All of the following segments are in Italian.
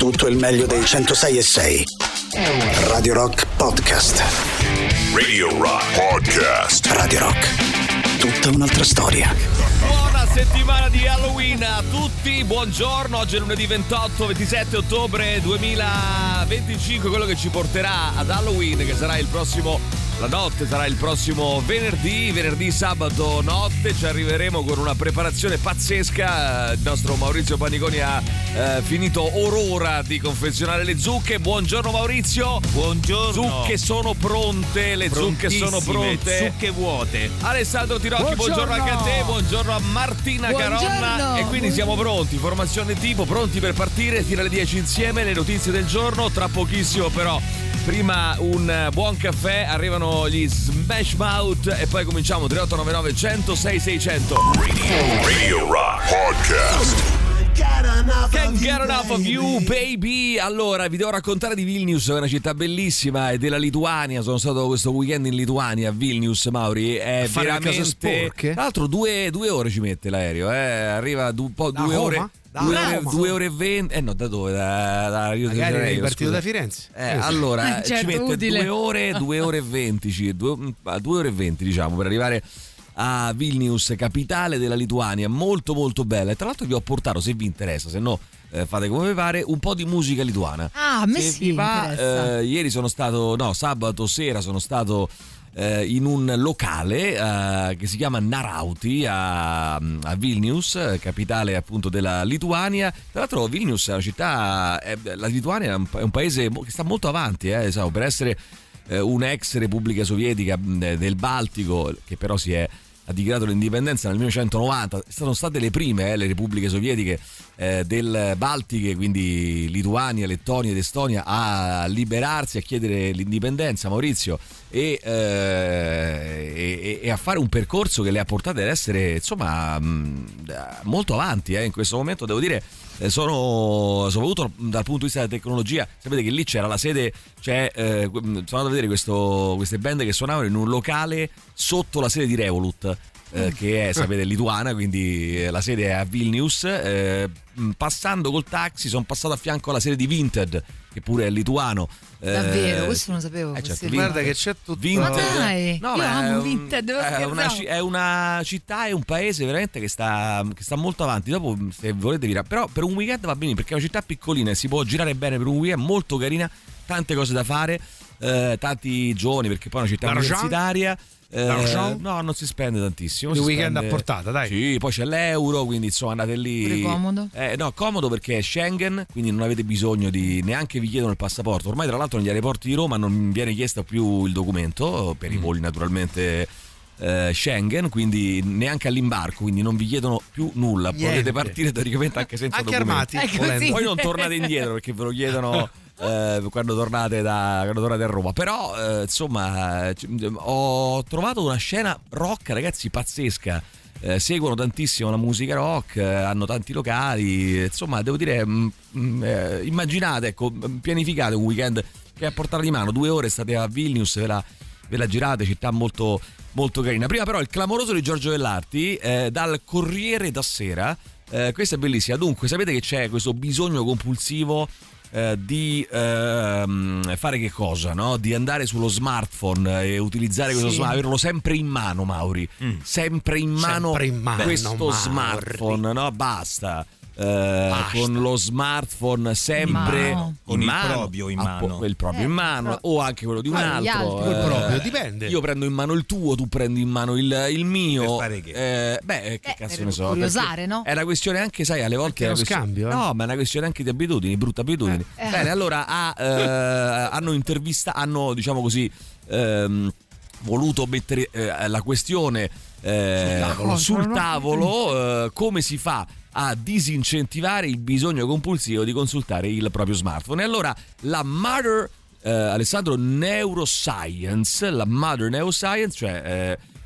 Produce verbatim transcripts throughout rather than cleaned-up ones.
tutto il meglio dei centosei e sei. Radio Rock Podcast. Radio Rock Podcast. Radio Rock, tutta un'altra storia. Buona settimana di Halloween a tutti, buongiorno. Oggi è lunedì ventotto ventisette ottobre duemilaventicinque, quello che ci porterà ad Halloween, che sarà il prossimo, la notte sarà il prossimo venerdì, venerdì, sabato notte. Ci arriveremo con una preparazione pazzesca. Il nostro Maurizio Paniconi ha eh, finito orora di confezionare le zucche. Buongiorno Maurizio. Buongiorno. Zucche sono pronte, le zucche sono pronte. Zucche vuote. Alessandro Tirocchi, buongiorno, buongiorno anche a te, buongiorno a Martina buongiorno. Caronna. E quindi siamo pronti, formazione tipo, pronti per partire fino alle dieci insieme. Le notizie del giorno, tra pochissimo però. Prima un buon caffè, arrivano gli Smash Mouth e poi cominciamo. Tre otto nove nove uno zero sei sei zero zero. Radio, Radio Rock Podcast. Can't get enough of you, baby. Allora, vi devo raccontare di Vilnius, è una città bellissima, e della Lituania. Sono stato questo weekend in Lituania, a Vilnius, Mauri. È fare veramente. Tra l'altro, due, due ore ci mette l'aereo, eh. Arriva un po' due ore. Due ore, due ore e venti. Eh no, da dove? Da, da Rio de Janeiro. Magari partito da Firenze. Eh, allora, certo, ci mette utile. due ore, due ore e venti, due, due ore e venti, diciamo, per arrivare a Vilnius, capitale della Lituania, molto molto bella. E tra l'altro vi ho portato, se vi interessa, se no eh, fate come vi pare, un po' di musica lituana. Ah, a me se sì, vi va, eh, ieri sono stato, no, sabato sera sono stato eh, in un locale eh, che si chiama Narauti a, a Vilnius, capitale appunto della Lituania. Tra l'altro Vilnius è una città, è, la Lituania è un, è un paese che sta molto avanti, eh, diciamo, per essere un'ex repubblica sovietica del Baltico, che però si è ha dichiarato l'indipendenza nel millenovecentonovanta. Sono state le prime eh, le repubbliche sovietiche eh, del Baltiche, quindi Lituania, Lettonia ed Estonia, a liberarsi, a chiedere l'indipendenza, Maurizio, e, eh, e, e a fare un percorso che le ha portate ad essere, insomma, mh, molto avanti eh. In questo momento devo dire eh, sono, soprattutto dal punto di vista della tecnologia. Sapete che lì c'era la sede, cioè, eh, sono andato a vedere questo, queste band che suonavano in un locale sotto la sede di Revolut, eh, che è, sapete, lituana, quindi la sede è a Vilnius. Eh, passando col taxi sono passato a fianco alla sede di Vinted, che pure è lituano. Davvero, eh, questo non lo sapevo. Eh, certo, guarda che c'è tutto. Vinted. Ma dai, no, io amo un, Vinted. È una, è una città e un paese veramente che sta, che sta molto avanti. Dopo, se volete, vi però per un weekend va bene, perché è una città piccolina e si può girare bene per un weekend, molto carina, tante cose da fare, eh, tanti giovani, perché poi è una città universitaria. Eh, no, non si spende tantissimo. Il si weekend spende, a portata, dai. Sì, poi c'è l'euro, quindi insomma andate lì. Pure comodo. Eh, no, comodo perché è Schengen, quindi non avete bisogno di, neanche vi chiedono il passaporto. Ormai tra l'altro negli aeroporti di Roma non viene chiesto più il documento per mm. i voli naturalmente eh, Schengen, quindi neanche all'imbarco, quindi non vi chiedono più nulla. Niente. Potete partire teoricamente anche senza anche documenti. Armati. Poi non tornate indietro perché ve lo chiedono Eh, quando tornate da quando tornate a Roma. Però eh, insomma eh, ho trovato una scena rock, ragazzi, pazzesca. Eh, seguono tantissimo la musica rock, eh, hanno tanti locali, insomma devo dire mh, mh, eh, immaginate, ecco, pianificate un weekend che è a portata di mano, due ore state a Vilnius, ve la, ve la girate, città molto molto carina. Prima però il clamoroso di Giorgio Vellarti, eh, dal Corriere da Sera. Eh, questa è bellissima. Dunque, sapete che c'è questo bisogno compulsivo Eh, di ehm, fare che cosa, no? Di andare sullo smartphone e utilizzare questo sì. smartphone, averlo sempre in mano, Mauri, mm. sempre in mano, sempre in mano questo Mauri. Smartphone, no? Basta. Eh, con lo smartphone sempre no. con in il mano, proprio in mano, il proprio eh, in mano però... o anche quello di un ah, altro, il eh, proprio dipende. Io prendo in mano il tuo, tu prendi in mano il, il mio. Per fare che? Eh, beh, che eh, cazzo ne so, curiosare, no? È una questione anche, sai, alle volte anche è lo scambio, eh? no, ma è una questione anche di abitudini, brutte abitudini. Eh. Bene, allora ha, eh, hanno intervista, hanno, diciamo così, ehm, voluto mettere eh, la questione eh, sul tavolo, sul tavolo eh, come si fa a disincentivare il bisogno compulsivo di consultare il proprio smartphone. E allora la Mother eh, Alessandro Neuroscience, la Mother Neuroscience, cioè eh,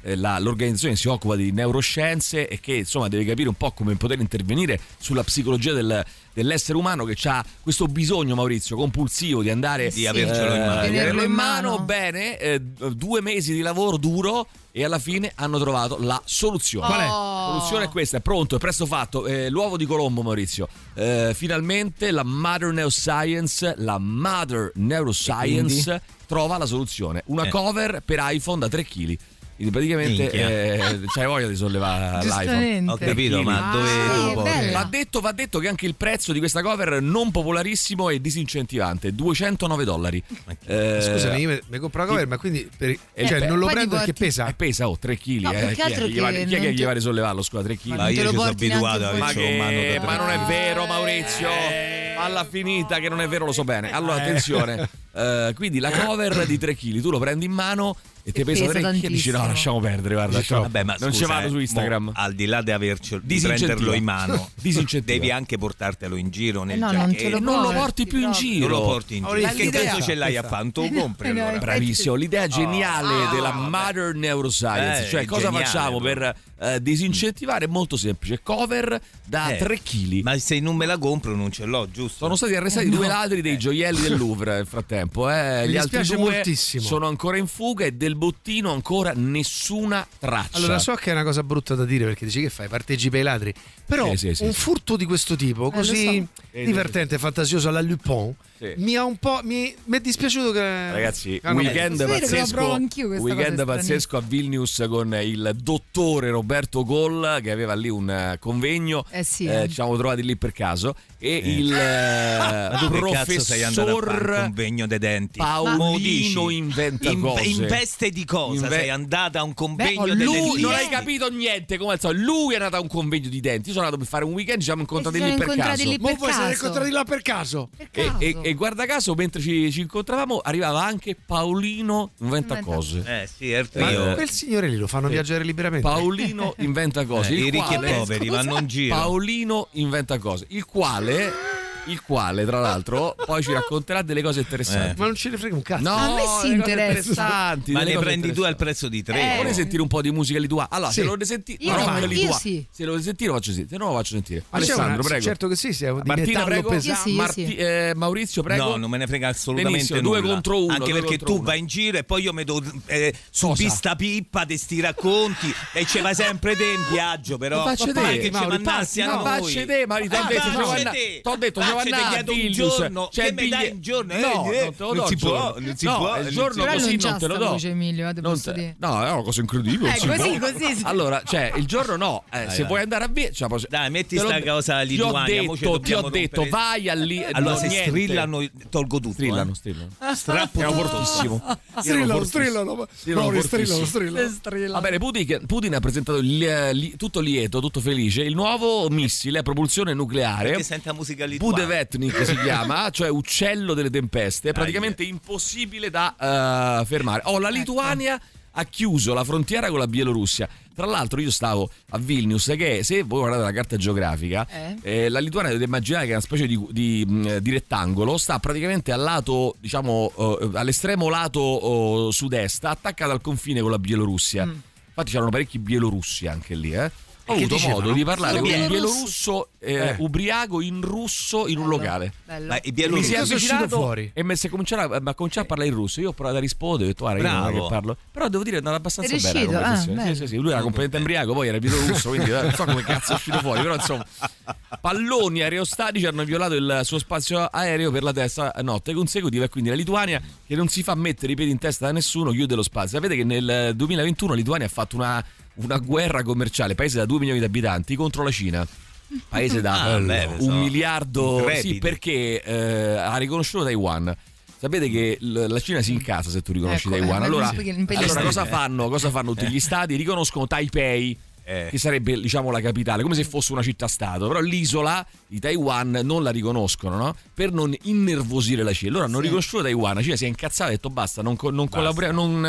eh, la, l'organizzazione che si occupa di neuroscienze e che insomma deve capire un po' come poter intervenire sulla psicologia del, dell'essere umano, che ha questo bisogno, Maurizio, compulsivo di andare Di avercelo in mano. eh, di averlo in mano. mano. Bene, eh, due mesi di lavoro duro e alla fine hanno trovato la soluzione. Qual è? Oh. La soluzione è questa, è pronto, è presto fatto. Eh, l'uovo di Colombo, Maurizio. Eh, finalmente la Mother Neuroscience, la Mother Neuroscience trova la soluzione. Una Eh. cover per iPhone da tre chili. Quindi praticamente Minchia. eh, c'hai voglia di sollevare l'iPhone. Giustamente. Ho capito, ma Ah, dove sì, lo è porti? bella. Va detto, va detto che anche il prezzo di questa cover non popolarissimo e disincentivante, duecentonove dollari. Eh, Scusami, io mi- mi compro la cover, ma quindi per- Eh, cioè, beh, non lo poi prendo ti perché porti- pesa. E pesa, oh, tre chili. No, più eh. che Chi è altro che gli va- che chi è che non gli te- va a risollevarlo, scusa, tre chili? Ma Ma non te io lo ci sono porti neanche abituato a fuori. Ma, averci un mano che, da ma non è tre. vero, Maurizio. Alla finita che non è vero, lo so bene. Allora, attenzione. Eh, quindi la cover di tre chili, tu lo prendi in mano e ti E pesa pesa tre chili e dici no, tantissimo. lasciamo perdere, guarda. Dici, lasciamo- Vabbè, ma non scusa, ci vado eh, su Instagram. mo, al di là di avercelo, di Disincentiva. prenderlo in mano, Disincentiva. devi anche portartelo in giro nel Eh no, non giacchetto. ce lo non lo porti, porti più in proprio. giro. Non lo porti in giro. Maurizio, Che l'idea- cosa ce l'hai a fare? Non te lo compri Eh, no, allora. infatti- Bravissimo, l'idea geniale Ah, della vabbè. Mother Neuroscience, Eh, cioè cosa geniale, facciamo proprio. per eh, disincentivare? È molto semplice, cover da Eh, tre chili. Ma se non me la compro non ce l'ho, giusto? Sono stati arrestati due ladri dei gioielli del Louvre nel frattempo, eh. Mi Gli altri dispiace due moltissimo. sono ancora in fuga e del bottino ancora nessuna traccia. Allora, so che è una cosa brutta da dire perché dici che fai, partecipi ai ladri, però Sì, sì, sì, un sì. furto di questo tipo, Eh, così lo so. divertente, fantasioso alla Lupin, Sì. mi ha un po', mi, mi è dispiaciuto che... Ragazzi, che hanno- weekend È vero che la pazzesco, provo anch'io questa weekend cosa pazzesco a Vilnius con il dottore Roberto Goll che aveva lì un eh, convegno. Eh sì, Eh, eh. ci siamo trovati lì per caso e il eh, Ma tu che cazzo sei andato a fare un professor convegno dei denti? Mo Paolino dici? inventa in, cose. in veste di cosa? In ve- sei andata a un convegno Beh, dei lui- denti? Non hai capito niente, come al solito. Lui è andato a un convegno di denti. Io sono andato per fare un weekend, ci siamo incontrati E si lì sono per incontrati caso. lì Mo per voi siete caso. incontrati là per caso? Per E, caso. e- e guarda caso, mentre ci, ci incontravamo, arrivava anche Paolino inventa Inventa cose. Eh sì, è il Ma trio. quel signore lì lo fanno viaggiare liberamente. Paolino inventa cose. Eh, il I ricchi e quale- poveri vanno in giro. Paolino inventa cose. Il quale, il quale, tra l'altro, poi ci racconterà delle cose interessanti. Eh. Ma non ce ne frega un cazzo. No, A me si delle cose interessa. interessanti, Ma delle ne cose prendi due al interessanti. prezzo di Eh. tre. Vuole sentire un po' di musica lituana? Allora, Sì. se lo volete sentire, Io no, no, musica io lituana. sì. Se lo volete sentire, lo faccio sentire. Se no, lo faccio sentire. Ma c'è Alessandro, una- prego. Certo che sì, sia di Martina, metallo prego. pesante. Io sì, io Marti- sì. eh, Maurizio, prego. No, non me ne frega assolutamente Benissimo, nulla. due contro uno, Anche due perché contro tu uno. vai in giro e poi io mi devo eh, subire Cosa? sta pippa di sti racconti e ci vai sempre te in viaggio, però. Ma faccia Ma te, che ci Mauri, mannassi a Ma noi. faccia te, Mari, t'ho Ah, detto, faccia ci vanno- te. t'ho detto, ci Faccia vanno te, a chiedo un Vilnius. giorno, C'è che il mi dai biglie- un giorno? Eh, No, eh, non te lo non do si il giorno. può, non si No, può, il non giorno si Però così non già non te lo sta do. voce, Emilio, eh, te Non posso te- dire. No, è una cosa incredibile. Eh, si così, può. così, sì. Allora, cioè, il giorno no. eh, Dai, se dai. vuoi andare a via, cioè, posso- Dai, metti te l'ho sta de- cosa Ti ho lituania, mo ci detto, ti ho dobbiamo detto, rompere. vai allì. Allora, no, se niente. strillano, tolgo tutto. Strillano, eh. strillano. Strappo Siamo tutto. fortissimo. Siamo Strillano, fortissimi. strillano. Strillano Mauri, fortissimo. strillano, strillano. Va bene, Putin, Putin ha presentato il- li- tutto lieto, tutto felice, il nuovo missile a propulsione nucleare. Perché sente la musica lituana. Budevetnik si chiama, cioè uccello delle tempeste, è praticamente impossibile da eh, fermare. Oh, la Lituania ha chiuso la frontiera con la Bielorussia. Tra l'altro io stavo a Vilnius, che se voi guardate la carta geografica, Eh? eh, la Lituania dovete immaginare che è una specie di, di, mh, di rettangolo, sta praticamente al lato, diciamo, eh, all'estremo lato oh, sud-est, attaccata al confine con la Bielorussia. Mm. Infatti c'erano parecchi bielorussi anche lì, eh. Ho che avuto dicevano? modo di parlare Sì, con un bielorusso. bielorusso eh, Eh. ubriaco in russo in un Bello, locale. bello. Ma i Mi bielorussi si è Cosa è uscito avvicinato fuori? e mi si è cominciato a, a cominciare a parlare in russo. Io ho provato a rispondere, ho detto guarda, io non è Bravo. che parlo. Però devo dire è andata abbastanza È bene la riuscito? conversazione. Ah, sì, bello. sì, sì. Lui era completamente embriaco, poi era bielorusso, quindi eh, non so come cazzo è uscito fuori. Però insomma, palloni aerostatici hanno violato il suo spazio aereo per la terza notte consecutiva e quindi la Lituania, che non si fa mettere i piedi in testa da nessuno, chiude lo spazio. Sapete che nel duemilaventuno la Lituania ha fatto una, una guerra commerciale, paese da due milioni di abitanti, contro la Cina. Paese da Ah, beh, un so. miliardo, Intrepidi. sì, perché eh, ha riconosciuto Taiwan. Sapete che l- la Cina si incassa se tu riconosci Ecco, Taiwan. eh, Allora, perché in allora Palestina- cosa fanno? Cosa fanno tutti gli stati? Riconoscono Taipei, Eh. che sarebbe diciamo la capitale, come se fosse una città-stato, però l'isola di Taiwan non la riconoscono, no? Per non innervosire la Cina. Allora hanno Sì. riconosciuto Taiwan, la Cina si è incazzata e ha detto basta, non, co- non collaboriamo, non, eh,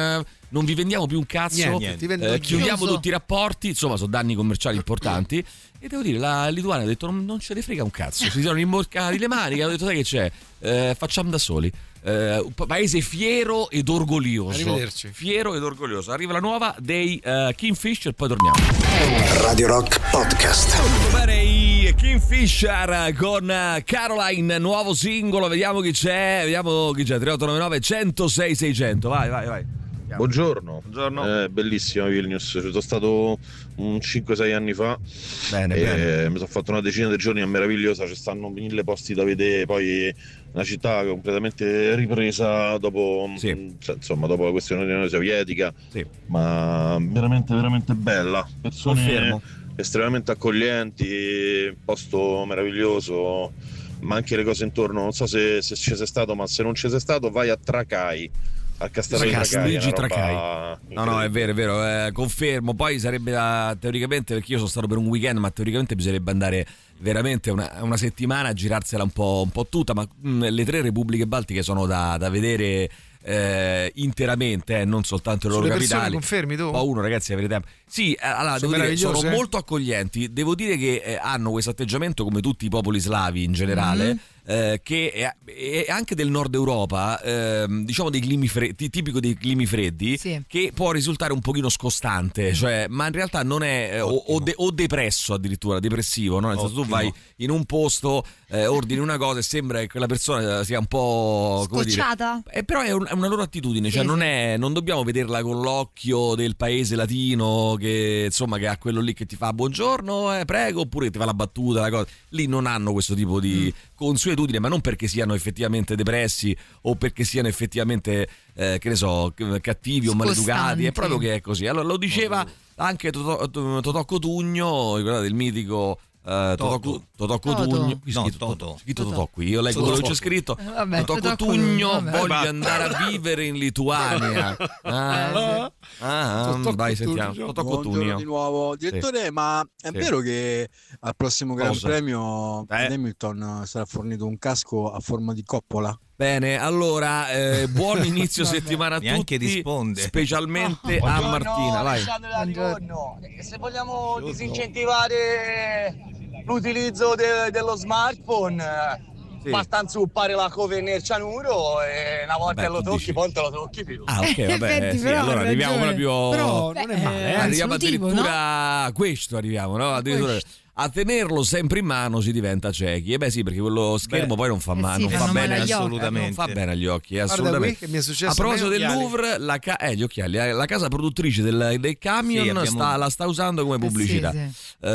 non vi vendiamo più un cazzo, Niente, ti vendo eh, io. chiudiamo Chiuso. tutti i rapporti, insomma sono danni commerciali importanti. E devo dire, la Lituania ha detto non, non ce ne frega un cazzo, si sono rimboccati le maniche, hanno detto sai che c'è, eh, facciamo da soli. Eh, un paese fiero ed orgoglioso. Arrivederci. Fiero ed orgoglioso. Arriva la nuova dei uh, Kingfisher, poi torniamo. Radio Rock Podcast. Bene, i Kingfisher con Caroline, nuovo singolo, vediamo chi c'è, vediamo chi c'è, tre otto nove nove uno zero sei sei zero zero, vai vai vai. Buongiorno, Buongiorno. Eh, bellissima Vilnius, ci sono stato un cinque sei anni fa. Bene, e bene. mi sono fatto una decina di giorni, è meravigliosa, ci stanno mille posti da vedere, poi una città completamente ripresa dopo, Sì. cioè, insomma, dopo la questione dell'Unione Sovietica, Sì. ma veramente veramente bella, persone Confermo. estremamente accoglienti, posto meraviglioso, ma anche le cose intorno, non so se, se ci sei stato, ma se non ci sei stato vai a Tracai, al castello di Ragazzi, Tracai, è Luigi una roba Tracai. No, no, è incredibile. vero, è vero, eh, confermo. Poi sarebbe da, teoricamente, perché io sono stato per un weekend, ma teoricamente bisognerebbe andare veramente una, una settimana a girarsela un po', un po' tutta, ma mh, le tre repubbliche baltiche sono da, da vedere eh, interamente, eh, non soltanto le loro Sulle persone capitali. confermi tu? Un po' uno, ragazzi, avete tempo. Sì, eh, allora, Sono devo dire, sono meravigliose? molto accoglienti. Devo dire che eh, hanno questo atteggiamento, come tutti i popoli slavi in generale, Mm-hmm. eh, che è, è anche del nord Europa, ehm, diciamo dei climi freddi, tipico dei climi freddi, Sì. che può risultare un pochino scostante, cioè, ma in realtà non è eh, o, o, de- o depresso addirittura, depressivo, no? Nel senso, tu Ottimo. vai in un posto, eh, ordini una cosa e sembra che quella persona sia un po' come dire, Scocciata? eh, però è, un- è una loro attitudine, cioè Sì, non, sì. è, non dobbiamo vederla con l'occhio del paese latino che insomma che ha quello lì che ti fa buongiorno, eh, prego, oppure che ti fa la battuta, la cosa. Lì non hanno questo tipo di Mm. consuetudine, ma non perché siano effettivamente depressi o perché siano effettivamente eh, che ne so, c- cattivi o maleducati, Scostanti. è proprio che è così. Allora lo diceva anche Totò, Totò Cotugno, ricordate il mitico eh, Totò, Toto. Totò Toto. Cotugno, Qui No, scritto Toto. Totò, scritto Totò. Totò qui, io leggo Totò. quello che c'è scritto. Eh, vabbè, Totò Totò Cotugno, Cotugno, vabbè. voglio andare a vivere in Lituania. Ah, ah, Totò vai, Cotugno. sentiamo. Totò Buongiorno Cotugno. di nuovo direttore, ma è Sì. vero che al prossimo Gran Cosa? Premio Eh? ad Hamilton sarà fornito un casco a forma di coppola? Bene, allora eh, buon inizio settimana a Neanche tutti, risponde. specialmente a Martina, vai. Buongiorno. Se vogliamo disincentivare l'utilizzo de- dello smartphone, Sì. basta inzuppare la cover nel cianuro e una volta Beh, che lo tu tocchi, dici. poi non te lo tocchi più. Ah, ok, In vabbè, effetti, sì, però, allora hai arriviamo ragione. proprio Però non è male, eh. arriviamo risolutivo, addirittura a questo arriviamo, no? Addirittura Questo. a tenerlo sempre in mano si diventa ciechi. E beh sì, perché quello schermo Beh, poi non fa, eh ma- sì, non fa fanno bene male agli occhi. assolutamente. Non fa bene agli occhi, Guarda assolutamente. qui che mi è successo A proposito a me, del occhiali. Louvre, la, ca- eh, gli occhiali, eh, la casa produttrice del, del camion Sì, abbiamo- sta, la sta usando come pubblicità. Sì,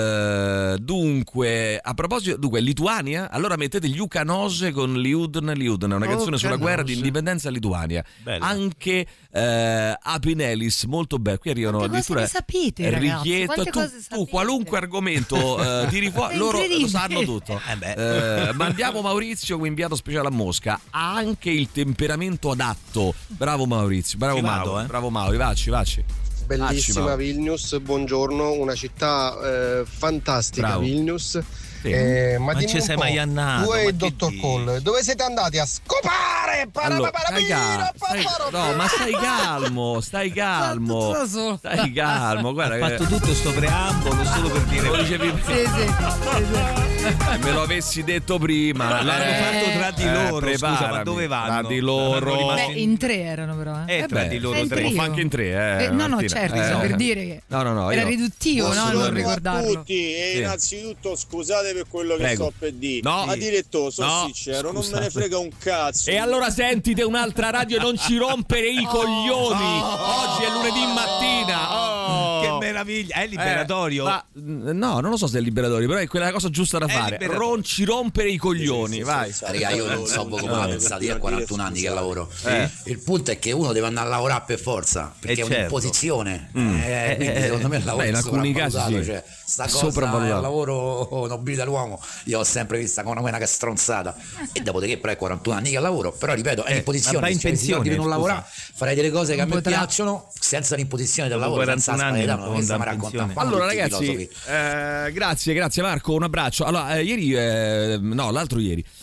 Eh, dunque, a proposito, dunque, Lituania, allora mettete gli Ukanose con Liudn Liudn, una canzone sulla guerra di Ukanose. indipendenza lituania. Bella. Anche eh, Apinelis, molto bello. Qui arrivano Quante cose addirittura ne sapete, ragazzi? Richietta. Quante Tu, cose tu sapete? qualunque argomento eh, tiri fuori, È loro lo incredibile. sanno tutto. Eh beh. Eh, mandiamo Maurizio come inviato speciale a Mosca. Ha anche il temperamento adatto. Bravo Maurizio, bravo Ci vado, Mauro, eh. bravo Mauro, vacci, vacci. Bellissima Mauro. Vilnius, buongiorno, una città eh, fantastica. Bravo. Vilnius. Sì. Eh, ma Ma dimmi ci un sei po', mai andato? tu Ma e che il dottor dici? Cole, dove siete andati a scopare? Allora, stai calmo, stai- no, ma stai calmo, stai calmo, Tutto solo. stai calmo. Guarda, Ha che- fatto tutto sto preambolo solo per dire lo dicevi Sì, sì, sì, sì. Eh, me lo avessi detto prima. l'hanno Eh, fatto tra di eh, loro, scusa, ma preparami. dove vanno? Tra di loro. Erano rimasti Beh, in tre erano però. Eh. Eh, tra beh, di loro sei in tre. Lo trio. fa anche in tre, eh, Eh, no, no, Martina. certo, Eh, sto per eh. dire che No, no, no, era io- riduttivo, no? Non Assolutamente. ricordarlo. tutti e Sì. innanzitutto scusate per quello che Prego. so per dire. No. Ma direttore, sono No, sincero, non me scusate. ne frega un cazzo. E allora sentite un'altra radio e non ci rompere i coglioni. Oggi è lunedì mattina. Oh. Che meraviglia! È Eh, liberatorio? ma, mm, no, non lo so se è liberatorio, però è quella cosa giusta da È fare. liberatorio. Non ci rompere i coglioni, vai. Raga, io non so voi come la pensate, io ho quarantuno anni che lavoro. Eh. Il punto è che uno deve andare a lavorare per forza, perché Eh, è certo. un'imposizione. Mm. Eh, quindi Eh, secondo me il lavoro beh, in è alcuni casi sopravvalutato, sì. cioè, sta Sopravvalutato. cosa, il lavoro nobilita l'uomo, io l'ho sempre vista come una quella che è stronzata. E dopodiché però è quarantuno anni che lavoro, però ripeto, è Eh, l'imposizione, ma vai in cioè, se io pensione, devi non scusa. lavorare, farei delle cose che a Non me potrà. piacciono senza l'imposizione del Dopo lavoro, senza quarantuno anni la non sparità, può non andare in racconta. pensione. Allora tutti i ragazzi, filosofi. eh, grazie, grazie Marco, un abbraccio. Allora, eh, ieri, eh, no, l'altro ieri,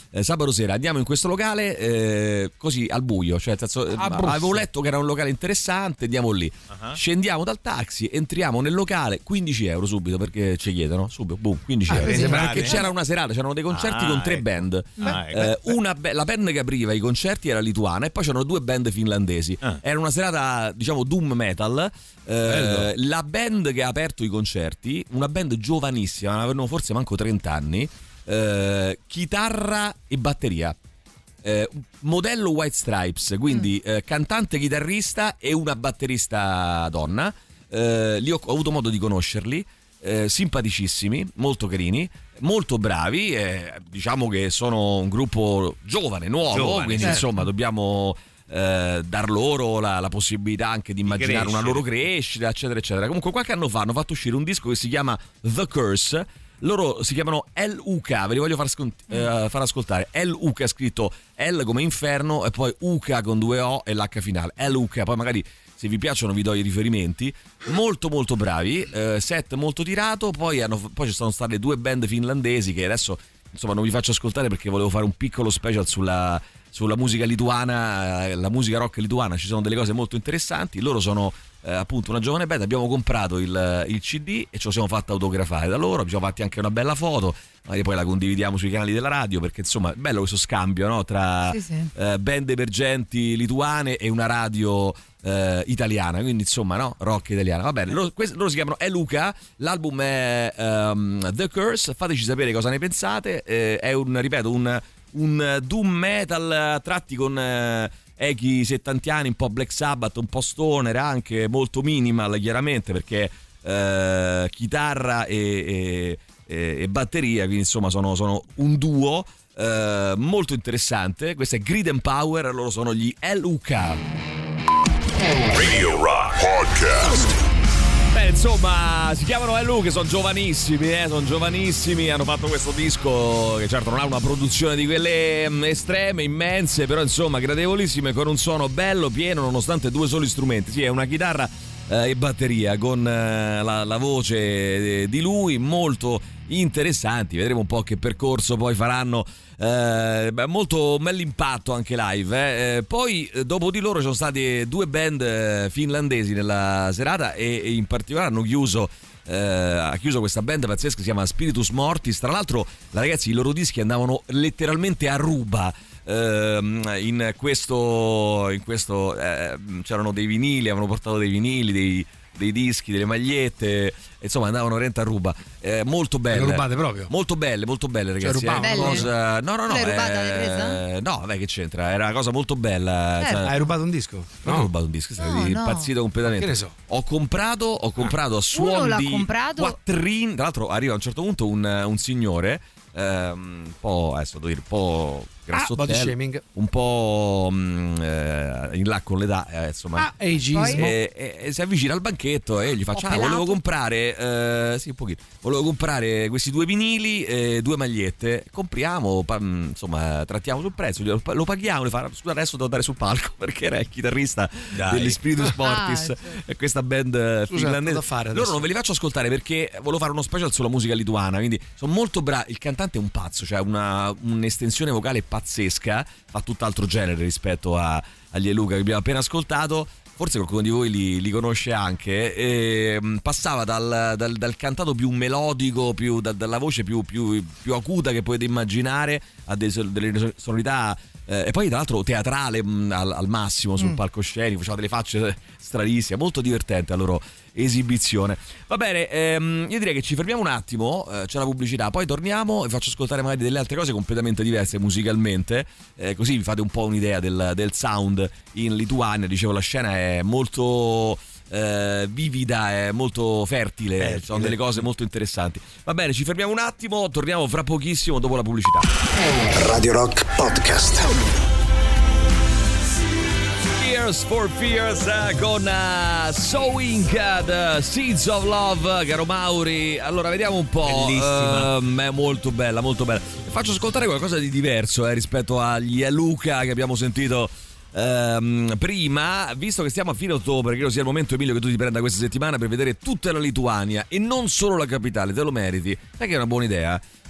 eh, sabato sera andiamo in questo locale eh, così al buio, cioè nel senso, eh, avevo letto che era un locale interessante, andiamo lì, uh-huh. scendiamo dal taxi, entriamo nel locale, quindici euro subito perché ci chiedono, subito, boom, quindici ah, euro, perché eh? c'era una serata, c'erano dei concerti ah, con tre ecco. band, ah, ecco. eh, una be- la band che apriva i concerti era lituana e poi c'erano due band finlandesi, ah. era una serata diciamo doom metal. Eh, la band che ha aperto i concerti, una band giovanissima, avevano forse manco trenta anni, eh, chitarra e batteria, eh, modello White Stripes, quindi mm. eh, cantante, chitarrista e una batterista donna. Eh, li ho, ho avuto modo di conoscerli, eh, simpaticissimi, molto carini, molto bravi, eh, diciamo che sono un gruppo giovane, nuovo, giovane, quindi certo. insomma dobbiamo Eh, dar loro la, la possibilità anche di immaginare di una loro crescita, eccetera eccetera. Comunque qualche anno fa hanno fatto uscire un disco che si chiama The Curse. Loro si chiamano L U K, ve li voglio far, scont- eh, far ascoltare. L U K è scritto L come inferno e poi U K con due O e l'H finale. L U K, poi magari se vi piacciono vi do i riferimenti. Molto molto bravi, eh, set molto tirato. Poi, hanno, poi ci sono state due band finlandesi che adesso insomma non vi faccio ascoltare perché volevo fare un piccolo special sulla sulla musica lituana, la musica rock lituana, ci sono delle cose molto interessanti. Loro sono eh, appunto una giovane band, abbiamo comprato il, il C D e ce lo siamo fatto autografare da loro, ci siamo fatti anche una bella foto, magari poi la condividiamo sui canali della radio, perché insomma è bello questo scambio, no? Tra sì, sì. Eh, band emergenti lituane e una radio eh, italiana, quindi insomma no, rock italiana, va bene. Loro, questo, loro si chiamano Eluca, l'album è um, The Curse, fateci sapere cosa ne pensate, eh, è un, ripeto, un un doom metal a tratti con eh, echi settantiani, un po' Black Sabbath, un po' stoner, anche molto minimal chiaramente perché eh, chitarra e, e, e batteria, quindi insomma sono, sono un duo eh, molto interessante. Questo è Greed and Power, loro sono gli L U K. Radio Rock Podcast. Beh, insomma, si chiamano L U, che sono giovanissimi, eh, sono giovanissimi, hanno fatto questo disco che certo non ha una produzione di quelle estreme, immense, però insomma gradevolissime, con un suono bello, pieno, nonostante due soli strumenti. Sì, è una chitarra eh, e batteria con eh, la, la voce di lui, molto interessanti. Vedremo un po' che percorso poi faranno. Eh, beh, molto bell'impatto anche live, eh. Eh, poi dopo di loro ci sono state due band eh, finlandesi nella serata e, e in particolare hanno chiuso eh, ha chiuso questa band pazzesca che si chiama Spiritus Mortis. Tra l'altro ragazzi, i loro dischi andavano letteralmente a ruba. In questo, in questo eh, c'erano dei vinili, avevano portato dei vinili, dei, dei dischi, delle magliette, insomma andavano renta a ruba, eh, molto belle, le rubate proprio, molto belle, molto belle ragazzi, cioè, è una cosa... no no no, l'hai rubata, eh... l'hai presa? No, vabbè, che c'entra, era una cosa molto bella, eh. cioè... Hai rubato un disco? Non no. ho rubato un disco, sei no, impazzito no. completamente. Che ne so? Ho comprato, ho comprato a suon di comprato... quattrini, tra l'altro arriva a un certo punto un, un signore Um, un po' adesso devo dire un po' grassottello, ah, body shaming, un po' um, eh, in là con l'età, eh, insomma, ah, ageismo. E, e, e si avvicina al banchetto e gli faccio: ah, volevo comprare, eh, sì, un pochino, volevo comprare questi due vinili e due magliette. Compriamo, pa, insomma, trattiamo sul prezzo, lo, lo paghiamo. Le fa: scusa, adesso devo andare sul palco perché era il chitarrista Dai. degli Spiritus Mortis, ah, e questa band Scusa, finlandese. Fare loro non ve li faccio ascoltare perché volevo fare uno special sulla musica lituana, quindi sono molto bravi. Il cantante è un pazzo, cioè una un'estensione vocale pazzesca, fa tutt'altro genere rispetto a, agli Eluca che abbiamo appena ascoltato. Forse qualcuno di voi li, li conosce anche. E passava dal, dal, dal cantato più melodico, più, da, dalla voce più, più, più acuta che potete immaginare, a dei, delle sonorità eh, e poi tra l'altro teatrale mh, al, al massimo sul mm. palcoscenico, faceva delle facce stranissime, molto divertente la loro esibizione. Va bene, ehm, io direi che ci fermiamo un attimo, eh, c'è la pubblicità, poi torniamo e faccio ascoltare magari delle altre cose completamente diverse musicalmente, eh, così vi fate un po' un'idea del, del sound in Lituania. Dicevo, la scena è molto eh, vivida, è molto fertile, fertile, sono delle cose molto interessanti. Va bene, ci fermiamo un attimo, torniamo fra pochissimo dopo la pubblicità. Radio Rock Podcast. Tears for Fears uh, con uh, Sowing uh, the Seeds of Love, caro Mauri. Allora vediamo un po'. Bellissima. Uh, è molto bella, molto bella. Faccio ascoltare qualcosa di diverso eh, rispetto agli Eluca che abbiamo sentito um, prima, visto che stiamo a fine ottobre. Credo sia il momento, Emilio, che tu ti prenda questa settimana per vedere tutta la Lituania e non solo la capitale. Te lo meriti. Sai che è una buona idea?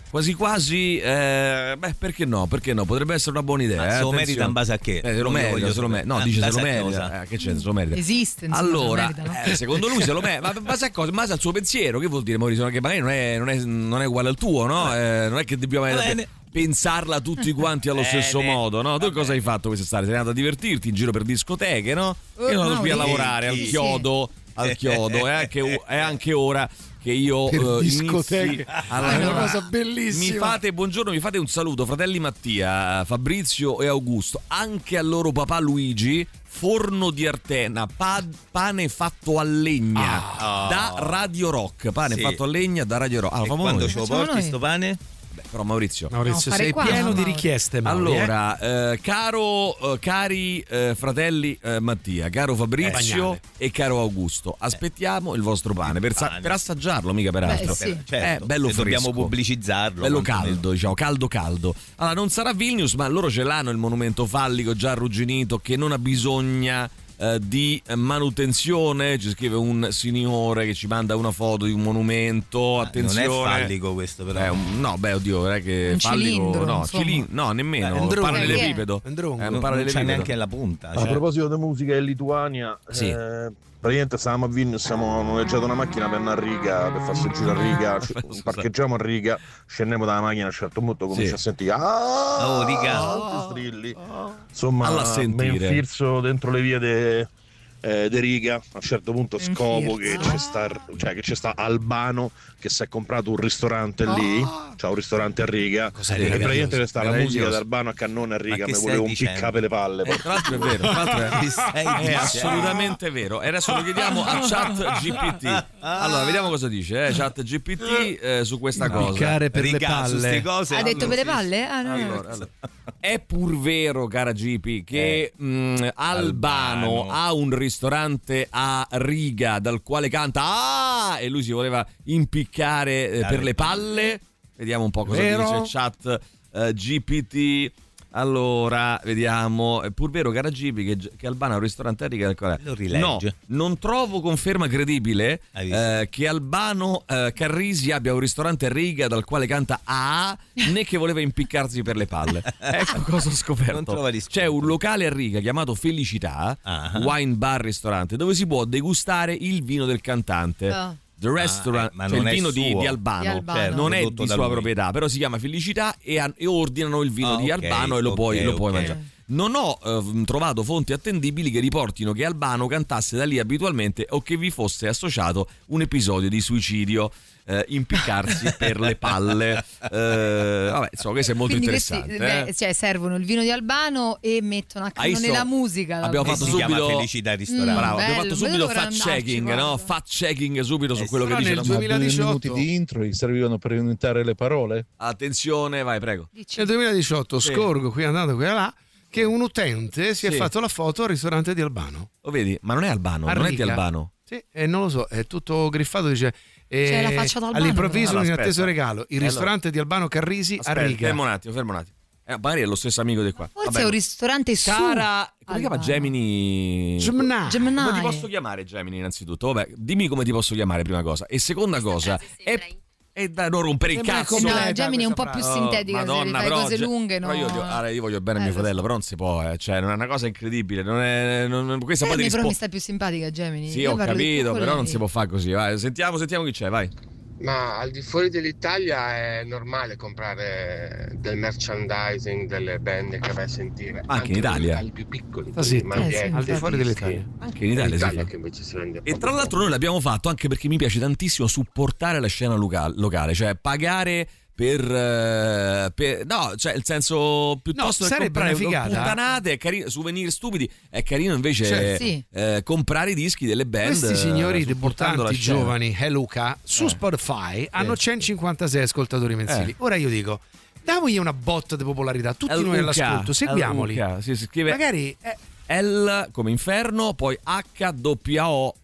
quasi quasi eh, beh perché no perché no potrebbe essere una buona idea. Ma eh, se lo merita in base a che? Eh, se lo merita, se lo merita. No, Ah, dice se lo base a merita. cosa? Eh, che c'è? Se lo merita. Esiste, insomma, allora, se lo merita, no? eh, secondo lui se lo merita. Ma in base a cosa? In base al suo pensiero. Che vuol dire, Maurizio? Che magari non è, non è, non è uguale al tuo, no? Eh, non è che dobbiamo Bene. pensarla tutti quanti allo stesso Bene. modo, no? Tu cosa hai fatto quest'estate? Sei andato a divertirti in giro per discoteche, no? Oh, Io non no, qui a sì, lavorare al sì. chiodo, al chiodo. È anche, è anche ora che io Per eh, discoteche. inizi È una cosa bellissima. Mi fate buongiorno, mi fate un saluto, fratelli Mattia, Fabrizio e Augusto, anche al loro papà Luigi. Forno di Artena, pa- pane fatto a legna Ah. da Radio Rock. Pane Sì. fatto a legna da Radio Rock. Ah, E famo quando noi. ce lo Facciamo porti noi. sto pane? Beh, però Maurizio. Maurizio, No, fare sei qua, pieno no, di Mauro. richieste, Mauri, eh? Allora, eh, caro, eh, cari eh, fratelli eh, Mattia, caro Fabrizio Eh, e caro Augusto, aspettiamo il vostro pane per, sa- pane. per assaggiarlo, mica per altro. Beh, sì. Certo, Eh, bello se dobbiamo fresco. pubblicizzarlo. Bello quantomeno. caldo, diciamo, caldo caldo. Allora, non sarà Vilnius, ma loro ce l'hanno il monumento fallico già arrugginito che non ha bisogno eh, di manutenzione. Ci scrive un signore che ci manda una foto di un monumento. Attenzione. Non è fallico questo però. Eh, un- no, beh, oddio, non è che Un fallico, cilindro, no, insomma. cilin- no, nemmeno. Eh, un drone. parallelepipedo. Un drone. È un non c'è parallelepipedo. neanche la punta. A cioè. proposito di musica in Lituania, Sì. eh, praticamente stavamo a Vilnius, siamo noleggiato una macchina per andare a Riga, per farsi il giro a Riga, ci- Scusa. parcheggiamo a Riga, scendiamo dalla macchina, a un certo punto comincia Sì. a sentire ah, Oh, Riga. tutti strilli. Insomma, Alla sentire. mi infilzo dentro le vie de, eh, de Riga, a un certo punto scopo che Infilzo. c'è sta, cioè che c'è sta Albano che si è comprato un ristorante lì, c'ha un ristorante a Riga, Cos'è e meraviglioso? praticamente sta la Meraviglioso. musica d'Albano a cannone a Riga, che mi stai volevo un dicendo? piccare le palle. Eh, tra l'altro è vero, tra l'altro è, Che stai è dicendo? assolutamente vero. E adesso lo chiediamo a Chat G P T. Allora, vediamo cosa dice eh, Chat G P T eh, su questa cosa. Piccare per Riga, le su ste palle. cose. Ha detto allora, per le sì. palle? Ah, no, no. Allora, allora. È pur vero, cara G P, che mh, Albano, Albano. ha un ristorante a Riga dal quale canta ah! E lui si voleva impiccare eh, per le palle. Vediamo un po' cosa Vero? dice Chat eh, G P T. Allora, vediamo. È pur vero, cara G P, che, che Albano ha un ristorante a Riga dal quale... Lo rilegge. No, non trovo conferma credibile Hai visto? eh, che Albano eh, Carrisi abbia un ristorante a Riga dal quale canta A, né che voleva impiccarsi per le palle. Ecco cosa ho Non scoperto. trova risposta. C'è un locale a Riga chiamato Felicità, Ah. wine bar ristorante, dove si può degustare il vino del cantante. Ah. The restaurant, eh, ma cioè non il è vino di, suo. di Albano, Di Albano. Cioè, non è Prodotto di da sua lui. proprietà, però si chiama Felicità e, han- e ordinano il vino Ah, di ok, Albano e lo puoi, ok, lo puoi ok. mangiare. Non ho eh, trovato fonti attendibili che riportino che Albano cantasse da lì abitualmente o che vi fosse associato un episodio di suicidio, eh, impiccarsi per le palle. Eh, vabbè, insomma, questo è molto Quindi interessante. questi, eh. beh, cioè, servono il vino di Albano e mettono a Hai cannone visto? la musica. Abbiamo vabbè. fatto Si chiama subito Felicità ristorante. Mm, Bravo, abbiamo bello, fatto quello subito dovrà fact andarci, checking, guarda. no? Fact checking subito su Eh, quello però che dice nel la- duemiladiciotto di intro gli servivano per inventare le parole. Attenzione, vai, prego. Dici. Nel duemiladiciotto Sì. scorgo qui andando qui e là che un utente si è Sì. fatto la foto al ristorante di Albano. Lo vedi? Ma non è Albano, A non è di Riga. Albano. Sì, e non lo so, è tutto griffato, dice eh, C'è la faccia d'Albano, all'improvviso però. un Allora, inatteso aspetta. regalo, il Allora. ristorante di Albano Carrisi Aspetta, a Riga. fermo un attimo, fermo un attimo. Eh, magari è lo stesso amico di qua. Forse Vabbè. è un ristorante su Cara, come si chiama Albano. Gemini? Gemini. Gemini. Come ti posso chiamare Gemini innanzitutto? Vabbè, dimmi come ti posso chiamare prima cosa. E seconda cosa, è, è da non rompere il Sembra cazzo. completa No, Gemini è un po' questa più frase. sintetica, se Madonna, fai però, cose Ge- lunghe, no. però io, voglio- allora, io voglio bene a Eh, mio lo fratello, so. però non si può, eh. Cioè, non è una cosa incredibile. Non è, non, non- questa Eh, poi a ti me però mi rispo- sta più simpatica Gemini. Sì, Io ho parlo di più capito, con però non lei. si può fare così. Vai, sentiamo, sentiamo chi c'è, vai. Ma al di fuori dell'Italia è normale comprare del merchandising delle band che vai a sentire. Anche in Italia. Locali più piccoli. Ah, sì. quindi Eh, sì, magliette, al di fuori dischi. dell'Italia. Anche in Italia, si fa. che invece si vende E proprio tra l'altro poco. noi l'abbiamo fatto anche perché mi piace tantissimo supportare la scena loca- locale, cioè pagare per, eh, per- no, cioè il senso piuttosto No, che sarebbe comprare una figata. puttanate, è carino, souvenir stupidi, è carino invece Cioè, sì. eh, comprare i dischi delle band. Questi signori eh, supportando la debuttanti scena. giovani, hey Luca, su Eh. Spotify hanno centocinquantasei ascoltatori mensili. Eh. Ora io dico, damogli una botta di popolarità, tutti El noi Luca, all'ascolto, seguiamoli. El Luca, sì, si scrive Magari eh, L come inferno, poi H W O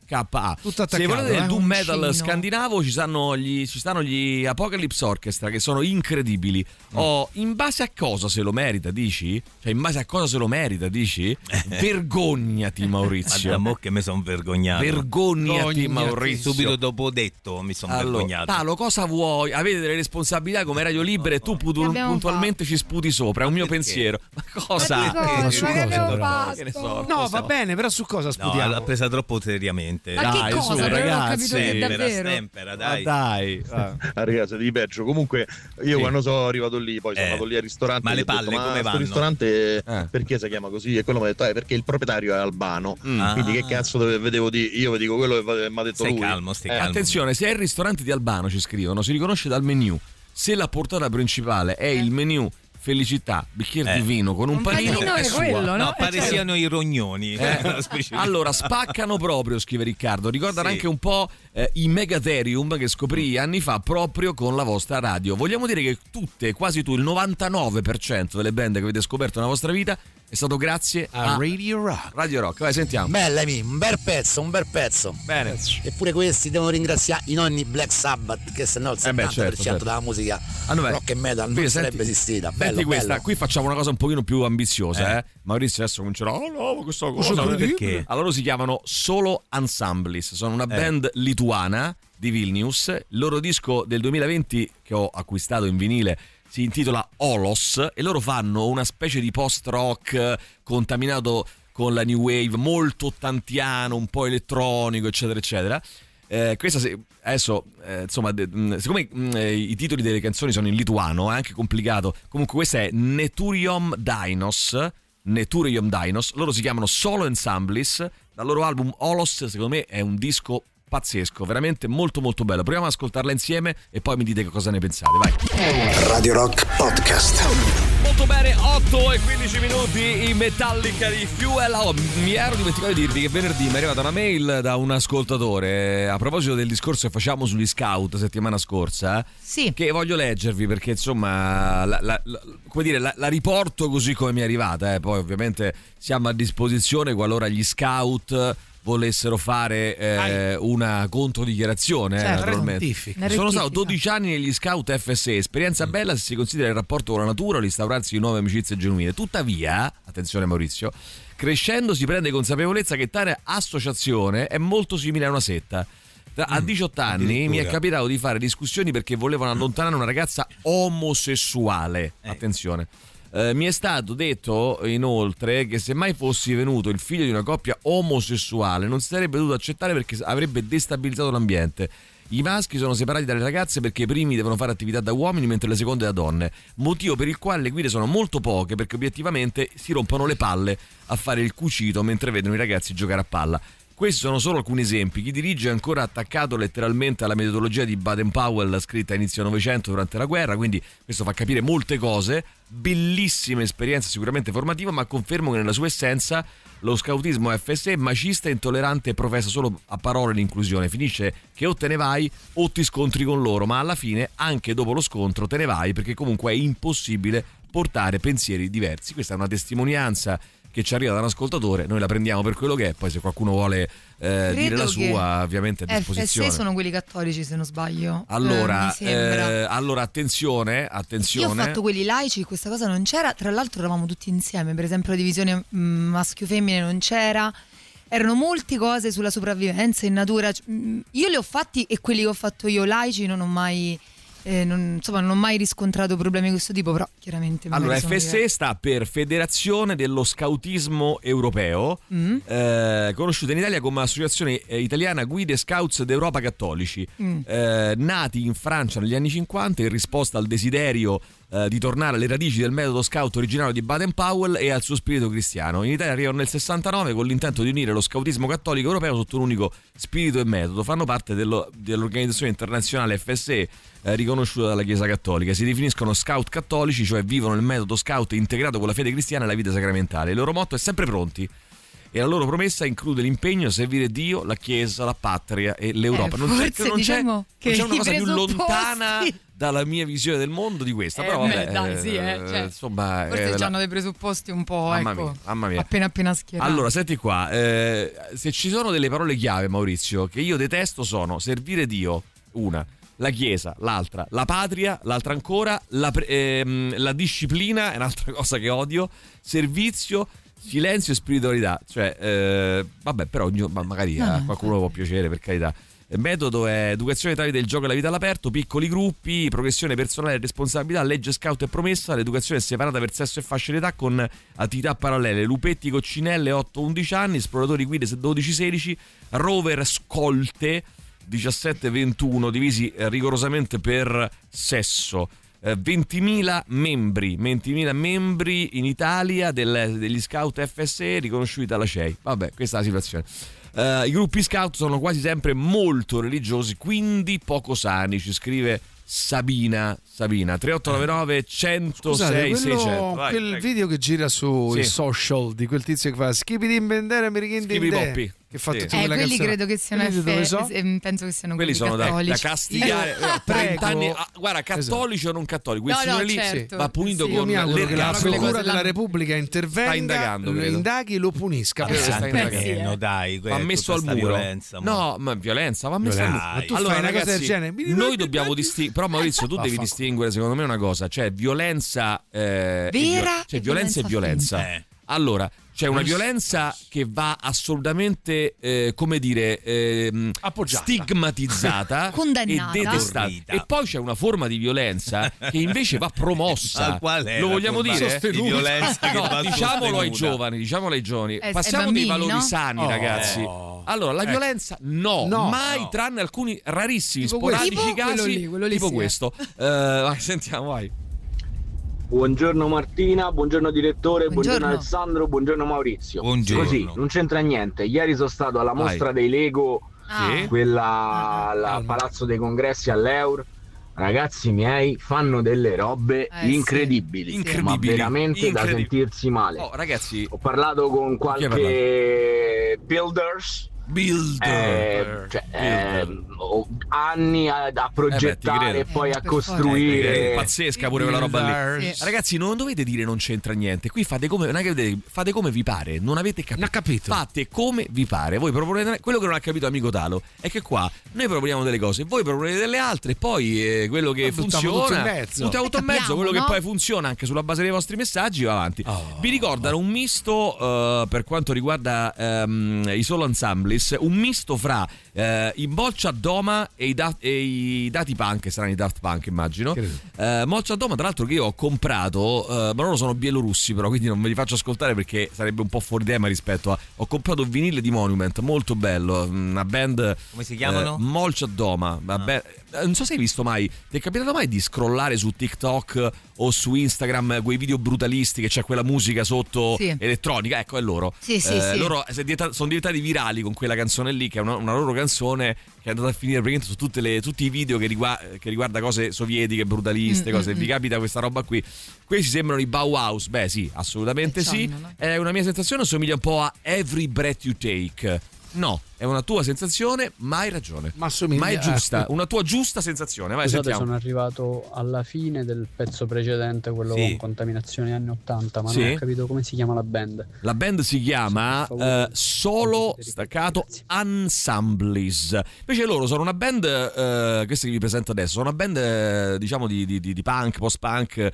K A. Tutto attaccato, Se volete eh? il doom Un metal cino. scandinavo ci stanno gli, ci stanno gli Apocalypse Orchestra che sono incredibili. Oh, in base a cosa se lo merita, dici? Cioè in base a cosa se lo merita, dici? Vergognati Maurizio. Ma da mo che mi sono vergognato. Vergognati Maurizio. Subito dopo detto mi sono Allora, vergognato. Talo, cosa vuoi? Avete delle responsabilità come Radio Libera e tu putul- abbiamo puntualmente ci sputi sopra, è un mio pensiero. Ma cosa? Ma di cosa? Ma su Ma che cosa, abbiamo però? fatto? Che ne so, No, non va so. bene, però su cosa No, sputiamo? l'ha presa troppo seriamente. Ma che Dai, cosa? su, Non ho ragazzi. capito che Stempera, davvero. stempera, Ma dai. dai. ah. Ah, ragazzi, di peggio. Comunque, io Sì. quando sono arrivato lì, poi sono Eh. andato lì al ristorante. Ma e le gli ho detto, palle ma come sto vanno?" ristorante Eh. perché si chiama così? E quello mi ha detto, eh, perché il proprietario è albano. Mm. Quindi Ah. che cazzo dove- vedevo di io vi dico quello che mi ha detto Stai lui. calmo, stai Eh, calmo. Attenzione, se è il ristorante di Albano ci scrivono, si riconosce dal menu. Se la portata principale è il menu felicità, bicchiere Eh. di vino con un, Un panino, panino è è sua. quello, no? No, Eh, pare certo. siano i rognoni. Eh, Nello specifico. allora spaccano proprio, scrive Riccardo. Ricordano Sì. anche un po' eh, i Megatherium che scoprì anni fa proprio con la vostra radio. Vogliamo dire che tutte, quasi tu, il novantanove per cento delle band che avete scoperto nella vostra vita è stato grazie A a Radio Rock. Radio Rock. Vai, sentiamo. Bella, Emi, un bel pezzo, un bel pezzo. Bene. Eppure questi devono ringraziare i nonni Black Sabbath, che se no il Eh beh, settanta per cento certo, certo. della musica Allora, rock e metal non quindi sarebbe senti- esistita. Senti Bello, questa, bello. qui facciamo una cosa un pochino più ambiziosa, Eh. eh. Maurizio adesso comincerà. Oh no, ma questa cosa no, non è- perché? Allora loro si chiamano Solo Ensemblis, sono una band lituana di Vilnius. Il loro disco del duemilaventi che ho acquistato in vinile si intitola Olos e loro fanno una specie di post-rock contaminato con la new wave, molto ottantiano, un po' elettronico, eccetera, eccetera. Eh, questa se, adesso, eh, insomma, de- mh, siccome mh, eh, i titoli delle canzoni sono in lituano, è anche complicato. Comunque, questa è Neturium Dinos. Neturium Dinos. Loro si chiamano Solo Ensemblis. Dal loro album Olos, secondo me, è un disco pazzesco, veramente molto molto bello. Proviamo ad ascoltarla insieme e poi mi dite che cosa ne pensate. Vai. Radio Rock Podcast. Molto bene, otto e quindici minuti in Metallica di Fuel. Oh, mi ero dimenticato di dirvi che venerdì mi è arrivata una mail da un ascoltatore eh, a proposito del discorso che facciamo sugli scout settimana scorsa, eh, Sì. che voglio leggervi perché insomma la, la, la, come dire, la, la riporto così come mi è arrivata, eh. Poi ovviamente siamo a disposizione qualora gli scout volessero fare eh, una controdichiarazione, Certo. eh, naturalmente. Rettifica. Sono stato Rettifica. dodici anni negli scout F S E, esperienza bella se si considera il rapporto con la natura o l'instaurarsi di nuove amicizie genuine. Tuttavia, attenzione Maurizio, crescendo si prende consapevolezza che tale associazione è molto simile a una setta. A diciotto anni mi è capitato di fare discussioni perché volevano allontanare una ragazza omosessuale. Attenzione. Eh, mi è stato detto inoltre che se mai fossi venuto il figlio di una coppia omosessuale non si sarebbe dovuto accettare perché avrebbe destabilizzato l'ambiente. I maschi sono separati dalle ragazze perché i primi devono fare attività da uomini mentre le seconde da donne, motivo per il quale le guide sono molto poche perché obiettivamente si rompono le palle a fare il cucito mentre vedono i ragazzi giocare a palla. Questi sono solo alcuni esempi. Chi dirige è ancora attaccato letteralmente alla metodologia di Baden-Powell scritta a inizio Novecento durante la guerra, quindi questo fa capire molte cose. Bellissima esperienza, sicuramente formativa, ma confermo che nella sua essenza lo scautismo F S E è macista, intollerante e professa solo a parole l'inclusione. Finisce che o te ne vai o ti scontri con loro, ma alla fine anche dopo lo scontro te ne vai perché comunque è impossibile portare pensieri diversi. Questa è una testimonianza che ci arriva da un ascoltatore, noi la prendiamo per quello che è, poi se qualcuno vuole eh, dire la sua ovviamente a disposizione. F S E sono quelli cattolici se non sbaglio. Allora, Eh, mi sembra. eh, allora attenzione, Io attenzione. ho fatto quelli laici, questa cosa non c'era, tra l'altro eravamo tutti insieme, per esempio la divisione mm, maschio-femmine non c'era, erano molte cose sulla sopravvivenza in natura. Mm, io li ho fatti e quelli che ho fatto io laici non ho mai, eh, non, insomma non ho mai riscontrato problemi di questo tipo, però chiaramente magari Allora, sono F S E diversi. sta per Federazione dello Scautismo Europeo, Mm. eh, conosciuta in Italia come Associazione eh, Italiana Guide Scouts d'Europa Cattolici, Mm. eh, nati in Francia negli anni cinquanta in risposta al desiderio eh, di tornare alle radici del metodo scout originario di Baden-Powell e al suo spirito cristiano. In Italia arrivano nel sessantanove con l'intento di unire lo scautismo cattolico europeo sotto un unico spirito e metodo. Fanno parte dello, dell'organizzazione internazionale F S E eh, riconosciuta dalla Chiesa Cattolica. Si definiscono scout cattolici, cioè vivono il metodo scout integrato con la fede cristiana e la vita sacramentale. Il loro motto è sempre pronti. e la loro promessa include l'impegno a servire Dio, la Chiesa, la patria e l'Europa. Eh, non c'è, forse non c'è, diciamo non che c'è una i cosa più presupposti- lontana dalla mia visione del mondo di questa, Eh, però vabbè, beh, dai, sì, eh, cioè, insomma, forse eh, hanno dei presupposti un po', mamma ecco, mia, mamma mia. appena appena schierati. Allora, senti qua, eh, se ci sono delle parole chiave, Maurizio, che io detesto sono servire Dio, una, la Chiesa, l'altra, la patria, l'altra ancora, la, pre- ehm, la disciplina è un'altra cosa che odio, servizio, silenzio e spiritualità. Cioè, eh, vabbè, però ognuno, ma magari a qualcuno può piacere, per carità. Il metodo è educazione tramite il gioco e la vita all'aperto, piccoli gruppi, progressione personale e responsabilità, legge, scout e promessa, l'educazione è separata per sesso e fascia d'età con attività parallele, lupetti, coccinelle otto undici anni, esploratori guide dodici sedici, rover scolte diciassette ventuno, divisi rigorosamente per sesso. Eh, ventimila membri, ventimila membri in Italia del, degli scout F S E riconosciuti dalla C E I. Vabbè, questa è la situazione. Uh, I gruppi scout sono quasi sempre molto religiosi, quindi poco sani, ci scrive Sabina. Sabina tre otto nove nove uno zero sei seicento. Vai, quel prego. video che gira sui Sì. social di quel tizio che fa Skibidi Bendera Skibidi Boppi. che fa Sì. tutta Eh, quella quelli canzone. credo che siano Quelli dove F- so? eh, penso che siano Quelli quelli sono da, da cattolici. castigare Io- eh, trenta anni. Prego. Ah, guarda, cattolici o non cattolici, quel No, no, signore lì certo. va punito Sì. Io con mi auguro che la l'ergastolo. procura cose là. della Repubblica intervenga, Sta indagando, lo credo. indaghi e lo punisca. Eh, per sta questa indagando. indagata. sì, no, eh. dai, Va messo al questa muro. violenza, mo. No, ma violenza, va messo al Violenza. muro. Ma tu fai una cosa del genere, mi dici- noi dobbiamo distinguere. Però, Maurizio, tu devi Vaffanculo. distinguere, secondo me, una cosa: cioè violenza eh, e Vera cioè e violenza e violenza violenza. Eh. Allora, c'è una violenza che va assolutamente, eh, come dire, ehm, Appoggiata. stigmatizzata Condannata. e detestata. Orrita. E poi c'è una forma di violenza che invece va promossa. Ma qual è Lo la vogliamo forma dire? di violenza che No, va diciamolo ai sostenuta? giovani, diciamolo ai giovani. Eh, Passiamo ai dei bambini, valori no? sani, Oh. ragazzi. Allora, la Ecco. violenza no, No. mai No. tranne alcuni rarissimi, Tipo sporadici questo. Tipo casi, quello lì, quello lì tipo sì, eh. questo. Eh, vai, sentiamo, vai. Buongiorno Martina, buongiorno direttore, buongiorno, Buongiorno. Alessandro, buongiorno Maurizio. Buongiorno. Così, non c'entra niente. Ieri sono stato alla Vai. mostra dei Lego, Ah. Sì. quella al Calma. Palazzo dei Congressi all'Eur. Ragazzi miei, fanno delle robe Eh, sì. incredibili, Incredibili, ma veramente da incredibili. sentirsi male. Oh, ragazzi, Ho parlato con Chi hai qualche builders, builder. eh, cioè, eh, ho anni a, a progettare credo. e poi Eh, a per forza. costruire. È pazzesca pure quella roba lì. Sì. Ragazzi, non dovete dire non c'entra niente. Qui fate come, non è che vedete, fate come vi pare. Non avete capito. Non ha capito. Fate come vi pare. Voi proponete quello che non ha capito amico Talo è che qua noi proponiamo delle cose, voi proponete delle altre e poi eh, quello che Lo buttiamo tutto funziona in mezzo. buttiamo tutto in mezzo, Capiamo, quello no? che poi funziona anche sulla base dei vostri messaggi va avanti. Oh. Vi ricordano un misto eh, per quanto riguarda ehm, i solo ensembles, un misto fra eh, i Bolcia Doma e i, da- e i Dati Punk, che saranno i Daft Punk immagino. Credo. Eh, Bolcia Doma, tra l'altro, che io ho comprato, eh, ma loro sono bielorussi, però quindi non ve li faccio ascoltare perché sarebbe un po' fuori tema rispetto a. Ho comprato il vinile di Monument, molto bello, una band. Come si chiamano? Eh, Molcia Doma. Vabbè, eh, non so se hai visto mai, ti è capitato mai di scrollare su TikTok o su Instagram quei video brutalisti che c'è quella musica sotto Sì. elettronica? Ecco, è loro. Sì, sì, Eh, sì. Loro si è diventa- sono diventati virali con quella canzone lì, che è una, una loro canzone che è andata a finire praticamente su tutte le, tutti i video che, rigua- che riguarda cose sovietiche, brutaliste, Mm, cose. mm, Vi mm. capita questa roba qui? Questi sembrano i Bauhaus. Beh, sì, assolutamente Eh, sì. c'hanno, no? È una mia sensazione, somiglia un po' a Every Breath You Take. No, è una tua sensazione, ma hai ragione. Ma assomiglia- Ma è giusta, una tua giusta sensazione. Vai, Scusate, sentiamo. sono arrivato alla fine del pezzo precedente, quello Sì. con contaminazioni anni ottanta, ma Sì. non ho capito come si chiama la band. La band si chiama Per favore. eh, Solo staccato Ensembles. Invece loro sono una band, eh, questa che vi presento adesso, sono una band eh, diciamo di, di, di punk, post-punk,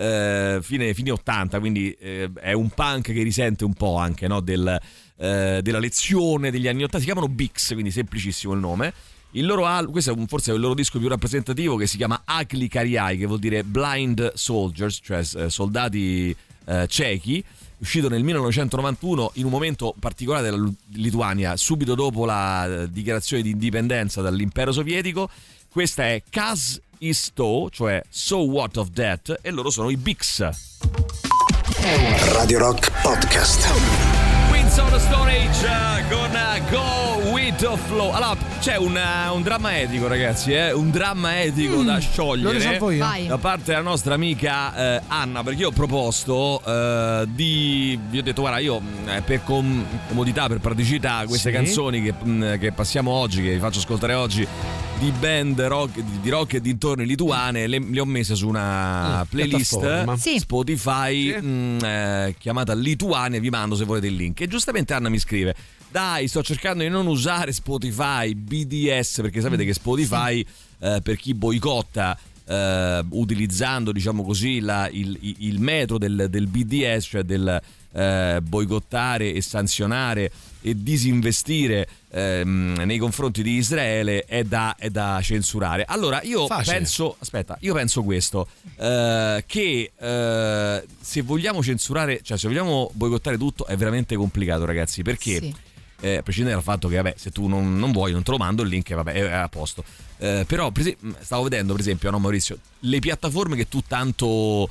eh, fine, fine ottanta, quindi eh, è un punk che risente un po' anche, no, del, eh, della lezione degli anni ottanta. Si chiamano Bix, quindi semplicissimo il nome. Il loro al- questo è un, forse è il loro disco più rappresentativo, che si chiama Ugly Cariai, che vuol dire Blind Soldiers, cioè eh, soldati eh, ciechi, uscito nel millenovecentonovantuno in un momento particolare della Lu- Lituania, subito dopo la eh, dichiarazione di indipendenza dall'impero sovietico. Questa è Kaz Isto, cioè So What of That, e loro sono i Bix. Radio Rock Podcast. Quincy Soda Storage uh, con uh, Go With The Flow. Allora, c'è un, uh, un dramma etico, ragazzi, eh? Un dramma etico mm, da sciogliere lo risolvo io. Vai. Da parte della nostra amica uh, Anna, perché io ho proposto uh, di... Vi ho detto, guarda, io eh, per com- comodità, per praticità, queste sì. canzoni che, mh, che passiamo oggi, che vi faccio ascoltare oggi, di band rock, di rock e dintorni lituane, le, le ho messe su una mm, playlist sì. Spotify sì. mh, eh, chiamata Lituania. Vi mando se volete il link. E giustamente Anna mi scrive: dai, sto cercando di non usare Spotify B D S, perché sapete che Spotify sì. eh, per chi boicotta eh, utilizzando, diciamo così, la, il, il metro del, del B D S, cioè del eh, boicottare e sanzionare e disinvestire ehm, nei confronti di Israele, è da, è da censurare. Allora io Facile. penso aspetta io penso questo, eh, che eh, se vogliamo censurare, cioè se vogliamo boicottare tutto, è veramente complicato, ragazzi, perché Sì. eh, a prescindere dal fatto che vabbè, se tu non, non vuoi non te lo mando il link, vabbè, è, è a posto. Eh, però per esempio, stavo vedendo per esempio, no Maurizio, le piattaforme che tu tanto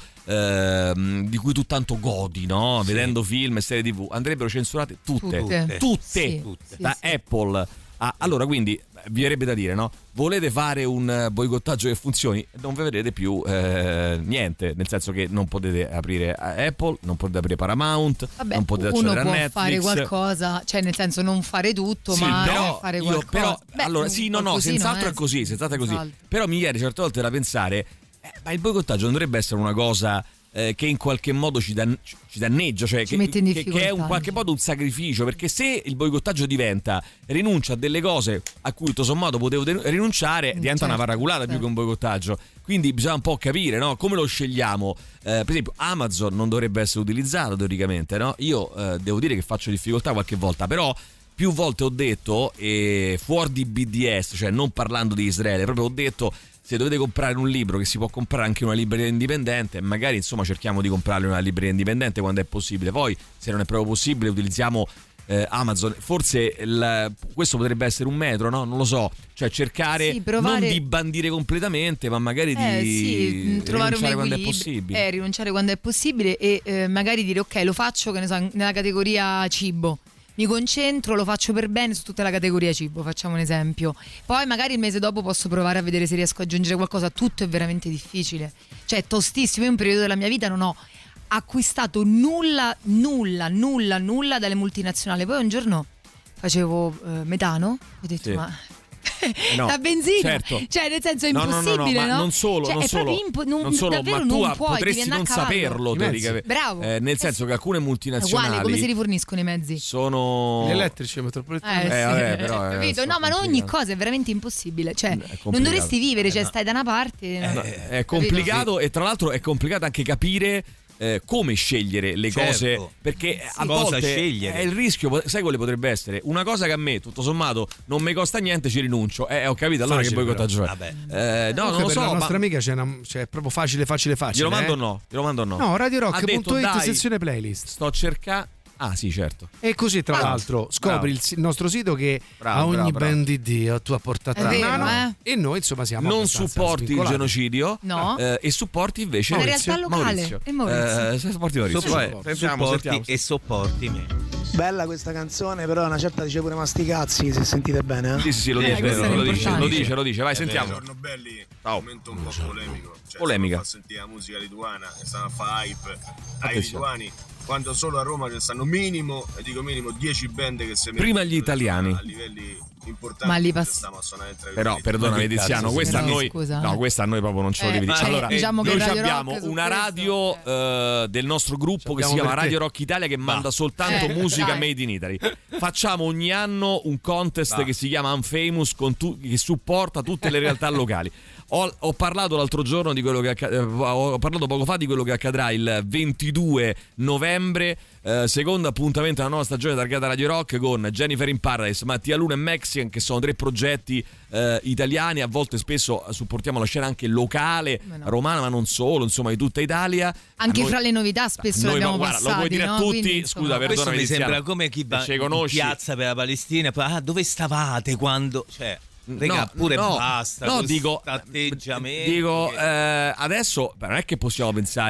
ehm, di cui tu tanto godi, no? Sì. Vedendo film e serie tv, andrebbero censurate tutte, tutte, tutte, sì. tutte. Sì, da sì. Apple a, allora, quindi vi verrebbe da dire, no? Volete fare un boicottaggio che funzioni? Non vi vedrete più eh, niente, nel senso che non potete aprire Apple, non potete aprire Paramount, Vabbè, non potete uno accedere può a Netflix. fare qualcosa, cioè nel senso non fare tutto, Sì, ma però fare io, qualcosa. però, Beh, allora sì, no, no, qualcosino, senz'altro eh, è così, senz'altro è così. senz'altro. Però mi viene certe volte da pensare, eh, ma il boicottaggio non dovrebbe essere una cosa eh, che in qualche modo ci, dan- ci danneggia, cioè Ci che, mette in che, che è difficoltà, in qualche modo un sacrificio, perché se il boicottaggio diventa rinuncia a delle cose a cui tutto sommato potevo de- rinunciare, diventa certo, una paraculata certo. più che un boicottaggio. Quindi bisogna un po' capire, no? Come lo scegliamo. Eh, per esempio Amazon non dovrebbe essere utilizzato teoricamente, no? Io eh, devo dire che faccio difficoltà qualche volta, però più volte ho detto, eh, fuori di B D S, cioè non parlando di Israele, proprio ho detto, se dovete comprare un libro, che si può comprare anche in una libreria indipendente, magari insomma cerchiamo di comprarlo in una libreria indipendente quando è possibile. Poi se non è proprio possibile utilizziamo eh, Amazon. Forse il, questo potrebbe essere un metro, no? Non lo so, cioè cercare Sì, provare... non di bandire completamente, ma magari Eh, di sì, trovare un rinunciare quando è equilibrio, possibile. eh, rinunciare quando è possibile e eh, magari dire ok, lo faccio, che ne so, nella categoria cibo. Mi concentro, lo faccio per bene su tutta la categoria cibo, facciamo un esempio. Poi magari il mese dopo posso provare a vedere se riesco ad aggiungere qualcosa. Tutto è veramente difficile, cioè è tostissimo. Io in un periodo della mia vita non ho acquistato nulla, nulla, nulla, nulla dalle multinazionali. Poi un giorno facevo eh, metano, ho detto Sì. ma... No, la benzina, certo. cioè nel senso è No, no, no, no, impossibile, ma no? non solo, Cioè, non è solo, proprio impo- non, non solo, davvero ma tu non a- puoi, devi potresti andare non a cavallo. saperlo teoricamente. Bravo. Eh, nel senso che alcune multinazionali Uguale, come si riforniscono i mezzi? sono Gli elettrici metropolitani. Eh, Eh, sì. vabbè, però, eh, Capito? so No, ma non ogni complicato. cosa è veramente impossibile. Cioè, complicato. non dovresti vivere, cioè stai da una parte. No, no. è complicato e tra l'altro è complicato anche capire eh, come scegliere le Certo. cose, perché a Cosa volte scegliere? è il rischio, sai quale potrebbe essere? Una cosa che a me tutto sommato non mi costa niente, ci rinuncio. Eh, ho capito, allora Facile, che boicottaggio è? Vabbè. Eh, no, Comunque non lo per so, la nostra ma amica c'è, una, c'è proprio facile, facile, facile. glielo mando o eh? no? Glielo mando o no? No, radio Ha detto, rock punto it, dai, sezione playlist. sto cercando. Ah, sì, certo. E così, tra Bravo, l'altro, scopri bravo. il, si- il nostro sito che Bravo, a ogni bravo, bravo. ben di Dio a tua portata È di vero, mano. eh? E noi, insomma, siamo Non abbastanza supporti il svincolati. genocidio, No. eh, e supporti invece Una Maurizio. realtà locale. Maurizio. E Maurizio. Eh, supporti Maurizio. Sopporti, Vai, sentiamo, supporti sentiamo. e sopporti me. Bella questa canzone, però una certa dice pure masticazzi, se sentite bene. Eh? Sì, sì, sì, lo Eh, dice, questo è lo dice, importante. lo dice, lo dice. Vai, È sentiamo. vero. Buongiorno belli, Ciao. momento un po' polemico. Cioè, Polemica. Fa sentire la musica lituana e stanno a fare hype ai Attenzione. lituani, quando solo a Roma ci stanno minimo, e dico minimo, dieci band che si Prima mettono gli italiani. a livelli importanti. Ma li che pass- stiamo a suonare tra i Però quelli. perdonami Ma che Tiziano, cazzo, questa a sì. noi Scusa, no, eh. questa a noi proprio non ce lo Eh, devi dire. ma, Allora, eh, diciamo che noi Radio abbiamo Rock su una questo, radio eh, del nostro gruppo che si Abbiamo chiama per te. Radio Rock Italia che manda soltanto Eh, musica dai. made in Italy. Facciamo ogni anno un contest Va. che si chiama Unfamous con tu- che supporta tutte le realtà locali. Ho, ho parlato l'altro giorno di quello che acca- eh, ho parlato poco fa di quello che accadrà il ventidue novembre, eh, secondo appuntamento della nuova stagione targata Radio Rock con Jennifer in Paradise, Mattia Luna e Mexican, che sono tre progetti eh, italiani. A volte spesso supportiamo la scena anche locale, Beh, no. romana, ma non solo, insomma di tutta Italia. Anche A noi- fra le novità spesso noi, le abbiamo ma guarda, passate, lo puoi dire no? a tutti, Quindi, scusa, insomma, per- Questo Perdonami, mi sembra Tiziano, come chi va se ci in conosci. piazza per la Palestina e poi, ah, dove stavate quando... Cioè, Rega, pure no, basta. no, con dico, atteggiamento. dico che- eh, adesso beh, non è che possiamo pensare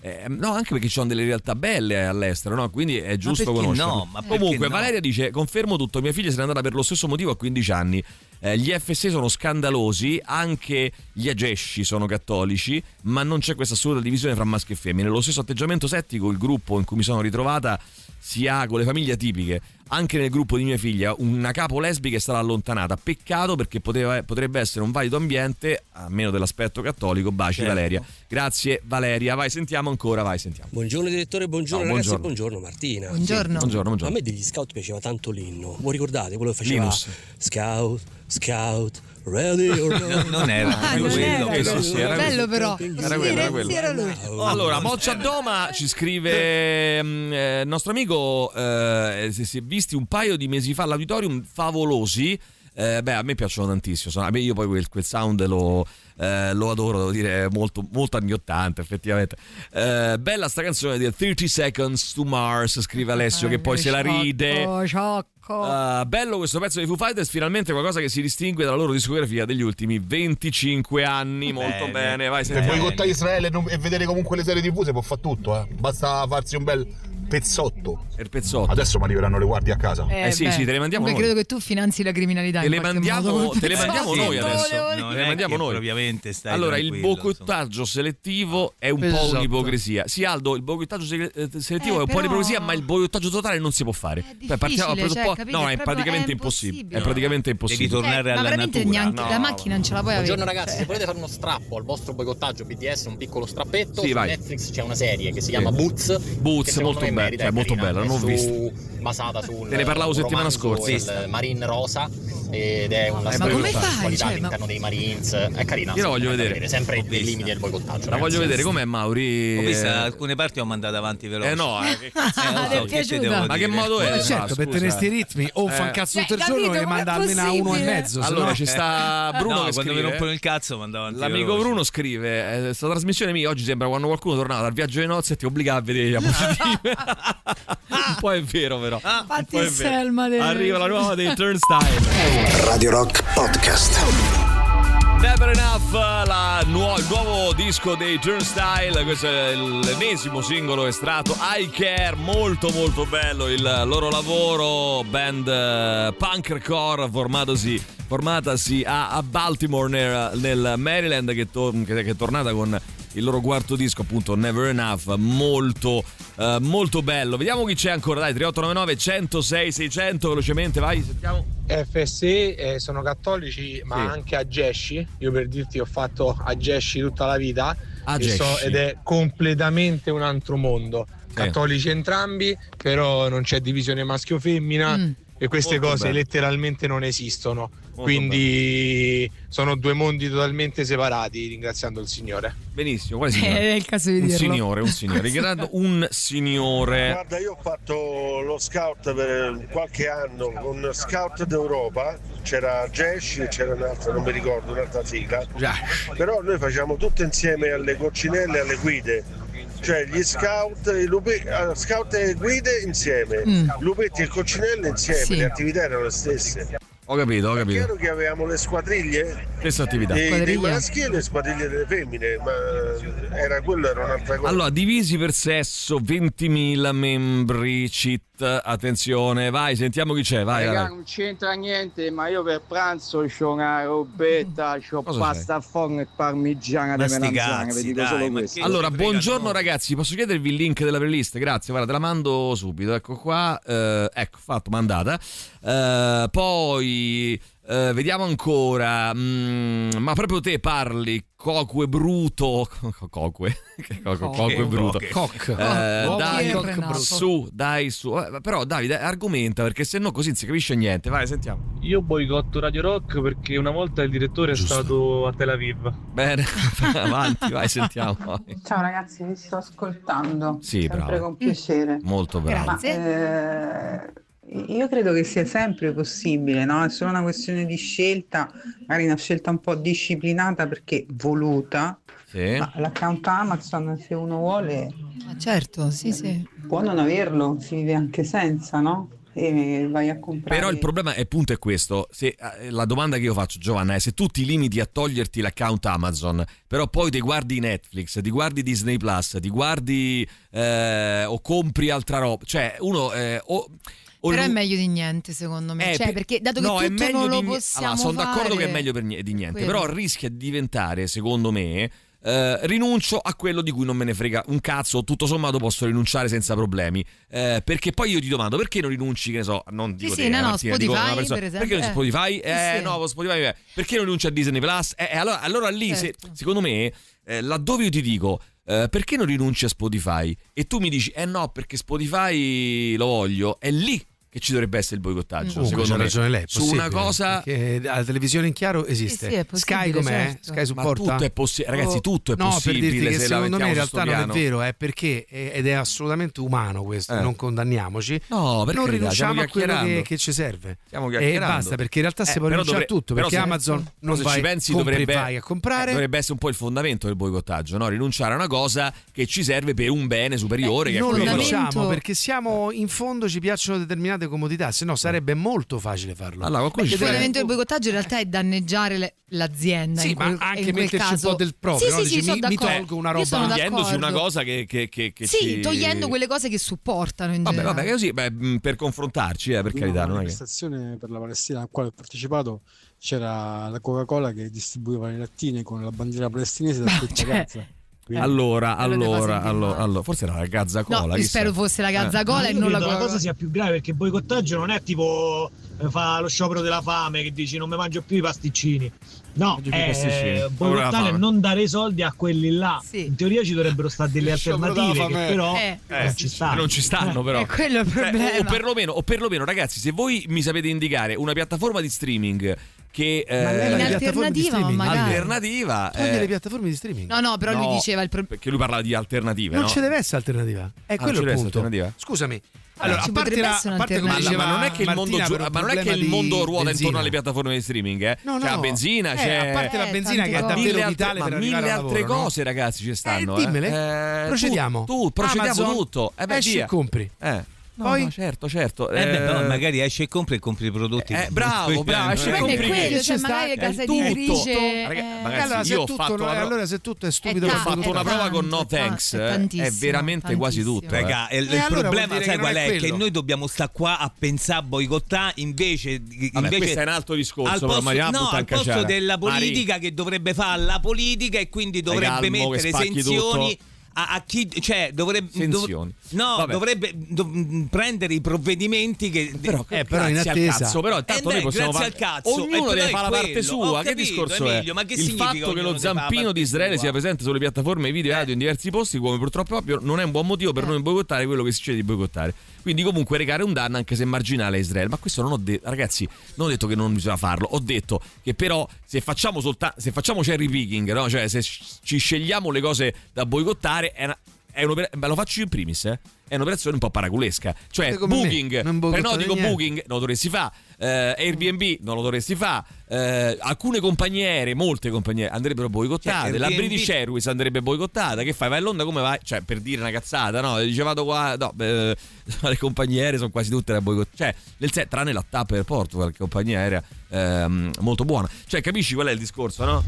Eh, no, anche perché ci sono delle realtà belle all'estero, no? Quindi è giusto conoscere. No, ma comunque no? Valeria dice: confermo tutto, mia figlia se n'è andata per lo stesso motivo a quindici anni. Eh, gli F S sono scandalosi, anche gli agesci sono cattolici, ma non c'è questa assoluta divisione fra maschi e femmine. Lo stesso atteggiamento settico, il gruppo in cui mi sono ritrovata si ha con le famiglie atipiche. Anche nel gruppo di mia figlia una capo lesbica è stata allontanata. Peccato, perché poteva, potrebbe essere un valido ambiente, a meno dell'aspetto cattolico. Baci, certo. Valeria. Grazie Valeria. Vai, sentiamo ancora, vai, sentiamo. Buongiorno direttore, buongiorno no, ragazzi, buongiorno. buongiorno Martina. Buongiorno. Sì. buongiorno, buongiorno. A me degli Scout piaceva tanto l'inno. Voi ricordate quello che faceva? Linus. Scout, Scout, ready or not? Non era Ah, più non quello, era, però. sì, era bello però. Era quello, era quello. Sì, era lui. Allora, Moccia Doma ci scrive: mh, eh, nostro amico eh, si, si è visti un paio di mesi fa all'auditorium, favolosi. Eh, beh, a me piacciono tantissimo. Sono, a me io poi quel, quel sound lo, eh, lo adoro, devo dire, molto, molto anni ottanta, effettivamente. Eh, bella sta canzone di thirty Seconds to Mars, scrive Alessio, che poi se la ride. Oh, sciocco. Uh, bello questo pezzo dei Foo Fighters, finalmente qualcosa che si distingue dalla loro discografia degli ultimi venticinque anni. Molto bene, bene. Vai, per boicottare Israele e vedere comunque le serie tivù si può fare tutto, eh. Basta farsi un bel pezzotto. Il pezzotto. Adesso mi arriveranno le guardie a casa. Eh, eh sì, beh, sì, te le mandiamo noi. Credo che tu finanzi la criminalità. Te in le mandiamo, modo. te le mandiamo noi adesso. Non te le è mandiamo che noi. Propriamente stai allora, il tranquillo, boicottaggio selettivo è un Esatto. po' un'ipocrisia. Sì, Aldo, il boicottaggio se- selettivo Eh, è un po' però- un'ipocrisia, ma il boicottaggio totale non si può fare. È difficile, partiamo dal cioè, presupposto- capito? no, È è proprio- praticamente è impossibile. impossibile. È praticamente Devi impossibile. tornare Ma alla veramente natura. neanche No, la macchina non ce la puoi avere. Buongiorno ragazzi, Cioè. se volete fare uno strappo al vostro boicottaggio B D S, un piccolo strappetto, Sì, su vai. Netflix c'è una serie che si chiama Boots. Boots, che secondo molto me bella, merita, cioè, è molto carina, bella, è non l'ho su- basata sul Te ne parlavo settimana romanzo, scorsa. il Marine Rosa, ed è una Ma storia come di fai? qualità Cioè, all'interno dei Marines. È carina. Io la voglio da vedere. Sempre L'ho nei vista. limiti del boicottaggio. La voglio ragazzi. vedere com'è, Mauri. Ho visto Eh, alcune parti, ho mandato avanti veloce. Eh no, eh, che cazzo. Eh, lo Ah, so, ti è che te piaciuta? devo Ma che dire? modo è? Eh, No, certo, per scusa. tenere sti ritmi o fa un Eh. cazzo Cioè, tutto il capito, giorno e com'è manda almeno a uno e possibile? mezzo. se Allora no- ci sta Bruno no, che quando scrive. mi rompono il cazzo mando avanti L'amico veloce. Bruno scrive: eh, sta trasmissione mia oggi sembra quando qualcuno tornava dal viaggio di nozze e ti obbliga a vedere gli diapositive. Un po' è vero, però. Un Fatti po' è il vero. Selma dei- Arriva la nuova dei Turnstile. Radio Rock Podcast. Never Enough, la nuo- il nuovo disco dei Turnstile. Questo è l'ennesimo singolo estratto. I Care, molto molto bello il loro lavoro. Band eh, punk hardcore formatosi, formatasi a, a Baltimore nel, nel Maryland, che, to- che, che è tornata con il loro quarto disco, appunto Never Enough. Molto eh, molto bello. Vediamo chi c'è ancora, dai. Tre otto nove nove uno zero sei sei zero zero, velocemente, vai, sentiamo. F S E eh, sono cattolici, ma Sì. anche agesci. Io per dirti ho fatto agesci tutta la vita e Agesci. so- ed è completamente un altro mondo. Cattolici entrambi, però non c'è divisione maschio-femmina Mm. e queste Molto cose bello. letteralmente non esistono. Molto Quindi sono due mondi totalmente separati, ringraziando il Signore. Benissimo, quale Eh, signore? è il caso di Un dirlo. signore, un signore, ringraziando un signore. Guarda, io ho fatto lo scout per qualche anno con Scout d'Europa, c'era Gesci e c'era un'altra, non mi ricordo, un'altra sigla. Però noi facciamo tutto insieme alle coccinelle e alle guide. Cioè gli scout, i lupi, eh, scout e guide insieme, Mm. lupetti e coccinelle insieme, Sì. le attività erano le stesse. Ho capito, ho È capito. chiaro che avevamo le squadriglie Stessa attività. dei, dei Squadriglie. maschi e le squadriglie delle femmine, ma era quello, era un'altra cosa. Allora, divisi per sesso, ventimila membri, cheat, attenzione, vai, sentiamo chi c'è, vai, Raga, vai. non c'entra niente, ma io per pranzo c'ho una robetta, c'ho Cosa pasta al forno e parmigiana Ma di sti melanzane, cazzi, vi dico dai, solo ma questo. che- Allora, ci frega buongiorno no. ragazzi, posso chiedervi il link della playlist? Grazie, guarda, te la mando subito, ecco qua, eh, ecco, fatto, mandata. Eh, poi, eh, vediamo ancora, mm, ma proprio te parli, Coque Bruto, Coque, che Coque, Coque Bruto. Coc. Eh, Uomo dai, di Coc Coc Bruto. su, dai, su. Eh, però Davide, argomenta, perché se no così non si capisce niente. Vai, sentiamo. Io boicotto Radio Rock perché una volta il direttore Giusto. è stato a Tel Aviv. Bene, avanti, vai, sentiamo. Ciao ragazzi, vi sto ascoltando. Sì, sempre bravo. con piacere. Molto bravo. Ma, eh, io credo che sia sempre possibile, no? È solo una questione di scelta, magari una scelta un po' disciplinata perché voluta. Sì. Ma l'account Amazon, se uno vuole, Ma certo, sì, sì. può non averlo, si vive anche senza, no? e vai a comprare. Però il problema è appunto è questo, se, eh, la domanda che io faccio, Giovanna, è se tu ti limiti a toglierti l'account Amazon, però poi ti guardi Netflix, ti guardi Disney Plus, ti guardi eh, o compri altra roba, cioè uno eh, o, o però lui... è meglio di niente secondo me, Eh, cioè, per- perché dato che no, è tutto meglio non lo di- possiamo allora, sono d'accordo fare, che è meglio per ni- di niente, quello. però rischia di diventare, secondo me, eh, rinuncio a quello di cui non me ne frega un cazzo, tutto sommato posso rinunciare senza problemi, eh, perché poi io ti domando perché non rinunci, che ne so, non dico sì, te, no, no, Martina, dico Spotify, una persona, per esempio, perché non eh. Spotify? Eh, Sì, sì. no, Spotify, eh. Perché non rinunci a Disney Plus? Eh, eh, allora, allora lì, se- Certo. secondo me, eh, laddove io ti dico eh, perché non rinunci a Spotify e tu mi dici eh no, perché Spotify lo voglio, è lì che ci dovrebbe essere il boicottaggio, Comunque secondo c'ha me. ragione lei, è su una possibile, cosa perché la televisione in chiaro esiste. Sì, sì, è possibile, Sky com'è? certo. Sky Ma supporta? tutto è possibile, ragazzi, tutto è no, possibile. per dirti che se la secondo me in mettiamo su realtà sto non è piano. vero, è perché ed è assolutamente umano questo, Eh. non condanniamoci. No, per non carità, rinunciamo stiamo a quello che, chiacchierando. che ci serve. Stiamo E chiacchierando. basta, perché in realtà si Eh, può però rinunciare a dovre- tutto, però perché se- Amazon però non se vai, ci pensi compri, dovrebbe, vai a comprare. eh, dovrebbe essere un po' il fondamento del boicottaggio, no? Rinunciare a una cosa che ci serve per un bene superiore. Eh, che è Non quello lo che- facciamo perché siamo in fondo, ci piacciono determinate comodità, se no sarebbe molto facile farlo. Allora, qualcuno Il ci fa- fondamento del boicottaggio in realtà è danneggiare le- l'azienda. Sì, in quel, ma anche in quel metterci caso. un po' del proprio, Sì, no? sì, sì, Dici, sono mi- mi d'accordo. tolgo una Io roba- sono togliendoci d'accordo. una cosa che, che, che, che Sì, ci... togliendo quelle cose che supportano in Vabbè, generale. vabbè, così beh, mh, per confrontarci, eh, per Prima carità, una non è che... manifestazione per la Palestina alla quale ho partecipato, c'era la Coca-Cola che distribuiva le lattine con la bandiera palestinese da tutta cioè, Gaza. Quindi- Allora, Quello ti fa allora, sentire allora, male. allora, forse era la Gazzacola. No, io chissà. spero fosse la Eh. Gazzacola e Io non la credo la Coca-Cola. cosa sia più grave perché il boicottaggio non è tipo eh, fa lo sciopero della fame che dici non mi mangio più i pasticcini. No, Mangio più i pasticcini. è Paura della boicottare fame. e non dare i soldi a quelli là. Sì. In teoria ci dovrebbero stare delle Lo sciopero della alternative che fame. però Eh. non ci stanno. Non ci stanno, però. È quello il Cioè, problema. o, o perlomeno, o perlomeno, ragazzi, se voi mi sapete indicare una piattaforma di streaming che eh, Ma lei In le piattaforme di alternativa, streaming, ma magari. alternativa, toglie eh, le piattaforme di streaming. No, no, però no, lui diceva il problema. perché lui parla di alternative, Non no? ci deve essere alternativa. È Ah, quello non ci il deve punto. essere alternativa? Scusami. Allora, ci a parte, potrebbe la, essere a parte come Ma, un'alternativa. diceva ma non è che il mondo, Martina, giu- per un ma non è che il problema mondo di ruota benzina. intorno alle piattaforme di streaming, eh? No, C'è la no. benzina, Eh, c'è a parte la Eh, benzina tante che è cose. davvero mille altre, vitale ma per mille arrivare al altre lavoro, no? cose, ragazzi, ci stanno. Eh, dimmele. Eh, Procediamo. Tu, tu, procediamo Amazon, tutto. Eh beh, esci via. e compri. Eh. No, Poi? no, certo, certo. Eh beh, no, Eh, magari esci e compri e compri i prodotti. Eh, bravo, bravo, esci e Ma è compri quello, che cioè ci sta, magari è casa tutto. editrice. Raga- eh, ragazzi, allora, se io ho tutto, fatto no- una pro- allora se tutto è stupido È per ho tanto, fatto tutto. una prova con No tanto, Thanks, è eh, è tantissimo, veramente quasi tantissimo. tutto. eh. Raga, il, E il allora vuol problema dire sai che non qual è è? Che quello. noi dobbiamo stare qua a pensare a boicottare invece, Vabbè, invece questo è un altro discorso, al però posto, Maria no, butta al in posto cacciara. della Mari, politica che dovrebbe fare la politica e quindi dovrebbe calmo, che mettere spacchi sanzioni tutto. a, a chi, cioè dovrebbe Sanzioni. dov- no, Vabbè. dovrebbe dov- prendere i provvedimenti che Però, Eh, però in grazie al attesa. cazzo, però intanto Eh beh, noi possiamo grazie far- al cazzo. Eh, ognuno però deve è fare la parte quello. sua. Ho Che capito, discorso Emilio, è? ma che Il significa fatto che ognuno lo deve fare la zampino parte di Israele sua? sia presente sulle piattaforme video e radio in diversi posti, come purtroppo proprio non è un buon motivo per non boicottare quello che si sceglie di boicottare. Quindi comunque recare un danno anche se marginale a Israele. Ma questo non ho detto, ragazzi, non ho detto che non bisogna farlo, ho detto che però se facciamo soltanto se facciamo cherry picking, no? Cioè se ci scegliamo le cose da boicottare è una È un'opera- ma lo faccio io in primis, eh? È un'operazione un po' paraculesca. Cioè, Come me, Booking, non boicottate prenotico niente. Booking non lo dovresti fare, eh, Airbnb non lo dovresti fare, eh, alcune compagnie aeree, molte compagnie andrebbero boicottate, Cioè, la Airbnb British Airways andrebbe boicottata. Che fai? Vai a Londra come vai? Cioè, per dire una cazzata, no? Dice vado qua, no, beh, le compagnie aeree sono quasi tutte da boicottare. Cioè, nel senso, tranne la TAP Airport, qualche compagnia aerea ehm, molto buona. Cioè, capisci qual è il discorso, no?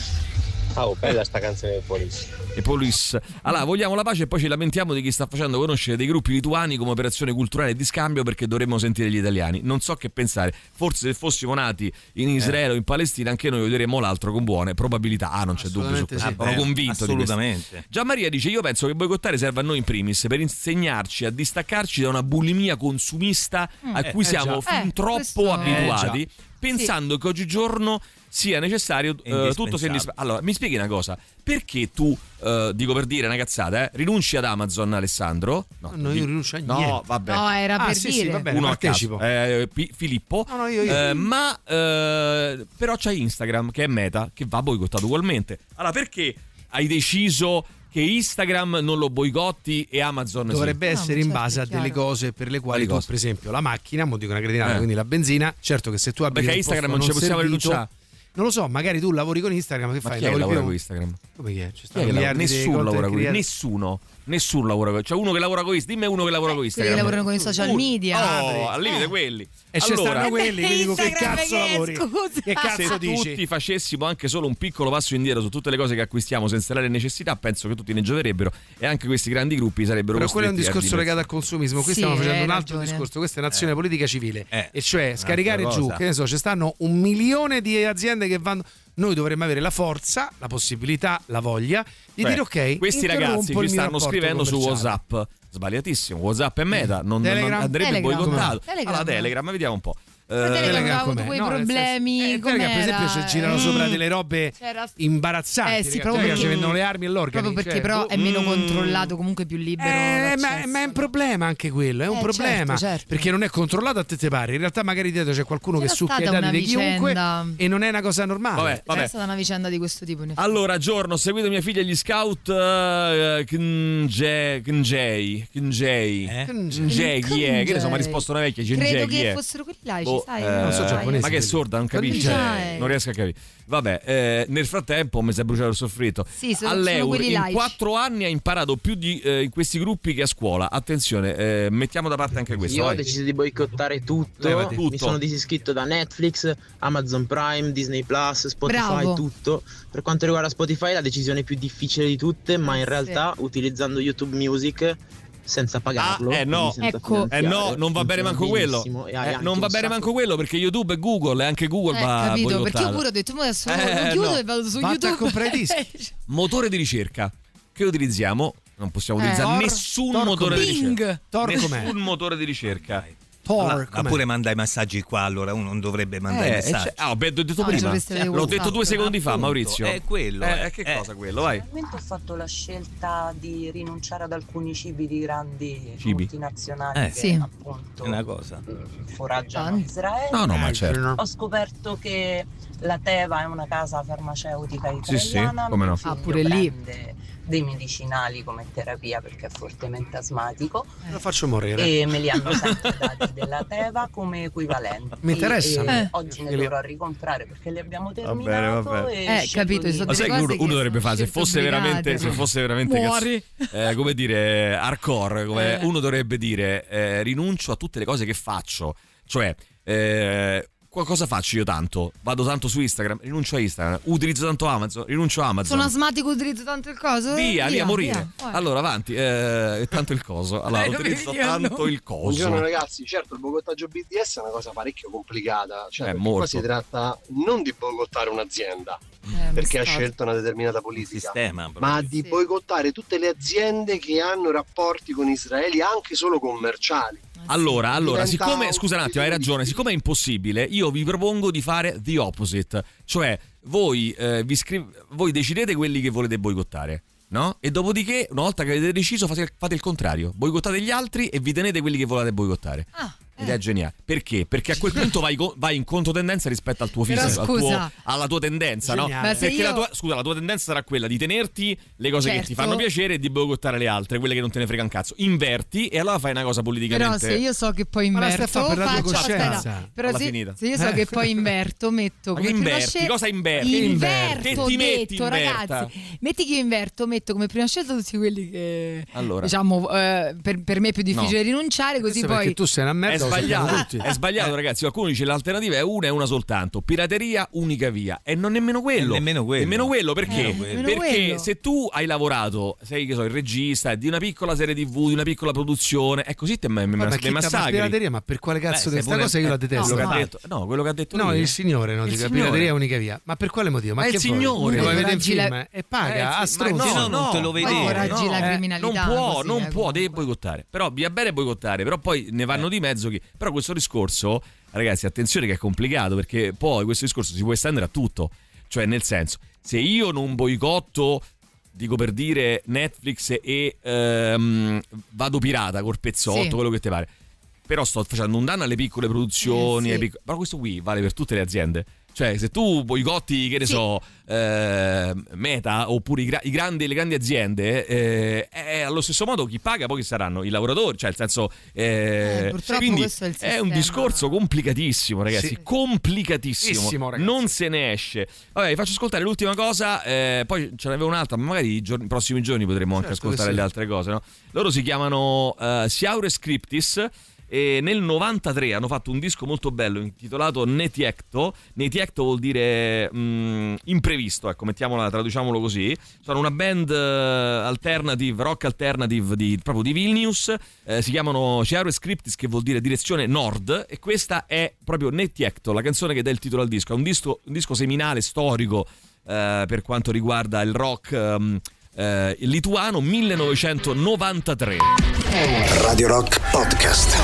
Ah, oh, bella sta canzone del Police. E Police. Allora, vogliamo la pace e poi ci lamentiamo di chi sta facendo conoscere dei gruppi lituani come operazione culturale di scambio perché dovremmo sentire gli italiani. Non so che pensare. Forse se fossimo nati in Israele o in Palestina anche noi vedremo l'altro con buone probabilità. Ah, non c'è dubbio su questo. sì. Sono Eh, convinto di questo. assolutamente. Gianmaria dice: io penso che boicottare serva a noi in primis per insegnarci a distaccarci da una bulimia consumista a Mm, cui eh, siamo già. fin Eh, troppo questo- abituati, Eh, pensando che oggigiorno sia necessario eh, tutto se indispensabile. Allora, mi spieghi una cosa: perché tu, eh, dico per dire una cazzata, eh, rinunci ad Amazon, Alessandro? No, io di- rinuncio a No, niente. vabbè. No, era Ah, per sì, dire. sì, va bene, Uno a partecipo. caso. Eh, Pi- Filippo. No, no, io- io. Eh, ma eh, però c'è Instagram che è Meta che va boicottato ugualmente. Allora, perché hai deciso che Instagram non lo boicotti e Amazon Dovrebbe sì? essere No, in certo, base è a delle chiaro. cose per le quali Quali tu, cose? per esempio, la macchina, mo dico una cretinata, Eh. quindi la benzina, certo che se tu abiti Perché nel Instagram posto non ci possiamo servito, rinunciare. Non lo so, magari tu lavori con Instagram, che Ma fai? chi è che lavora più? con Instagram? Come chi è? Ci Chi è che lavora? Nessuno lavora con nessuno. Nessuno lavora con. C'è uno che lavora con Instagram. Dimmi uno che lavora con Instagram. Quelli che lavorano con i social Uno. media. Oh, al limite Eh. quelli. E ci Allora, stanno quelli che dico che Instagram cazzo che, lavori? scusa. Che cazzo se dici? tutti facessimo anche solo un piccolo passo indietro su tutte le cose che acquistiamo senza dare necessità, penso che tutti ne gioverebbero e anche questi grandi gruppi sarebbero Però quello è un costretti a discorso dire- legato al consumismo. Qui Sì, stiamo facendo hai un altro ragione. discorso. Questa è un'azione politica civile, Eh, e cioè scaricare un'altra giù, cosa. che ne so, ci stanno un milione di aziende che vanno. Noi dovremmo avere la forza, la possibilità, la voglia di Cioè, dire ok. questi ragazzi interrompo ci il mio stanno rapporto scrivendo su commerciale. WhatsApp. Sbagliatissimo. WhatsApp è meta, non, non Telegram? andrebbe Telegram. boicottato. Telegram. Allora, Telegram, vediamo un po'. Ma Telegram Telegram aveva avuto com'è? quei No, nel problemi. senso- eh, Telegram, per com'era? esempio, ci girano Mm. sopra delle robe C'era- imbarazzanti. Eh sì, ragazzi. proprio Telegram perché- ci vendono le armi e l'organo. Proprio perché cioè, però boh. è meno Mm. controllato, comunque più libero. Eh, ma, l'accesso. ma è un problema anche quello, è un Eh, problema, certo, certo. perché non è controllato a te te pare. In realtà magari dietro c'è qualcuno C'era che succhia i stata dati una di chiunque vicenda- e non è una cosa normale. Vabbè, C'è vabbè. stata una vicenda di questo tipo in effetti. Allora, giorno, ho seguito mia figlia agli scout uh, Knjei Knjei Knjei Eh? Knjei chi è? Che ne so, mi ha risposto una vecchia Credo Knjei chi che è? fossero quelli laici, Boh, sai? eh, Non so giapponesi ma che è quelli. sorda, non capisce? Knjei. Non riesco a capire. Vabbè, eh, nel frattempo mi si è bruciato il soffritto. Sì, sono- sono All'Eur quelli in laici. quattro anni ha imparato più di eh, in questi gruppi che a scuola. Attenzione, eh, mettiamo da parte anche questo. Io ho vai. deciso di boicottare tutto. Levati. Mi Tutto. sono disiscritto da Netflix, Amazon Prime, Disney Plus, Spotify, Bravo. tutto. Per quanto riguarda Spotify, la decisione più difficile di tutte, ma in Eh, realtà utilizzando YouTube Music senza pagarlo. Ah, eh no, quindi senza Ecco. Eh finanziare, no, non va bene funziona manco quello. benissimo e hai Eh, anche non va un bene sacco- manco quello perché YouTube è Google e anche Google Eh, va capito, perché io boicottato. pure ho detto, mo adesso Eh, lo chiudo no. e vado su Vattene a YouTube. comprare i dischi. Motore di ricerca che utilizziamo, non possiamo Eh. utilizzare Tor- nessun Tor motore di Bing. ricerca. Tor com'è? Nessun motore di ricerca. Thor, Ma, ma com'è? pure manda i massaggi qua, allora uno non dovrebbe mandare i Eh, messaggi. eh, ah, ho detto No, prima. dovreste avere L'ho WhatsApp. detto due secondi fa, Appunto, Maurizio. è quello, Eh, eh. che Eh. cosa quello, vai. Personalmente ho fatto la scelta di rinunciare ad alcuni cibi di grandi Cibi. multinazionali Eh. che Sì. appunto È una cosa. foraggiano Tanti. Israele. No, no, ma certo. Ho scoperto che la Teva è una casa farmaceutica Sì, sì, italiana. come no. Mio figlio Ah, pure lì. prende dei medicinali come terapia perché è fortemente asmatico Lo faccio morire. e me li hanno sempre dati della Teva come equivalenti. Mi interessa. E Eh. oggi ne Che li- dovrò ricomprare perché li abbiamo bene, terminato. va bene. E Eh, scelgo capito, di- ci sono Ma sai che cose uno, che uno dovrebbe sono fare se scelte fosse veramente, obbligate. se fosse veramente Muori. cazzo- eh, come dire hardcore, come Eh. uno dovrebbe dire eh, rinuncio a tutte le cose che faccio, cioè eh, qua- cosa faccio io tanto? Vado tanto su Instagram, rinuncio a Instagram, utilizzo tanto Amazon, rinuncio a Amazon. Sono asmatico, utilizzo tanto il coso. Via, via, morire. vai. Allora, avanti, eh, tanto il coso. Allora, Eh, utilizzo vedi, io tanto no. il coso. Buongiorno ragazzi, certo il boicottaggio B D S è una cosa parecchio complicata, cioè Eh, perché molto. qua si tratta non di boicottare un'azienda Eh, perché ha bastardo. scelto una determinata politica, Sistema, proprio. ma di Sì. boicottare tutte le aziende che hanno rapporti con Israele anche solo commerciali. Allora, allora, Diventa siccome, un scusa un attimo, hai discorso ragione, siccome è impossibile, io vi propongo di fare the opposite, cioè voi, eh, vi scriv- voi decidete quelli che volete boicottare, no? E dopodiché, una volta che avete deciso, fate, fate il contrario, boicottate gli altri e vi tenete quelli che volete boicottare. Ah, Ed è geniale. Perché? Perché a quel punto vai, co- vai in controtendenza rispetto al tuo Però fisico, al tuo- scusa. alla tua tendenza, no? Geniale. Ma se Perché la io- tua, scusa, la tua tendenza sarà quella di tenerti le cose che ti Certo. fanno piacere e di boicottare le altre, quelle che non te ne frega un cazzo. Inverti e allora fai una cosa politicamente. Però se io so che poi Ma la stai inverto, a fa per la tua faccio coscienza. aspetta, però Alla se, finita. se io so Eh. che poi inverto, metto Ma che come prima inverti? scelta- Cosa inverti? Inverto, Che ho ti metti, detto, inverta? ragazzi. Metti che io inverto, metto come prima scelta tutti quelli che Allora. diciamo eh, per, per me è più difficile No. rinunciare, così Questo poi perché tu sei una È merda, lo sappiamo sbagliato, tutti. è sbagliato ragazzi. Qualcuno dice l'alternativa è una e una soltanto: pirateria, unica via. E non nemmeno quello. E nemmeno quello. Nemmeno quello perché? Nemmeno quello. Perché quello. se tu hai lavorato, sei che so, il regista di una piccola serie tivù, di una piccola produzione, è così te me, me, Vabbè, me chi t'ha massacri. pirateria, ma per quale cazzo Beh, di sei sta pure- cosa io la eh, detesto? quello che ha Ma- detto, no, quello che ha detto No, lui. il signore, no, Il dica signore. pirateria è unica via. Ma per quale motivo? Ma, Ma che il vuoi? signore. Vuoi vedere un Foraggi la- film e paga Eh, a sì, ma stronzo. no, no, non te lo poi vedere. foraggi la no, criminalità. non può, così, non eh, può, devi comunque. boicottare. Però via bene boicottare, però poi ne vanno di mezzo chi. Però questo discorso, ragazzi, attenzione che è complicato, perché poi questo discorso si può estendere a tutto. Cioè, nel senso, se io non boicotto, dico per dire, Netflix e ehm, vado pirata col pezzotto, Sì. quello che ti pare, però sto facendo un danno alle piccole produzioni, Eh, sì. ai pic- però questo qui vale per tutte le aziende. Cioè, se tu boicotti, che ne Sì. so, eh, Meta oppure i, gra- i grandi, le grandi aziende, eh, è allo stesso modo chi paga poi chi saranno? I lavoratori, cioè, nel senso, eh, Eh, purtroppo quindi questo è il è un sistema. discorso complicatissimo, ragazzi, Sì. complicatissimo. Issimo, ragazzi. Non se ne esce. Vabbè, vi faccio ascoltare l'ultima cosa, eh, poi ce n'avevo un'altra, ma magari i, giorni, i prossimi giorni potremo anche Certo ascoltare che sì. le altre cose, no? Loro si chiamano uh, Siaure Scriptis. E nel novantatré hanno fatto un disco molto bello intitolato Netiecto. Netiecto vuol dire mh, imprevisto, ecco, mettiamola, traduciamolo così. Sono una band uh, alternative, rock alternative di, proprio di Vilnius. Eh, si chiamano Siaure Scriptis, che vuol dire direzione nord, e questa è proprio Netiecto, la canzone che dà il titolo al disco. È un disco, un disco seminale, storico, eh, per quanto riguarda il rock um, eh, lituano, millenovecentonovantatré. Radio Rock Podcast.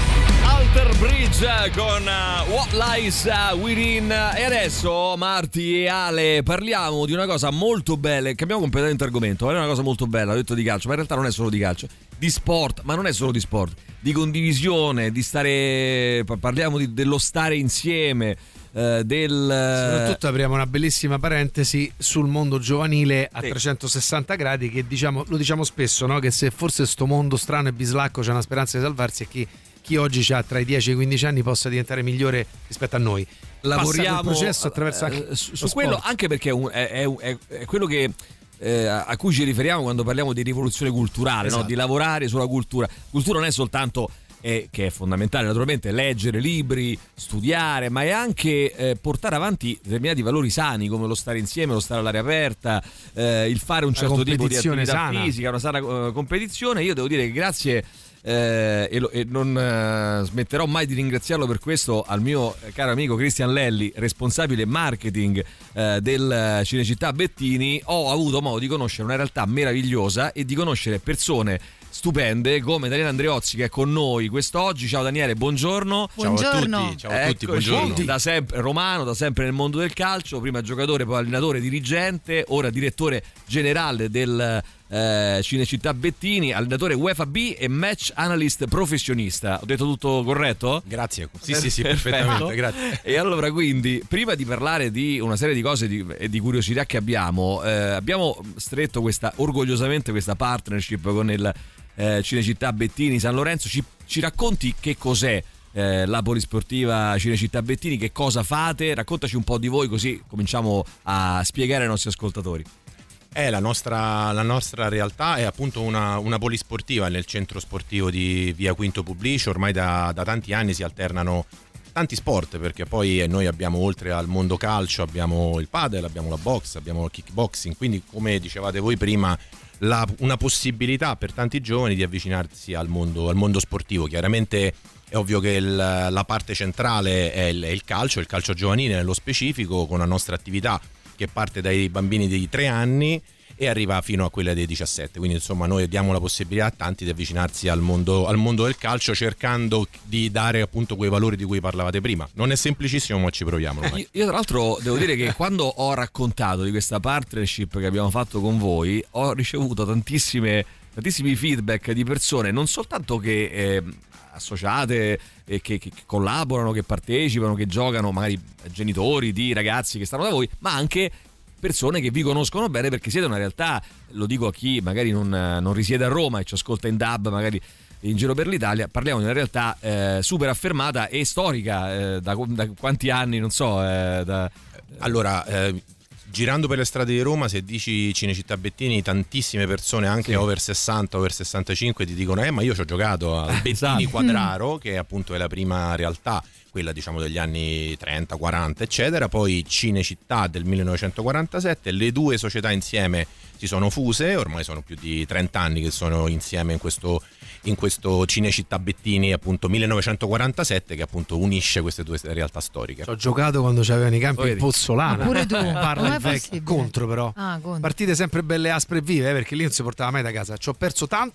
Alter Bridge con uh, What Lies uh, Within. E adesso Marti e Ale parliamo di una cosa molto bella. Cambiamo completamente argomento. È una cosa molto bella, ho detto di calcio, ma in realtà non è solo di calcio, di sport, ma non è solo di sport, di condivisione, di stare, parliamo di, dello stare insieme, eh, del... Soprattutto apriamo una bellissima parentesi sul mondo giovanile a Sì. trecentosessanta gradi, che diciamo, lo diciamo spesso, no? Che se forse sto mondo strano e bislacco c'è una speranza di salvarsi, è chi, chi oggi ha tra i dieci e i quindici anni possa diventare migliore rispetto a noi. Lavoriamo Passa quel processo attraverso anche eh, su, lo su sport. quello, anche perché è, un- è- è- è- è quello che eh, a cui ci riferiamo quando parliamo di rivoluzione culturale, no? Esatto. Di lavorare sulla cultura. Cultura non è soltanto, eh, che è fondamentale naturalmente, leggere libri, studiare, ma è anche eh, portare avanti determinati valori sani, come lo stare insieme, lo stare all'aria aperta, eh, il fare un certo tipo di competizione attività sana. fisica, una sana eh, competizione. Io devo dire che grazie eh, e, lo- e non eh, smetterò mai di ringraziarlo per questo al mio eh, caro amico Cristian Lelli, responsabile marketing eh, del Cinecittà Bettini. Ho avuto modo di conoscere una realtà meravigliosa e di conoscere persone stupende come Daniele Andreozzi, che è con noi quest'oggi. Ciao Daniele, buongiorno. Buongiorno. Ciao a tutti, ciao a tutti, Eccoci, buongiorno. Da sempre romano, da sempre nel mondo del calcio, prima giocatore, poi allenatore, dirigente, ora direttore generale del eh, Cinecittà Bettini, allenatore UEFA B e match analyst professionista. Ho detto tutto corretto? Grazie. Sì, sì, sì, Perfetto. perfettamente, grazie. E allora, quindi, prima di parlare di una serie di cose di- e di curiosità che abbiamo, eh, abbiamo stretto questa orgogliosamente questa partnership con il eh, Cinecittà Bettini San Lorenzo. Ci, ci racconti che cos'è eh, la polisportiva Cinecittà Bettini, che cosa fate? Raccontaci un po' di voi, così cominciamo a spiegare ai nostri ascoltatori. Eh, la, nostra, la nostra realtà è appunto una, una polisportiva nel centro sportivo di Via Quinto Publicio. Ormai da, da tanti anni si alternano tanti sport, perché poi noi abbiamo, oltre al mondo calcio, abbiamo il padel, abbiamo la box, abbiamo il kickboxing, quindi come dicevate voi prima, la, una possibilità per tanti giovani di avvicinarsi al mondo, al mondo sportivo. Chiaramente è ovvio che il, la parte centrale è il, è il calcio, il calcio giovanile nello specifico, con la nostra attività che parte dai bambini di tre anni e arriva fino a quella dei diciassette. Quindi insomma noi diamo la possibilità a tanti di avvicinarsi al mondo, al mondo del calcio, cercando di dare appunto quei valori di cui parlavate prima. Non è semplicissimo, ma ci proviamo. Eh, io, io tra l'altro devo dire che quando ho raccontato di questa partnership che abbiamo fatto con voi, ho ricevuto tantissime, tantissimi feedback di persone, non soltanto che eh, associate e che, che collaborano, che partecipano, che giocano, magari genitori di ragazzi che stanno da voi, ma anche persone che vi conoscono bene, perché siete una realtà, lo dico a chi magari non, non risiede a Roma e ci ascolta in D A B, magari in giro per l'Italia, parliamo di una realtà eh, super affermata e storica, eh, da, da quanti anni, non so. Eh, da... Allora, eh, girando per le strade di Roma, se dici Cinecittà Bettini, tantissime persone, anche Sì. over sessanta, over sessantacinque, ti dicono eh ma io ci ho giocato al Bettini Esatto. Quadraro, che appunto è la prima realtà, quella diciamo degli anni trenta, quaranta eccetera. Poi Cinecittà del millenovecentoquarantasette, le due società insieme si sono fuse, ormai sono più di trenta anni che sono insieme in questo, in questo Cinecittà Bettini appunto millenovecentoquarantasette, che appunto unisce queste due realtà storiche. Ci ho giocato quando c'avevano i campi in Pozzolana. Ma pure tu. Parla Com'è il vecchio possibile? contro, però Ah, contro. partite sempre belle aspre e vive, eh, perché lì non si portava mai da casa. Ci ho perso tanto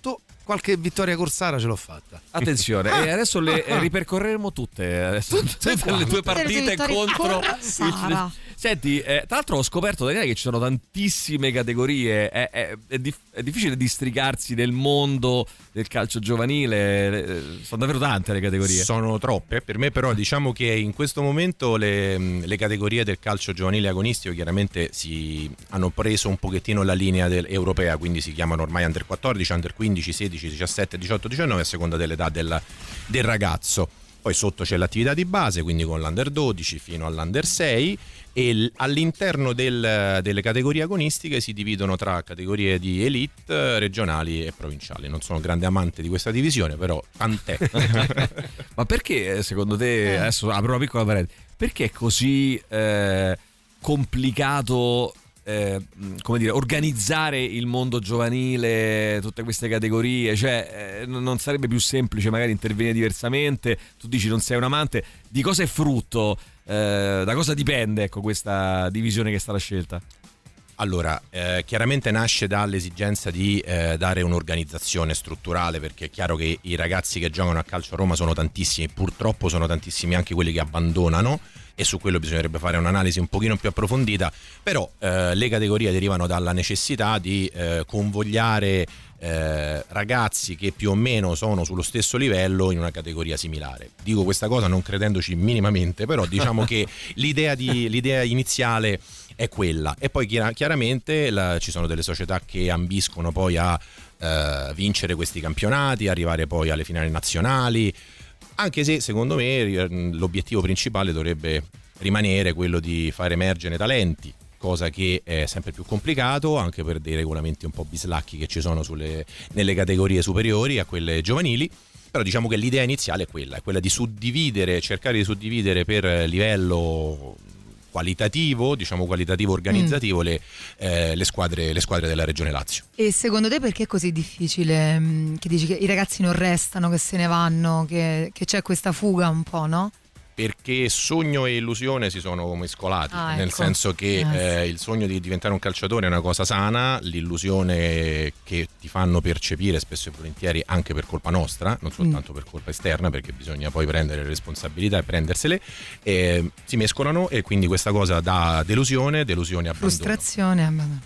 qualche vittoria corsara ce l'ho fatta. Attenzione, e adesso le ripercorreremo tutte, adesso, tutte, tutte le due partite contro il... Senti, eh, tra l'altro ho scoperto da che ci sono tantissime categorie, è, è, è, dif- è difficile districarsi nel mondo del calcio giovanile, sono davvero tante le categorie. Sono troppe, per me però diciamo che in questo momento le, le categorie del calcio giovanile agonistico chiaramente si hanno preso un pochettino la linea del, europea, quindi si chiamano ormai under quattordici, under quindici, sedici, diciassette, diciotto, diciannove a seconda dell'età del, del ragazzo. Poi sotto c'è l'attività di base, quindi con l'under dodici fino all'under sei, e l- all'interno del, delle categorie agonistiche si dividono tra categorie di elite, regionali e provinciali. Non sono grande amante di questa divisione, però tant'è. Ma perché secondo te, adesso apro una piccola parentesi, perché è così eh, complicato eh, come dire, organizzare il mondo giovanile, tutte queste categorie? Cioè eh, non sarebbe più semplice magari intervenire diversamente? Tu dici non sei un amante, di cosa è frutto? Eh, da cosa dipende, ecco, questa divisione che è stata scelta? Allora, eh, chiaramente nasce dall'esigenza di eh, dare un'organizzazione strutturale, perché è chiaro che i ragazzi che giocano a calcio a Roma sono tantissimi, purtroppo sono tantissimi anche quelli che abbandonano, e su quello bisognerebbe fare un'analisi un pochino più approfondita, però eh, le categorie derivano dalla necessità di eh, convogliare eh, ragazzi che più o meno sono sullo stesso livello in una categoria similare. Dico questa cosa non credendoci minimamente, però diciamo che l'idea, di, l'idea iniziale è quella, e poi chiar- chiaramente la, ci sono delle società che ambiscono poi a eh, vincere questi campionati, arrivare poi alle finali nazionali, anche se secondo me l'obiettivo principale dovrebbe rimanere quello di far emergere talenti, cosa che è sempre più complicato anche per dei regolamenti un po' bislacchi che ci sono sulle, nelle categorie superiori a quelle giovanili. Però diciamo che l'idea iniziale è quella, è quella di suddividere, cercare di suddividere per livello qualitativo, diciamo qualitativo organizzativo, mm. le, eh, le, squadre, le squadre della Regione Lazio. E secondo te perché è così difficile? Che dici che i ragazzi non restano, che se ne vanno, che, che c'è questa fuga un po', no? Perché sogno e illusione si sono mescolati, ah, nel ecco. senso che ah, eh, sì. il sogno di diventare un calciatore è una cosa sana, l'illusione che ti fanno percepire spesso e volentieri anche per colpa nostra, non soltanto mm. per colpa esterna, perché bisogna poi prendere le responsabilità e prendersele, eh, si mescolano, e quindi questa cosa dà delusione, delusione abbandono. Frustrazione, abbandono.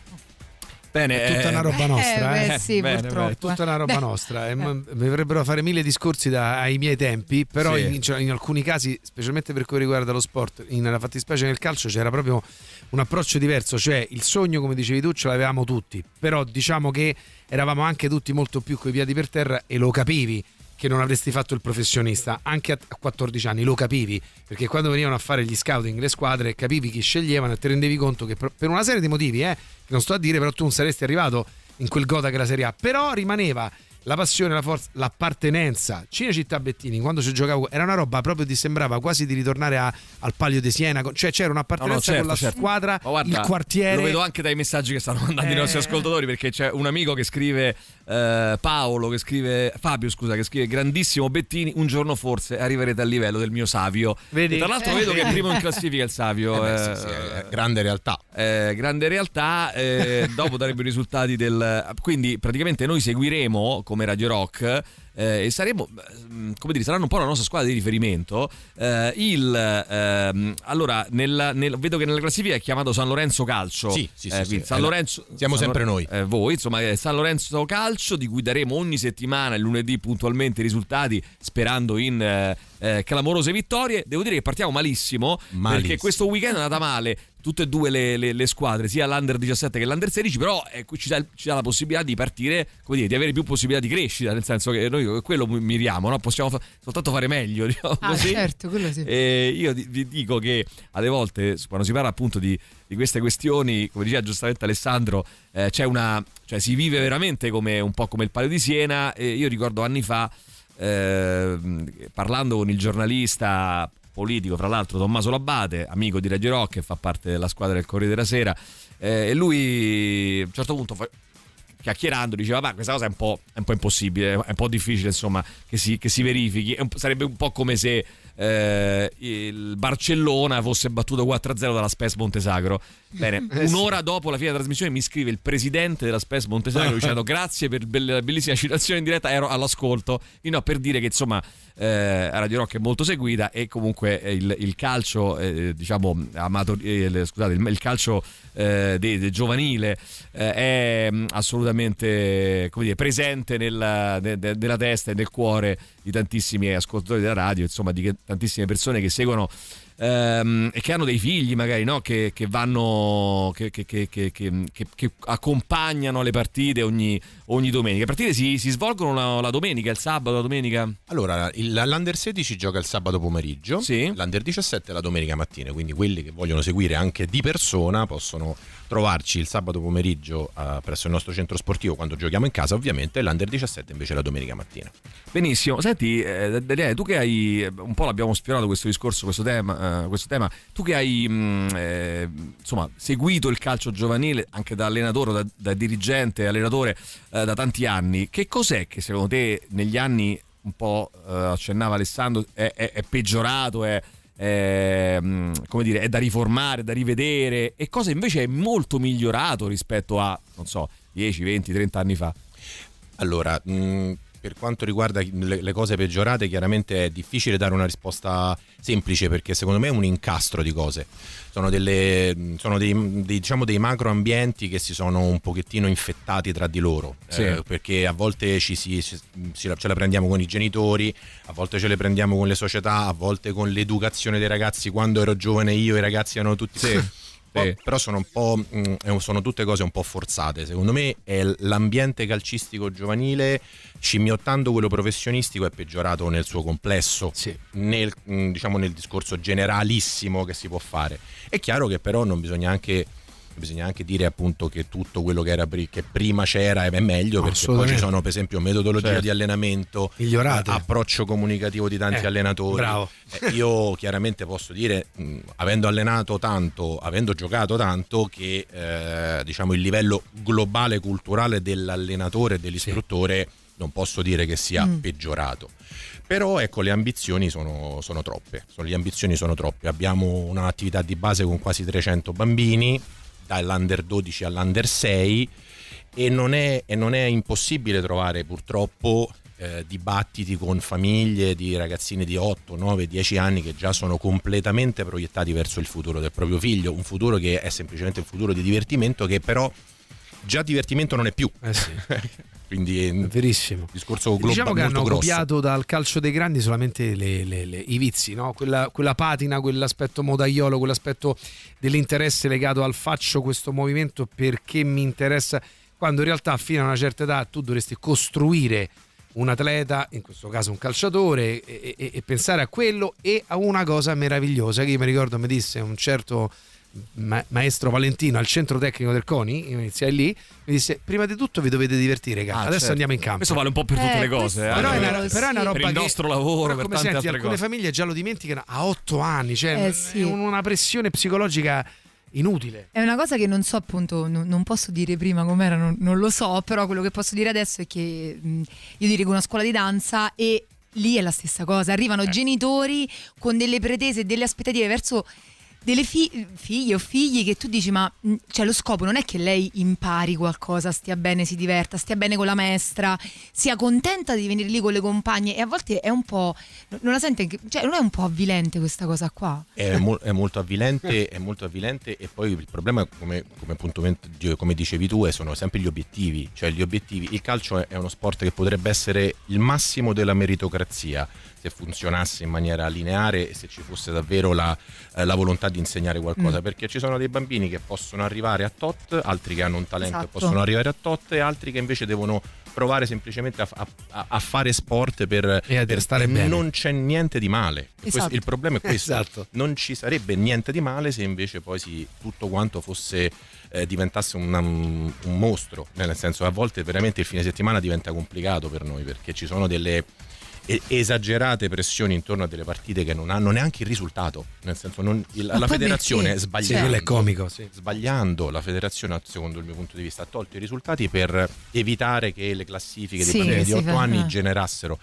Bene, è tutta una roba nostra, eh, eh, beh, sì, bene, purtroppo. bene, è tutta una roba beh. nostra. Eh, mi dovrebbero fare mille discorsi da, ai miei tempi, però sì. in, cioè, in alcuni casi, specialmente per quanto riguarda lo sport, in, nella fattispecie nel calcio c'era proprio un approccio diverso, cioè il sogno, come dicevi tu, ce l'avevamo tutti, però diciamo che eravamo anche tutti molto più coi piedi per terra, e lo capivi che non avresti fatto il professionista anche a quattordici anni, lo capivi, perché quando venivano a fare gli scouting le squadre capivi chi sceglievano e ti rendevi conto che per una serie di motivi, eh, che non sto a dire, però tu non saresti arrivato in quel gota che è la Serie A, però rimaneva la passione, la forza, l'appartenenza. Cinecittà Bettini, quando ci giocavo, era una roba proprio, ti sembrava quasi di ritornare a, al Palio di Siena, cioè c'era un'appartenenza no, no, certo, con la certo. squadra, guarda, il quartiere. Lo vedo anche dai messaggi che stanno mandando eh... i nostri ascoltatori, perché c'è un amico che scrive eh, Paolo, che scrive Fabio, scusa, che scrive: grandissimo Bettini, un giorno forse arriverete al livello del mio Savio. Vedi? E tra l'altro eh. vedo che è primo in classifica il Savio. Eh beh, sì, sì, è grande realtà. Eh, grande realtà, eh, dopo darebbe i risultati del... Quindi praticamente noi seguiremo come Radio Rock eh, e saremo, come dire, saranno un po' la nostra squadra di riferimento. Eh, il ehm, allora nel, nel, vedo che nella classifica è chiamato San Lorenzo Calcio. Sì, sì, eh, sì, sì. San Lorenzo, siamo San sempre Lorenzo, noi. Eh, voi, insomma, è San Lorenzo Calcio, di cui daremo ogni settimana il lunedì puntualmente i risultati, sperando in eh, eh, clamorose vittorie. Devo dire che partiamo malissimo, malissimo. perché questo weekend è andata male. Tutte e due le, le, le squadre, sia l'Under diciassette che l'Under sedici, però eh, ci, dà, ci dà la possibilità di partire, come dire, di avere più possibilità di crescita, nel senso che noi quello miriamo, no? Possiamo fa- soltanto fare meglio, diciamo ah, così. Certo, quello sì. E io vi dico che alle volte, quando si parla appunto di, di queste questioni, come diceva giustamente Alessandro, eh, c'è una, cioè si vive veramente come un po' come il Palio di Siena. E io ricordo anni fa, eh, parlando con il giornalista politico, fra l'altro Tommaso Labate, amico di Radio Rock, che fa parte della squadra del Corriere della Sera, eh, e lui a un certo punto fa, chiacchierando diceva: ma questa cosa è un po', è un po' impossibile, è un po' difficile insomma che si, che si verifichi, un sarebbe un po' come se eh, il Barcellona fosse battuto quattro a zero dalla Spes Montesagro. Bene, un'ora dopo la fine della trasmissione mi scrive il presidente della Spes Montesagro dicendo grazie per la bellissima citazione in diretta, ero all'ascolto. Io no, per dire che insomma eh, Radio Rock è molto seguita e comunque il, il calcio eh, diciamo amato, eh, scusate, il, il calcio eh, de, de giovanile eh, è assolutamente, come dire, presente nella, de, de, nella testa e nel cuore di tantissimi ascoltatori della radio, insomma di tantissime persone che seguono ehm, e che hanno dei figli magari, no? che, che vanno che, che, che, che, che, che accompagnano le partite ogni, ogni domenica. Le partite si, si svolgono la, la domenica, il sabato, la domenica? Allora, il, l'Under sedici gioca il sabato pomeriggio, sì. L'Under diciassette la domenica mattina, quindi quelli che vogliono seguire anche di persona possono trovarci il sabato pomeriggio uh, presso il nostro centro sportivo quando giochiamo in casa, ovviamente, e l'Under diciassette invece la domenica mattina. Benissimo, senti eh, Daniele, tu che hai un po' l'abbiamo sfiorato questo discorso, questo tema, uh, questo tema tu che hai mh, eh, insomma seguito il calcio giovanile anche da allenatore, da, da dirigente, allenatore uh, da tanti anni, che cos'è che secondo te negli anni, un po' uh, accennava Alessandro, è, è, è peggiorato, è Eh, come dire, è da riformare, da rivedere, e cosa invece è molto migliorato rispetto a, non so, dieci, venti, trenta anni fa? Allora, mh, per quanto riguarda le, le cose peggiorate, chiaramente è difficile dare una risposta semplice, perché secondo me è un incastro di cose. Sono delle sono dei, dei diciamo dei macro ambienti che si sono un pochettino infettati tra di loro, sì. eh, perché a volte ci si, ci, ce la prendiamo con i genitori, a volte ce le prendiamo con le società, a volte con l'educazione dei ragazzi. Quando ero giovane io, i ragazzi erano tutti sì. Sì. Però sono un po' mh, sono tutte cose un po' forzate. Secondo me è l'ambiente calcistico giovanile, scimmiottando quello professionistico, è peggiorato nel suo complesso, sì. nel, mh, diciamo nel discorso generalissimo che si può fare. È chiaro che però non bisogna anche bisogna anche dire appunto che tutto quello che era che prima c'era è meglio, no, perché poi ci sono per esempio metodologia, certo, di allenamento migliorate, approccio comunicativo di tanti eh, allenatori. Bravo. Eh, io chiaramente posso dire, mh, avendo allenato tanto, avendo giocato tanto, che eh, diciamo il livello globale culturale dell'allenatore e dell'istruttore, sì, non posso dire che sia mm. peggiorato. Però ecco, le ambizioni sono, sono troppe, sono, le ambizioni sono troppe. Abbiamo un'attività di base con quasi trecento bambini, dall'Under dodici all'Under sei, e non è, e non è impossibile trovare purtroppo eh, dibattiti con famiglie di ragazzini di otto, nove, dieci anni che già sono completamente proiettati verso il futuro del proprio figlio, un futuro che è semplicemente un futuro di divertimento, che però già divertimento non è più. Eh sì. Quindi è verissimo. Discorso globale. Diciamo che hanno grosso. copiato dal calcio dei grandi solamente le, le, le, i vizi, no? Quella, quella patina, quell'aspetto modaiolo, quell'aspetto dell'interesse legato al faccio questo movimento perché mi interessa, quando in realtà fino a una certa età tu dovresti costruire un atleta, in questo caso un calciatore, e, e, e pensare a quello e a una cosa meravigliosa che io mi ricordo mi disse un certo Ma- maestro Valentino al centro tecnico del CONI, io iniziai lì, mi disse: prima di tutto vi dovete divertire, ah, adesso certo. andiamo in campo. Questo vale un po' per tutte eh, le cose, eh. però, è una, però è una roba per il che, nostro lavoro, per come tante senti, altre alcune cose. famiglie già lo dimenticano a otto anni, cioè eh, sì. è una pressione psicologica inutile. È una cosa che non so, appunto, non, non posso dire prima com'era, non, non lo so, però quello che posso dire adesso è che mh, io dirigo una scuola di danza e lì è la stessa cosa, arrivano eh. genitori con delle pretese e delle aspettative verso delle fi- figlie o figli che tu dici ma cioè lo scopo non è che lei impari qualcosa, stia bene, si diverta, stia bene con la maestra, sia contenta di venire lì con le compagne, e a volte è un po', non la sente, cioè non è un po' avvilente questa cosa qua? È, mo- è molto avvilente, è molto avvilente e poi il problema, come, come appunto come dicevi tu, è, sono sempre gli obiettivi, cioè gli obiettivi. Il calcio è uno sport che potrebbe essere il massimo della meritocrazia se funzionasse in maniera lineare e se ci fosse davvero la, eh, la volontà di insegnare qualcosa, mm. perché ci sono dei bambini che possono arrivare a tot, altri che hanno un talento esatto. e possono arrivare a tot, e altri che invece devono provare semplicemente a, a, a fare sport per, per stare bene. Non c'è niente di male. Esatto. Questo, il problema è questo. Esatto. Non ci sarebbe niente di male se invece poi si, tutto quanto fosse eh, diventasse una, un mostro, nel senso, a volte veramente il fine settimana diventa complicato per noi, perché ci sono delle esagerate pressioni intorno a delle partite che non hanno neanche il risultato, nel senso, non, il, la federazione sbagliando, sì, è comico, sì. sbagliando la federazione, secondo il mio punto di vista, ha tolto i risultati per evitare che le classifiche dei sì, bambini sì, di otto sì, anni eh. generassero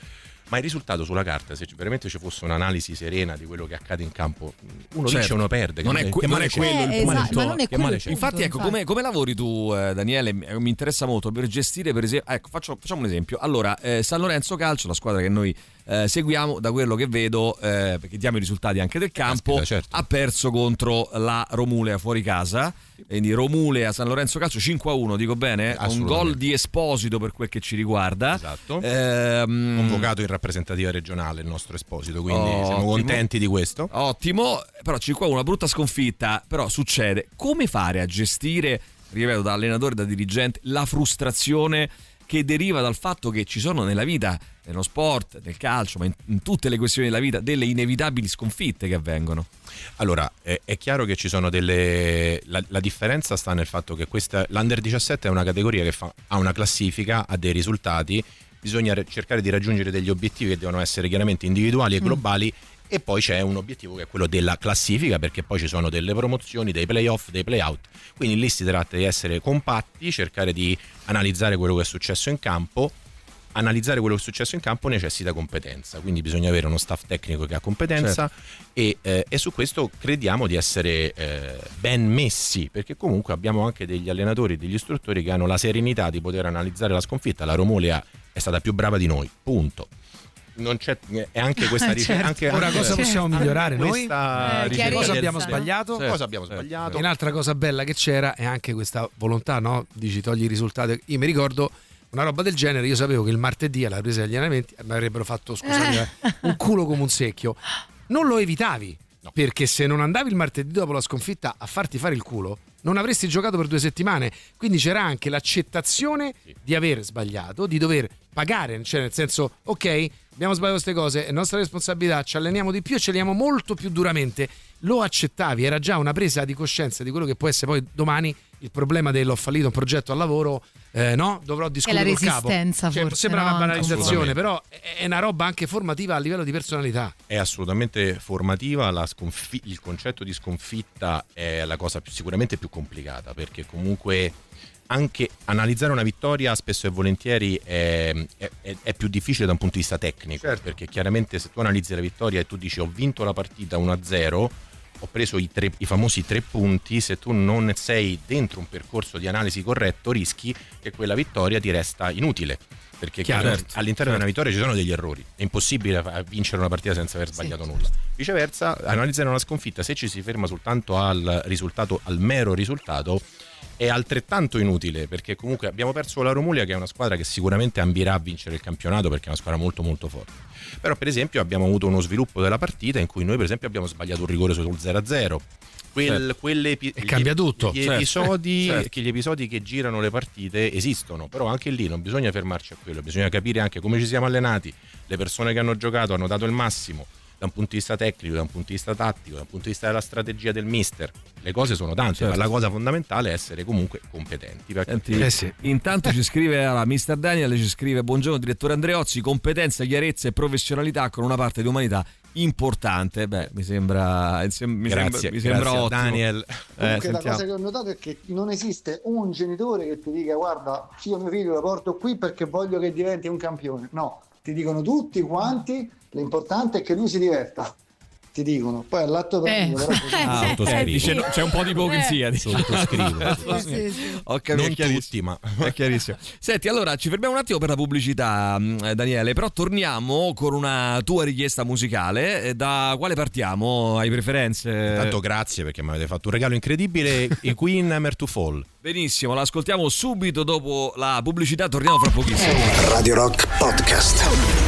ma il risultato sulla carta, se veramente ci fosse un'analisi serena di quello che accade in campo, uno certo. vince e uno perde. Non è, que- non è quello il eh, punto. esatto, ma non è quello il punto, Infatti, ecco, come, come lavori tu, eh, Daniele? Mi, mi interessa molto per gestire, per esempio, ecco, faccio, facciamo un esempio. Allora, eh, San Lorenzo Calcio, la squadra che noi eh, seguiamo, da quello che vedo, eh, perché diamo i risultati anche del campo, Aspetta, certo. ha perso contro la Romulea fuori casa. Quindi Romulea San Lorenzo Calcio cinque a uno, dico bene? Un gol di Esposito per quel che ci riguarda. Esatto. Ehm... Convocato in rappresentativa regionale il nostro Esposito, quindi Ottimo. siamo contenti di questo. Ottimo, però cinque a uno, una brutta sconfitta, però succede. Come fare a gestire, ripeto, da allenatore, da dirigente, la frustrazione che deriva dal fatto che ci sono nella vita, nello sport, nel calcio, ma in, in tutte le questioni della vita, delle inevitabili sconfitte che avvengono? Allora, è, è chiaro che ci sono delle... La, la differenza sta nel fatto che questa, l'Under diciassette è una categoria che fa, ha una classifica, ha dei risultati, bisogna cercare di raggiungere degli obiettivi che devono essere chiaramente individuali e globali, mm. e poi c'è un obiettivo che è quello della classifica, perché poi ci sono delle promozioni, dei playoff, dei playout, quindi lì si tratta di essere compatti, cercare di analizzare quello che è successo in campo. Analizzare quello che è successo in campo necessita competenza, quindi bisogna avere uno staff tecnico che ha competenza, certo. e, eh, e su questo crediamo di essere eh, ben messi, perché comunque abbiamo anche degli allenatori, degli istruttori che hanno la serenità di poter analizzare la sconfitta. La Romulea è stata più brava di noi, punto. Non c'è, è anche questa ricerca. Certo. Anche, Ora cosa possiamo migliorare noi? Eh, cosa abbiamo sbagliato? Certo. Cosa abbiamo sbagliato? E un'altra cosa bella che c'era è anche questa volontà, no? Dici togli il risultato. Io mi ricordo una roba del genere, io sapevo che il martedì alla presa degli allenamenti mi avrebbero fatto, scusami, eh, un culo come un secchio. Non lo evitavi, no. Perché se non andavi il martedì dopo la sconfitta a farti fare il culo, non avresti giocato per due settimane. Quindi c'era anche l'accettazione sì. di aver sbagliato, di dover pagare, cioè nel senso, ok, abbiamo sbagliato queste cose, è nostra responsabilità, ci alleniamo di più e ci alleniamo molto più duramente. Lo accettavi, era già una presa di coscienza di quello che può essere poi domani il problema dell'ho fallito un progetto al lavoro, eh, no? Dovrò discutere col capo. È la resistenza, cioè, forse, sembra no? una banalizzazione, però è una roba anche formativa a livello di personalità. È assolutamente formativa, la sconfi- il concetto di sconfitta è la cosa più, sicuramente più complicata, perché comunque anche analizzare una vittoria spesso e volentieri è, è, è più difficile da un punto di vista tecnico, certo. Perché chiaramente se tu analizzi la vittoria e tu dici ho vinto la partita uno a zero, ho preso i, tre, i famosi tre punti, se tu non sei dentro un percorso di analisi corretto rischi che quella vittoria ti resta inutile, perché Chiaro, certo, all'interno certo. di una vittoria ci sono degli errori, è impossibile vincere una partita senza aver sbagliato sì, nulla. Viceversa, analizzare una sconfitta, se ci si ferma soltanto al risultato, al mero risultato, è altrettanto inutile, perché comunque abbiamo perso la Romulea, che è una squadra che sicuramente ambirà a vincere il campionato perché è una squadra molto molto forte. Però per esempio abbiamo avuto uno sviluppo della partita in cui noi per esempio abbiamo sbagliato un rigore sul zero a zero. Quel, certo. quelle epi- e cambia tutto. Gli, certo. episodi, certo. che gli episodi che girano le partite esistono, però anche lì non bisogna fermarci a quello, bisogna capire anche come ci siamo allenati, le persone che hanno giocato hanno dato il massimo da un punto di vista tecnico, da un punto di vista tattico, da un punto di vista della strategia del mister. Le cose sono tante, certo. ma la cosa fondamentale è essere comunque competenti. Senti, eh sì. Intanto ci scrive allora, mister Daniel, ci scrive: buongiorno direttore Andreozzi, competenza, chiarezza e professionalità con una parte di umanità importante. Beh, mi sembra mi grazie, sembra, mi sembra grazie ottimo. Daniel. Comunque eh, la cosa che ho notato è che non esiste un genitore che ti dica guarda, io mio figlio lo porto qui perché voglio che diventi un campione. No, ti dicono tutti quanti, l'importante è che lui si diverta. Ti dicono, poi all'atto eh. però ah, eh, dice, no, c'è un po' di ipocrisia eh. sottoscrivo sì, sì. Ok, non è tutti, ma è chiarissimo. Senti, allora ci fermiamo un attimo per la pubblicità, Daniele, però torniamo con una tua richiesta musicale. Da quale partiamo? Hai preferenze? Intanto grazie perché mi avete fatto un regalo incredibile, i Queen Hammer to Fall. Benissimo, l'ascoltiamo subito dopo la pubblicità, torniamo fra pochissimo. Radio Rock Podcast.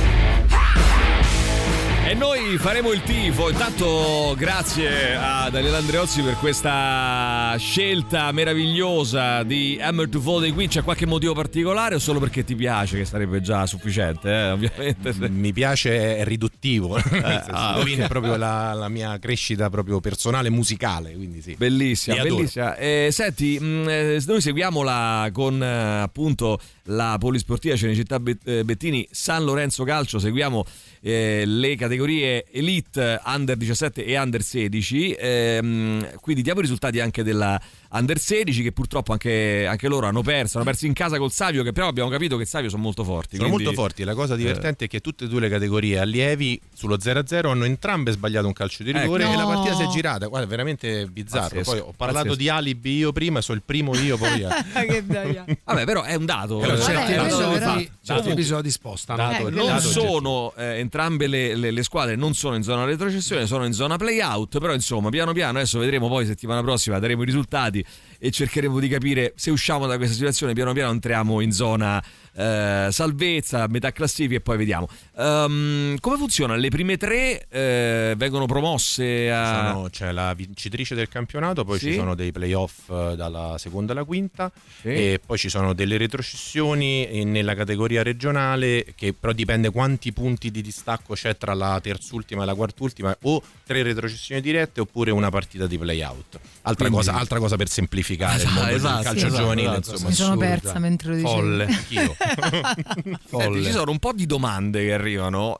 E noi faremo il tifo. Intanto grazie a Daniele Andreozzi per questa scelta meravigliosa di Hammer to Fall dei Queen. C'è qualche motivo particolare o solo perché ti piace, che sarebbe già sufficiente, eh? Ovviamente se... mi piace, è riduttivo, eh, ah, okay. okay. proprio la, la mia crescita proprio personale musicale, quindi sì. Bellissima, bellissima. Eh, senti, mh, noi seguiamola con eh, appunto la polisportiva Cinecittà Bettini San Lorenzo Calcio, seguiamo eh, le categorie categorie Elite, Under diciassette e Under sedici, ehm, quindi diamo i risultati anche della Under sedici, che purtroppo anche, anche loro hanno perso, hanno perso in casa col Savio, che però abbiamo capito che Savio sono molto forti. Sono quindi, molto forti, la cosa divertente eh. è che tutte e due le categorie allievi sullo zero a zero hanno entrambe sbagliato un calcio di rigore, ecco. e no. la partita si è girata, guarda, è veramente bizzarro. Pazzesco, poi ho parlato pazzesco. di alibi io prima, sono il primo io poi. Che daia. Vabbè, però è un dato. Però eh, certi dato episodi, dato, certi dato, episodi spostano. eh, non sono eh, entrambe le, le, le squadre non sono in zona retrocessione, sono in zona play out, però insomma piano piano adesso vedremo, poi settimana prossima daremo i risultati e cercheremo di capire se usciamo da questa situazione. Piano piano entriamo in zona eh, salvezza, metà classifica, e poi vediamo um, come funziona. Le prime tre eh, vengono promosse a... sono, c'è la vincitrice del campionato, poi sì. ci sono dei playoff dalla seconda alla quinta, sì. e poi ci sono delle retrocessioni nella categoria regionale, che però dipende quanti punti di distacco c'è tra la terzultima e la quartultima, o tre retrocessioni dirette oppure una partita di playout. Altra, Quindi... cosa, altra cosa per semplificare esatto, il mondo esatto, del calcio esatto, giovanile, esatto, insomma, mi sono assurda. persa mentre lo dicevo. Folle, anch'io. Senti, ci sono un po' di domande che arrivano,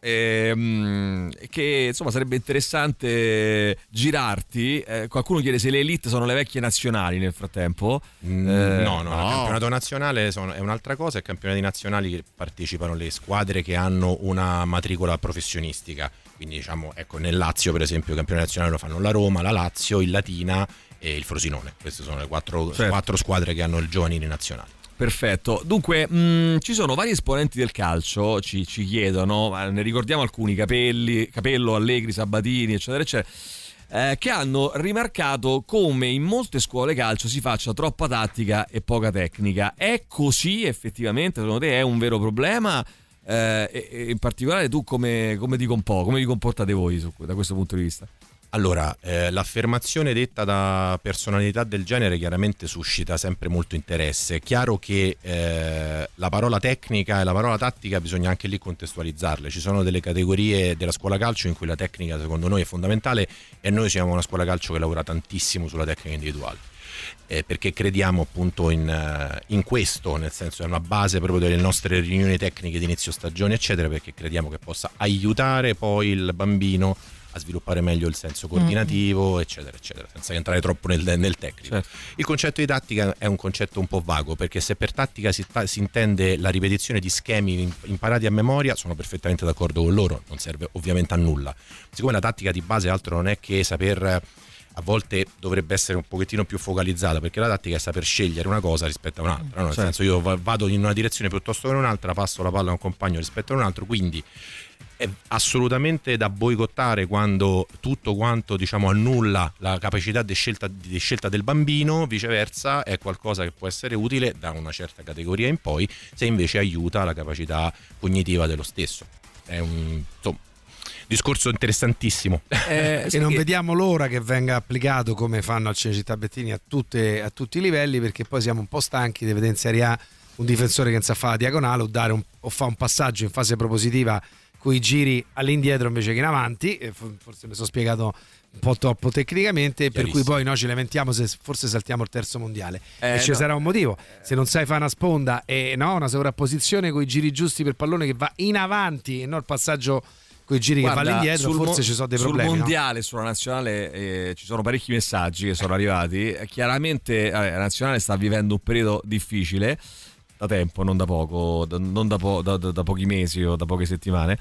ehm, che insomma sarebbe interessante girarti. Eh, qualcuno chiede se le Elite sono le vecchie nazionali nel frattempo. Mm, eh, no, no, il campionato nazionale sono, è un'altra cosa. I campionati nazionali che partecipano le squadre che hanno una matricola professionistica, quindi diciamo, ecco, nel Lazio per esempio il campionato nazionale lo fanno la Roma, la Lazio, il Latina e il Frosinone. Queste sono le quattro, certo. quattro squadre che hanno il giovanile nazionale. Perfetto, dunque mh, ci sono vari esponenti del calcio, ci, ci chiedono, ne ricordiamo alcuni, Capelli, Capello, Allegri, Sabatini, eccetera, eccetera, eh, che hanno rimarcato come in molte scuole calcio si faccia troppa tattica e poca tecnica. È così effettivamente? Secondo te è un vero problema? Eh, e, e in particolare tu come, come, ti compo- come vi comportate voi su, da questo punto di vista? Allora, eh, l'affermazione detta da personalità del genere chiaramente suscita sempre molto interesse. È chiaro che eh, la parola tecnica e la parola tattica bisogna anche lì contestualizzarle. Ci sono delle categorie della scuola calcio in cui la tecnica secondo noi è fondamentale, e noi siamo una scuola calcio che lavora tantissimo sulla tecnica individuale. Eh, perché crediamo appunto in, in questo, nel senso è una base proprio delle nostre riunioni tecniche di inizio stagione eccetera, perché crediamo che possa aiutare poi il bambino a sviluppare meglio il senso coordinativo, mm-hmm. eccetera eccetera, senza entrare troppo nel, nel tecnico. Certo. Il concetto di tattica è un concetto un po' vago, perché se per tattica si, si intende la ripetizione di schemi imparati a memoria, sono perfettamente d'accordo con loro, non serve ovviamente a nulla. Siccome la tattica di base altro non è che saper, a volte dovrebbe essere un pochettino più focalizzata, perché la tattica è saper scegliere una cosa rispetto a un'altra, no? Nel certo. senso, io vado in una direzione piuttosto che in un'altra, passo la palla a un compagno rispetto a un altro, quindi è assolutamente da boicottare quando tutto quanto, diciamo, annulla la capacità di scelta, di scelta del bambino. Viceversa è qualcosa che può essere utile da una certa categoria in poi, se invece aiuta la capacità cognitiva dello stesso. È un, insomma, discorso interessantissimo, eh, e non vediamo l'ora che venga applicato come fanno al Cinecittà Bettini a, tutte, a tutti i livelli, perché poi siamo un po' stanchi di vedere in Serie A un difensore che non sa fare la diagonale o, dare un, o fa un passaggio in fase propositiva con i giri all'indietro invece che in avanti. E forse mi sono spiegato un po' troppo tecnicamente, per cui poi noi ci lamentiamo se forse saltiamo il terzo mondiale, eh, e ci no. sarà un motivo. Se non sai fare una sponda e no, una sovrapposizione con i giri giusti per il pallone che va in avanti e non il passaggio con i giri Guarda, che va all'indietro, forse mo- ci sono dei problemi. Sul mondiale, no? Sulla nazionale eh, ci sono parecchi messaggi che sono arrivati. Chiaramente eh, la nazionale sta vivendo un periodo difficile da tempo, non da poco, da, non da, po- da, da, da pochi mesi o da poche settimane.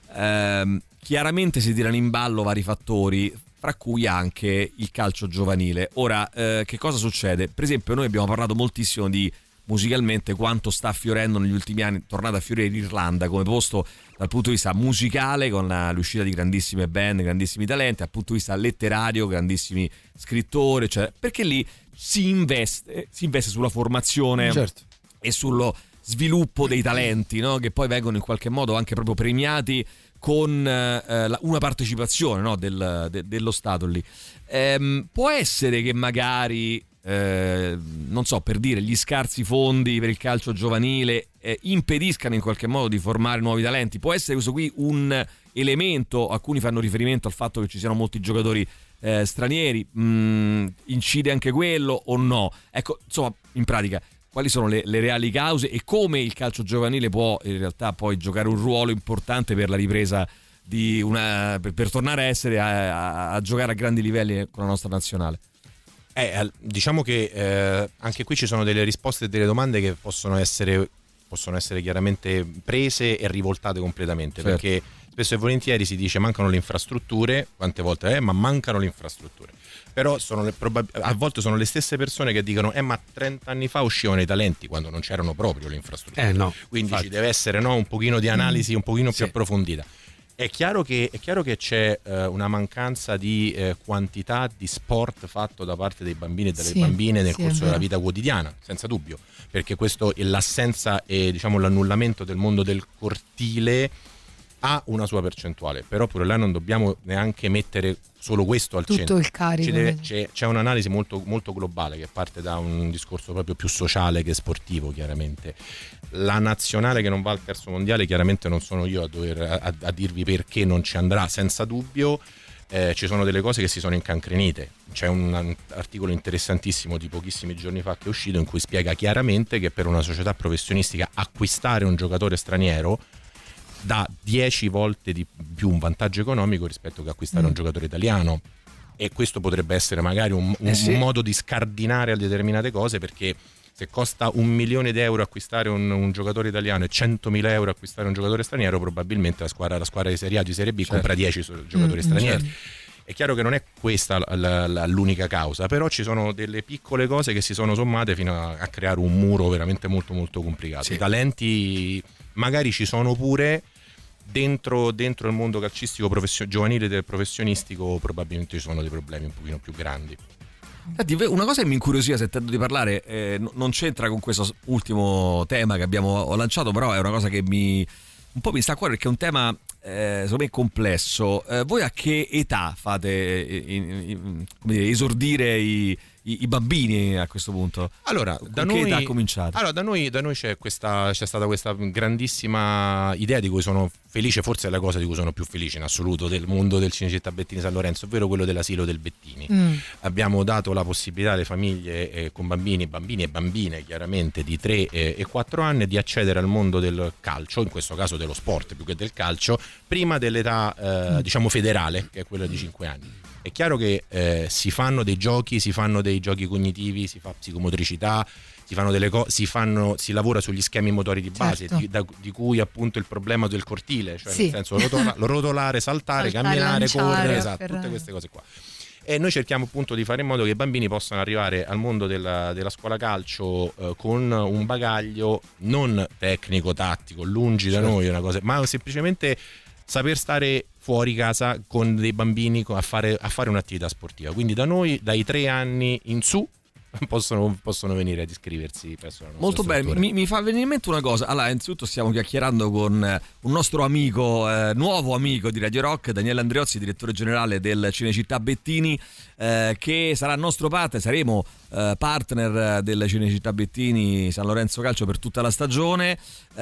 Eh, chiaramente si tirano in ballo vari fattori, fra cui anche il calcio giovanile. Ora, eh, che cosa succede? Per esempio, noi abbiamo parlato moltissimo di musicalmente quanto sta fiorendo negli ultimi anni, è tornata a fiorire l'Irlanda come posto dal punto di vista musicale, con la, l'uscita di grandissime band, grandissimi talenti, dal punto di vista letterario, grandissimi scrittori, cioè, perché lì si investe, si investe sulla formazione, certo. e sullo sviluppo dei talenti, no? Che poi vengono in qualche modo anche proprio premiati con eh, una partecipazione, no? del, de, dello Stato lì. Ehm, può essere che magari eh, non so, per dire, gli scarsi fondi per il calcio giovanile eh, impediscano in qualche modo di formare nuovi talenti? Può essere questo qui un elemento? Alcuni fanno riferimento al fatto che ci siano molti giocatori eh, stranieri, mm, incide anche quello o no? Ecco, insomma, in pratica quali sono le, le reali cause e come il calcio giovanile può in realtà poi giocare un ruolo importante per la ripresa di una, per, per tornare a essere a, a, a giocare a grandi livelli con la nostra nazionale? Eh, diciamo che eh, anche qui ci sono delle risposte e delle domande che possono essere, possono essere chiaramente prese e rivoltate completamente, certo. Perché spesso e volentieri si dice mancano le infrastrutture, quante volte eh, ma mancano le infrastrutture. Però sono le, probab- a volte sono le stesse persone che dicono eh ma trenta anni fa uscivano i talenti quando non c'erano proprio le infrastrutture. Eh no, quindi infatti. Ci deve essere, no, un pochino di analisi, un pochino più sì. approfondita. È chiaro che, è chiaro che c'è eh, una mancanza di eh, quantità di sport fatto da parte dei bambini e delle sì, bambine nel sì, corso della vita quotidiana, senza dubbio, perché questo è l'assenza e diciamo l'annullamento del mondo del cortile ha una sua percentuale, però pure là non dobbiamo neanche mettere solo questo al tutto centro. Il carico. Ci deve, c'è, c'è un'analisi molto, molto globale che parte da un discorso proprio più sociale che sportivo, chiaramente. La nazionale che non va al terzo mondiale, chiaramente non sono io a, dover, a, a dirvi perché non ci andrà, senza dubbio. Eh, ci sono delle cose che si sono incancrenite. C'è un articolo interessantissimo di pochissimi giorni fa che è uscito in cui spiega chiaramente che per una società professionistica acquistare un giocatore straniero dà dieci volte di più un vantaggio economico rispetto che acquistare mm. un giocatore italiano, e questo potrebbe essere magari un, un, eh sì. un modo di scardinare a determinate cose, perché se costa un milione di euro acquistare un, un giocatore italiano e centomila euro acquistare un giocatore straniero, probabilmente la squadra, la squadra di Serie A, di Serie B certo. compra dieci giocatori mm, stranieri. Certo. È chiaro che non è questa la, la, l'unica causa, però ci sono delle piccole cose che si sono sommate fino a, a creare un muro veramente molto molto complicato. Sì. I talenti magari ci sono pure dentro, dentro il mondo calcistico professio, giovanile del professionistico, probabilmente ci sono dei problemi un pochino più grandi. Senti, una cosa che mi incuriosiva sentendo di parlare, eh, non c'entra con questo ultimo tema che abbiamo lanciato, però è una cosa che mi un po' mi sta a cuore perché è un tema eh, secondo me complesso. Eh, voi a che età fate eh, in, in, come dire, esordire i, i, i bambini a questo punto? Allora, da che noi, età cominciate? Allora, da noi, da noi c'è, questa, c'è stata questa grandissima idea di cui sono felice, forse è la cosa di cui sono più felice in assoluto del mondo del Cinecittà Bettini San Lorenzo, ovvero quello dell'asilo del Bettini. Mm. Abbiamo dato la possibilità alle famiglie eh, con bambini, bambini e bambine chiaramente di tre eh, e quattro anni di accedere al mondo del calcio, in questo caso dello sport più che del calcio, prima dell'età eh, mm. diciamo federale, che è quella di cinque anni. È chiaro che eh, si fanno dei giochi, si fanno dei giochi cognitivi, si fa psicomotricità, si fanno delle cose, si fanno, si lavora sugli schemi motori di base, certo. di, da, di cui appunto il problema del cortile, cioè sì. nel senso rotola, rotolare, saltare, saltare camminare, correre, esatto, per... tutte queste cose qua. E noi cerchiamo appunto di fare in modo che i bambini possano arrivare al mondo della, della scuola calcio eh, con un bagaglio non tecnico, tattico, lungi certo. da noi, una cosa, ma semplicemente saper stare fuori casa con dei bambini a fare, a fare un'attività sportiva. Quindi da noi, dai tre anni in su, possono, possono venire ad iscriversi presso la nostra molto bene. Mi, mi fa venire in mente una cosa. Allora, innanzitutto stiamo chiacchierando con un nostro amico, eh, nuovo amico di Radio Rock, Daniele Andreozzi, direttore generale del Cinecittà Bettini, eh, che sarà nostro partner, saremo eh, partner del Cinecittà Bettini San Lorenzo Calcio per tutta la stagione.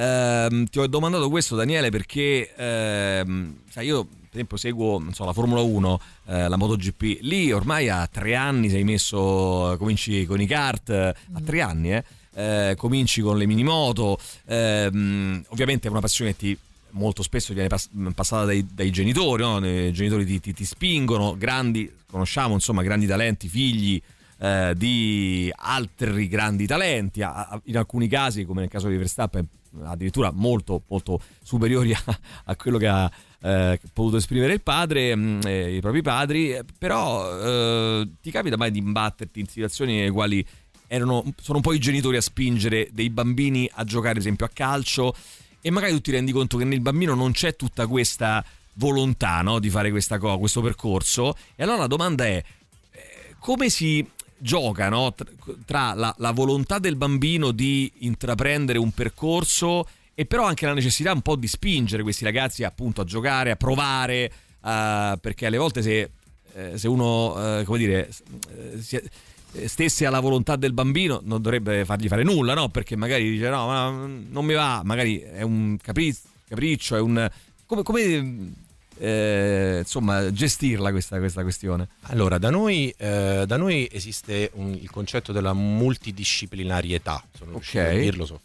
Eh, ti ho domandato questo, Daniele, perché eh, sai, io per esempio seguo non so, la Formula uno, eh, la MotoGP, lì ormai a tre anni sei messo, cominci con i kart, mm. a tre anni eh, eh, cominci con le minimoto, eh, ovviamente è una passione che ti, molto spesso viene pass- passata dai, dai genitori, no? I genitori ti, ti, ti spingono, grandi, conosciamo insomma grandi talenti, figli eh, di altri grandi talenti, a, a, in alcuni casi come nel caso di Verstappen addirittura molto molto superiori a, a quello che ha Eh, potuto esprimere il padre, eh, i propri padri, eh, però eh, ti capita mai di imbatterti in situazioni nelle quali erano, sono un po' i genitori a spingere dei bambini a giocare ad esempio a calcio e magari tu ti rendi conto che nel bambino non c'è tutta questa volontà, no, di fare questa cosa, questo percorso, e allora la domanda è eh, come si gioca, no, tra, tra la, la volontà del bambino di intraprendere un percorso e però anche la necessità un po' di spingere questi ragazzi appunto a giocare, a provare, uh, perché alle volte se, eh, se uno, uh, come dire, eh, si, stesse alla volontà del bambino non dovrebbe fargli fare nulla, no? Perché magari dice no, ma non mi va, magari è un capriccio, capriccio è un... come... come eh, insomma gestirla questa, questa questione? Allora, da noi, eh, da noi esiste un, il concetto della multidisciplinarietà. Sono riuscito a dirlo, so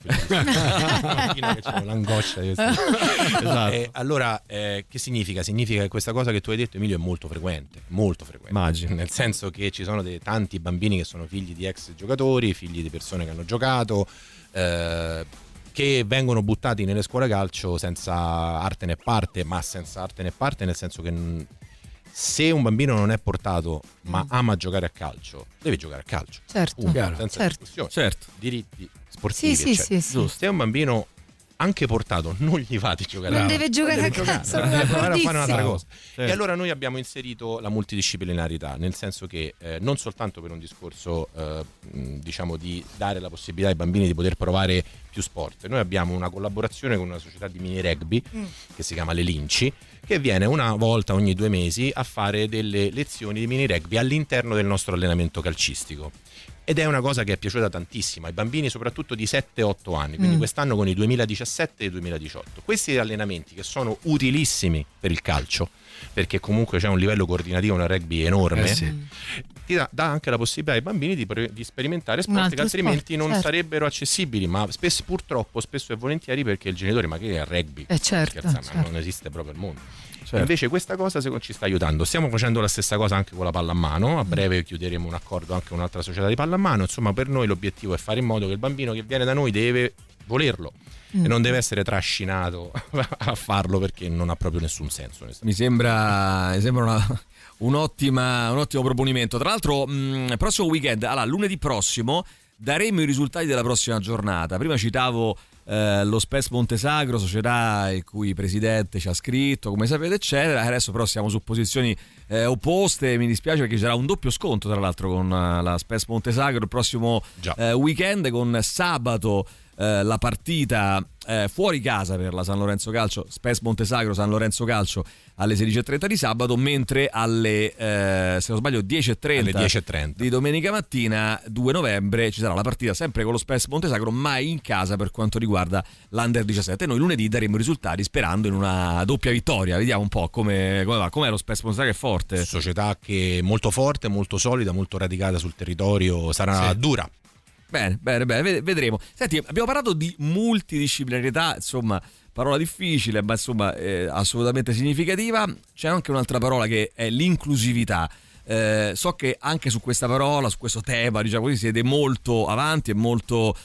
che c'è l'angoscia di esatto. eh, allora, eh, che significa? Significa che questa cosa che tu hai detto, Emilio, è molto frequente, molto frequente. Immagino. Nel senso che ci sono dei, tanti bambini che sono figli di ex giocatori, figli di persone che hanno giocato, eh, che vengono buttati nelle scuole calcio senza arte né parte, ma senza arte né parte nel senso che se un bambino non è portato ma mm. ama giocare a calcio, deve giocare a calcio. Certo, uh, senza certo. discussione. Certo. Diritti sportivi, sì, sì, sì, sì. Se un bambino anche portato non gli fate giocare, non a deve giocare a calcio, deve provare a fare un'altra cosa. Certo. E allora noi abbiamo inserito la multidisciplinarità, nel senso che eh, non soltanto per un discorso eh, diciamo di dare la possibilità ai bambini di poter provare più sport, noi abbiamo una collaborazione con una società di mini rugby mm. che si chiama Le Linci, che viene una volta ogni due mesi a fare delle lezioni di mini rugby all'interno del nostro allenamento calcistico. Ed è una cosa che è piaciuta tantissimo ai bambini, soprattutto di sette otto anni, quindi mm. quest'anno con i duemiladiciassette e duemiladiciotto. Questi allenamenti che sono utilissimi per il calcio, perché comunque c'è un livello coordinativo nel rugby enorme, eh sì. ti dà, dà anche la possibilità ai bambini di, pre- di sperimentare sport che altrimenti sport, non certo. sarebbero accessibili, ma spesso, purtroppo spesso e volentieri perché il genitore magari è al rugby, eh certo, scherza, certo. ma non esiste proprio al mondo. Certo. Invece questa cosa ci sta aiutando. Stiamo facendo la stessa cosa anche con la pallamano. A breve chiuderemo un accordo anche con un'altra società di pallamano. Insomma, per noi l'obiettivo è fare in modo che il bambino che viene da noi deve volerlo mm. e non deve essere trascinato a farlo, perché non ha proprio nessun senso. Mi sembra, mi sembra una, un'ottima, un ottimo proponimento. Tra l'altro, mh, prossimo weekend, allora, lunedì prossimo daremo i risultati della prossima giornata. Prima citavo Eh, lo Spes Montesagro, società il cui presidente ci ha scritto, come sapete, eccetera. Adesso però siamo su posizioni eh, opposte. Mi dispiace perché ci sarà un doppio sconto, tra l'altro, con uh, la Spes Montesagro il prossimo eh, weekend, con sabato eh, la partita eh, fuori casa per la San Lorenzo Calcio, Spes Montesagro San Lorenzo Calcio alle sedici e trenta di sabato, mentre alle eh, se non sbaglio dieci e trenta di domenica mattina due novembre ci sarà la partita sempre con lo Spes Montesagro, ma in casa per quanto riguarda l'Under diciassette. Noi lunedì daremo i risultati sperando in una doppia vittoria. Vediamo un po' come, come va. Com'è lo Spes Montesagro? È forte, società che è molto forte, molto solida, molto radicata sul territorio, sarà sì. dura. Bene, bene, bene, vedremo. Senti, abbiamo parlato di multidisciplinarietà, insomma, parola difficile, ma insomma eh, assolutamente significativa. C'è anche un'altra parola che è l'inclusività. Eh, so che anche su questa parola, su questo tema, diciamo così, siete molto avanti e molto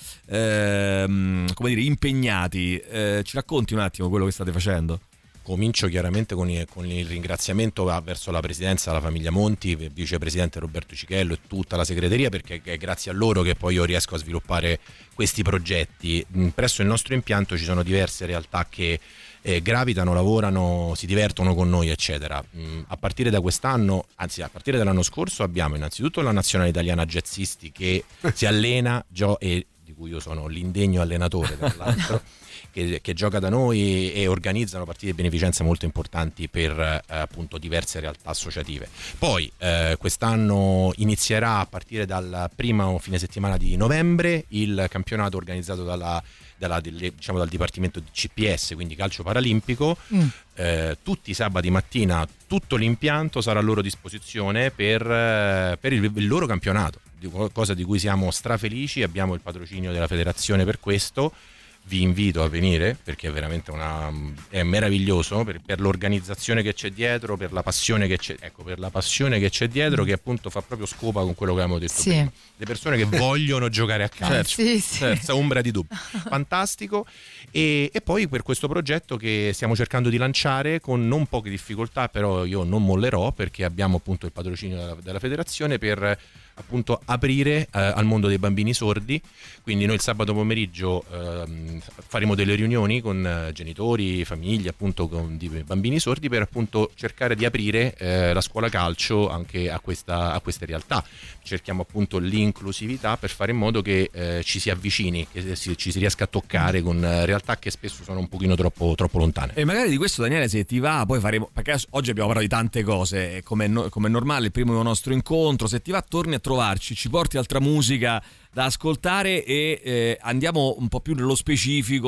ehm, come dire, impegnati. Eh, ci racconti un attimo quello che state facendo? Comincio chiaramente con il, con il ringraziamento verso la presidenza, la famiglia Monti, il vicepresidente Roberto Cichello e tutta la segreteria, perché è grazie a loro che poi io riesco a sviluppare questi progetti. Presso il nostro impianto ci sono diverse realtà che eh, gravitano, lavorano, si divertono con noi, eccetera. A partire da quest'anno, anzi a partire dall'anno scorso, abbiamo innanzitutto la nazionale italiana jazzisti che si allena gio- e di cui io sono l'indegno allenatore, tra l'altro. Che, che gioca da noi e organizzano partite di beneficenza molto importanti per eh, appunto diverse realtà associative. Poi eh, quest'anno inizierà a partire dal primo fine settimana di novembre il campionato organizzato dalla, dalla, delle, diciamo, dal Dipartimento di C P S, quindi calcio paralimpico. Mm. Eh, tutti i sabati mattina tutto l'impianto sarà a loro disposizione per, eh, per il, il loro campionato, cosa di cui siamo strafelici. Abbiamo il patrocinio della federazione per questo. Vi invito a venire perché è veramente una, è meraviglioso per, per l'organizzazione che c'è dietro, per la passione che c'è, ecco, per la passione che c'è dietro, che appunto fa proprio scopa con quello che avevamo detto sì. prima. Le persone che vogliono giocare a calcio, sì, sì. senza ombra di dubbio. Fantastico. E, e poi per questo progetto che stiamo cercando di lanciare con non poche difficoltà, però io non mollerò perché abbiamo appunto il patrocinio della, della federazione per appunto aprire eh, al mondo dei bambini sordi. Quindi noi il sabato pomeriggio eh, faremo delle riunioni con eh, genitori, famiglie appunto con di bambini sordi per appunto cercare di aprire eh, la scuola calcio anche a, questa, a queste realtà. Cerchiamo appunto l'inclusività per fare in modo che eh, ci si avvicini, che si, ci si riesca a toccare con eh, realtà che spesso sono un pochino troppo, troppo lontane. E magari di questo, Daniele, se ti va poi faremo, perché oggi abbiamo parlato di tante cose, come no, è normale, il primo nostro incontro, se ti va torni a trovarci, ci porti altra musica da ascoltare e eh, andiamo un po' più nello specifico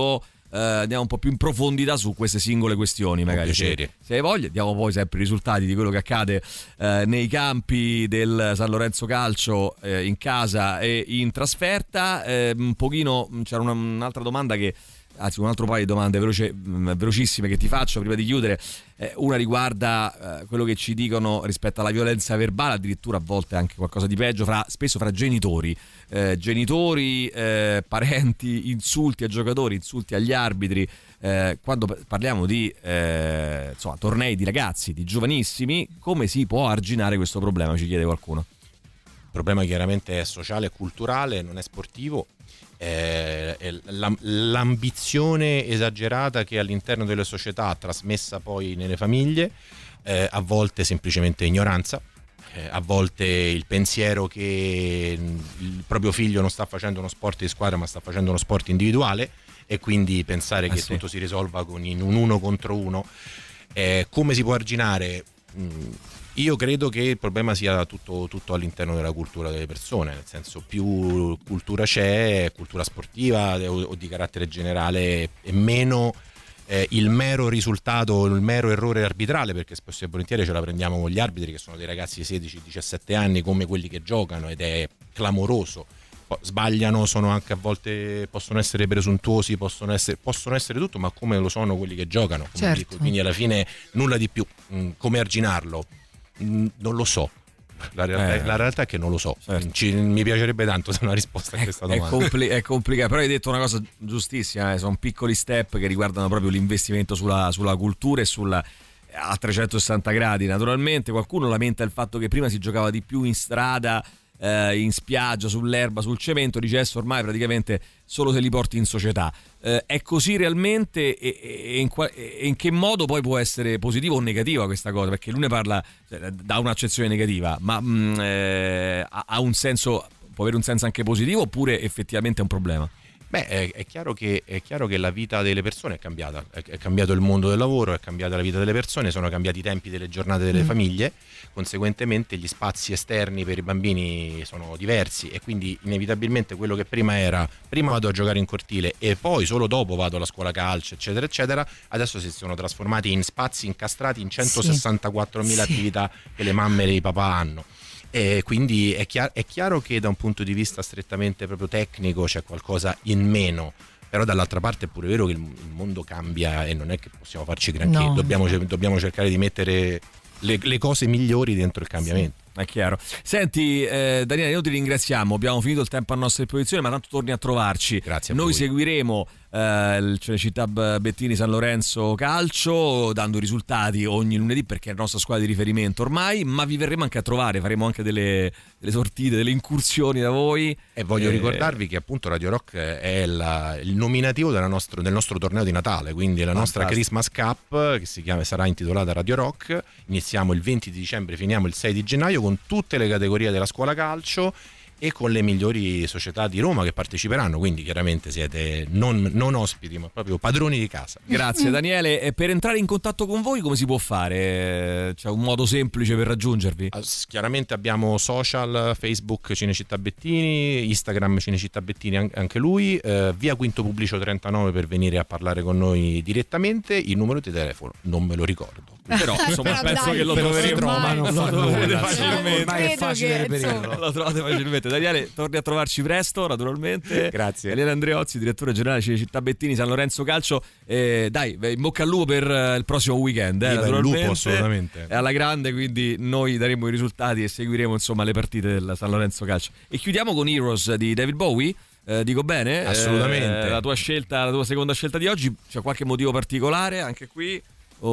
eh, andiamo un po' più in profondità su queste singole questioni, magari se, se hai voglia. Diamo poi sempre i risultati di quello che accade eh, nei campi del San Lorenzo Calcio, eh, in casa e in trasferta. Eh, un pochino c'era una, un'altra domanda che anzi un altro paio di domande veloce, velocissime che ti faccio prima di chiudere. Eh, una riguarda eh, quello che ci dicono rispetto alla violenza verbale, addirittura a volte anche qualcosa di peggio, fra, spesso fra genitori eh, genitori, eh, parenti, insulti a giocatori, insulti agli arbitri. Eh, quando parliamo di eh, insomma, tornei di ragazzi, di giovanissimi, come si può arginare questo problema, ci chiede qualcuno. Il problema chiaramente è sociale e culturale, non è sportivo. Eh, l'ambizione esagerata che all'interno delle società, trasmessa poi nelle famiglie, eh, a volte semplicemente ignoranza, eh, a volte il pensiero che il proprio figlio non sta facendo uno sport di squadra ma sta facendo uno sport individuale, e quindi pensare eh che sì. tutto si risolva con in un uno contro uno. Eh, come si può arginare? Mh, Io credo che il problema sia tutto, tutto all'interno della cultura delle persone, nel senso, più cultura c'è, cultura sportiva o, o di carattere generale, e meno eh, il mero risultato, il mero errore arbitrale, perché spesso e volentieri ce la prendiamo con gli arbitri che sono dei ragazzi di sedici diciassette anni come quelli che giocano, ed è clamoroso. Sbagliano, sono anche a volte, possono essere presuntuosi, possono essere, possono essere tutto, ma come lo sono quelli che giocano, certo. Quindi alla fine nulla di più. Come arginarlo? Non lo so, la realtà, eh. la realtà è che non lo so, certo. Ci, mi piacerebbe tanto dare una risposta a questa domanda. È, compli- è complicato, però hai detto una cosa giustissima, eh. Sono piccoli step che riguardano proprio l'investimento sulla, sulla cultura e sulla, a trecentosessanta gradi. Naturalmente qualcuno lamenta il fatto che prima si giocava di più in strada, eh, in spiaggia, sull'erba, sul cemento, dice adesso ormai praticamente solo se li porti in società. Eh, è così realmente, e, e, in qua, e in che modo poi può essere positiva o negativa questa cosa? Perché lui ne parla, cioè, da un'accezione negativa, ma mh, eh, ha, ha un senso, può avere un senso anche positivo, oppure effettivamente è un problema? Beh, è, è, chiaro che, è chiaro che la vita delle persone è cambiata, è, è cambiato il mondo del lavoro, è cambiata la vita delle persone, sono cambiati i tempi delle giornate delle mm. famiglie, conseguentemente gli spazi esterni per i bambini sono diversi, e quindi inevitabilmente quello che prima era prima vado a giocare in cortile e poi solo dopo vado alla scuola calcio eccetera eccetera, adesso si sono trasformati in spazi incastrati in centosessantaquattromila sì. attività che le mamme e i papà hanno. E quindi è chiaro, è chiaro che da un punto di vista strettamente proprio tecnico c'è qualcosa in meno, però dall'altra parte è pure vero che il, il mondo cambia e non è che possiamo farci granché, no. dobbiamo, dobbiamo cercare di mettere le, le cose migliori dentro il cambiamento. Sì. È chiaro. Senti, eh, Daniele, noi ti ringraziamo, abbiamo finito il tempo a nostra disposizione, ma tanto torni a trovarci. Grazie a noi voi. Seguiremo eh, il Cinecittà Bettini San Lorenzo Calcio, dando i risultati ogni lunedì perché è la nostra squadra di riferimento ormai, ma vi verremo anche a trovare, faremo anche delle, delle sortite, delle incursioni da voi. E voglio eh, ricordarvi che appunto Radio Rock è la, il nominativo della nostro, del nostro torneo di Natale, quindi la nostra Christmas Cup, che si chiama, sarà intitolata Radio Rock. Iniziamo il venti di dicembre, finiamo il sei di gennaio, con tutte le categorie della scuola calcio e con le migliori società di Roma che parteciperanno, quindi chiaramente siete non, non ospiti ma proprio padroni di casa. Grazie Daniele. E per entrare in contatto con voi come si può fare? C'è un modo semplice per raggiungervi? Chiaramente abbiamo social, Facebook Cinecittà Bettini, Instagram Cinecittà Bettini anche lui, eh, via Quinto Publicio trentanove per venire a parlare con noi direttamente. Il numero di telefono non me lo ricordo, però insomma però penso dai, che lo troveremo, trova, non lo trovate facilmente. Ormai è facile reperirlo. Lo trovate facilmente. Daniele, torni a trovarci presto, naturalmente. Grazie. Daniele Andreozzi, direttore generale Cinecittà Bettini San Lorenzo Calcio. Eh, dai, in bocca al lupo per il prossimo weekend. Eh, il lupo, assolutamente. È alla grande, quindi noi daremo i risultati e seguiremo insomma le partite del San Lorenzo Calcio. E chiudiamo con Heroes di David Bowie. Eh, dico bene? Assolutamente. Eh, la tua scelta, la tua seconda scelta di oggi, c'è qualche motivo particolare anche qui?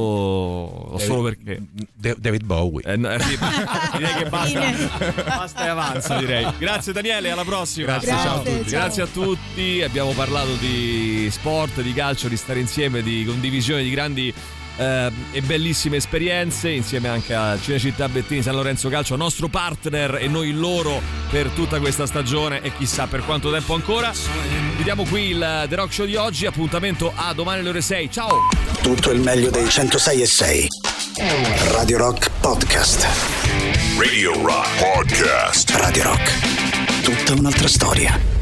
O David, solo perché David Bowie eh, no, sì, direi che basta basta e avanza, direi. Grazie Daniele, alla prossima. Grazie, Grazie, ciao a tutti. ciao. Grazie a tutti. Abbiamo parlato di sport, di calcio, di stare insieme, di condivisione di grandi eh, e bellissime esperienze, insieme anche a Cinecittà Bettini San Lorenzo Calcio, nostro partner, e noi loro per tutta questa stagione e chissà per quanto tempo ancora. Vediamo qui il The Rock Show di oggi, appuntamento a domani alle ore sei. Ciao. Tutto il meglio dei centosei e sei. Radio Rock Podcast. Radio Rock Podcast. Radio Rock. Tutta un'altra storia.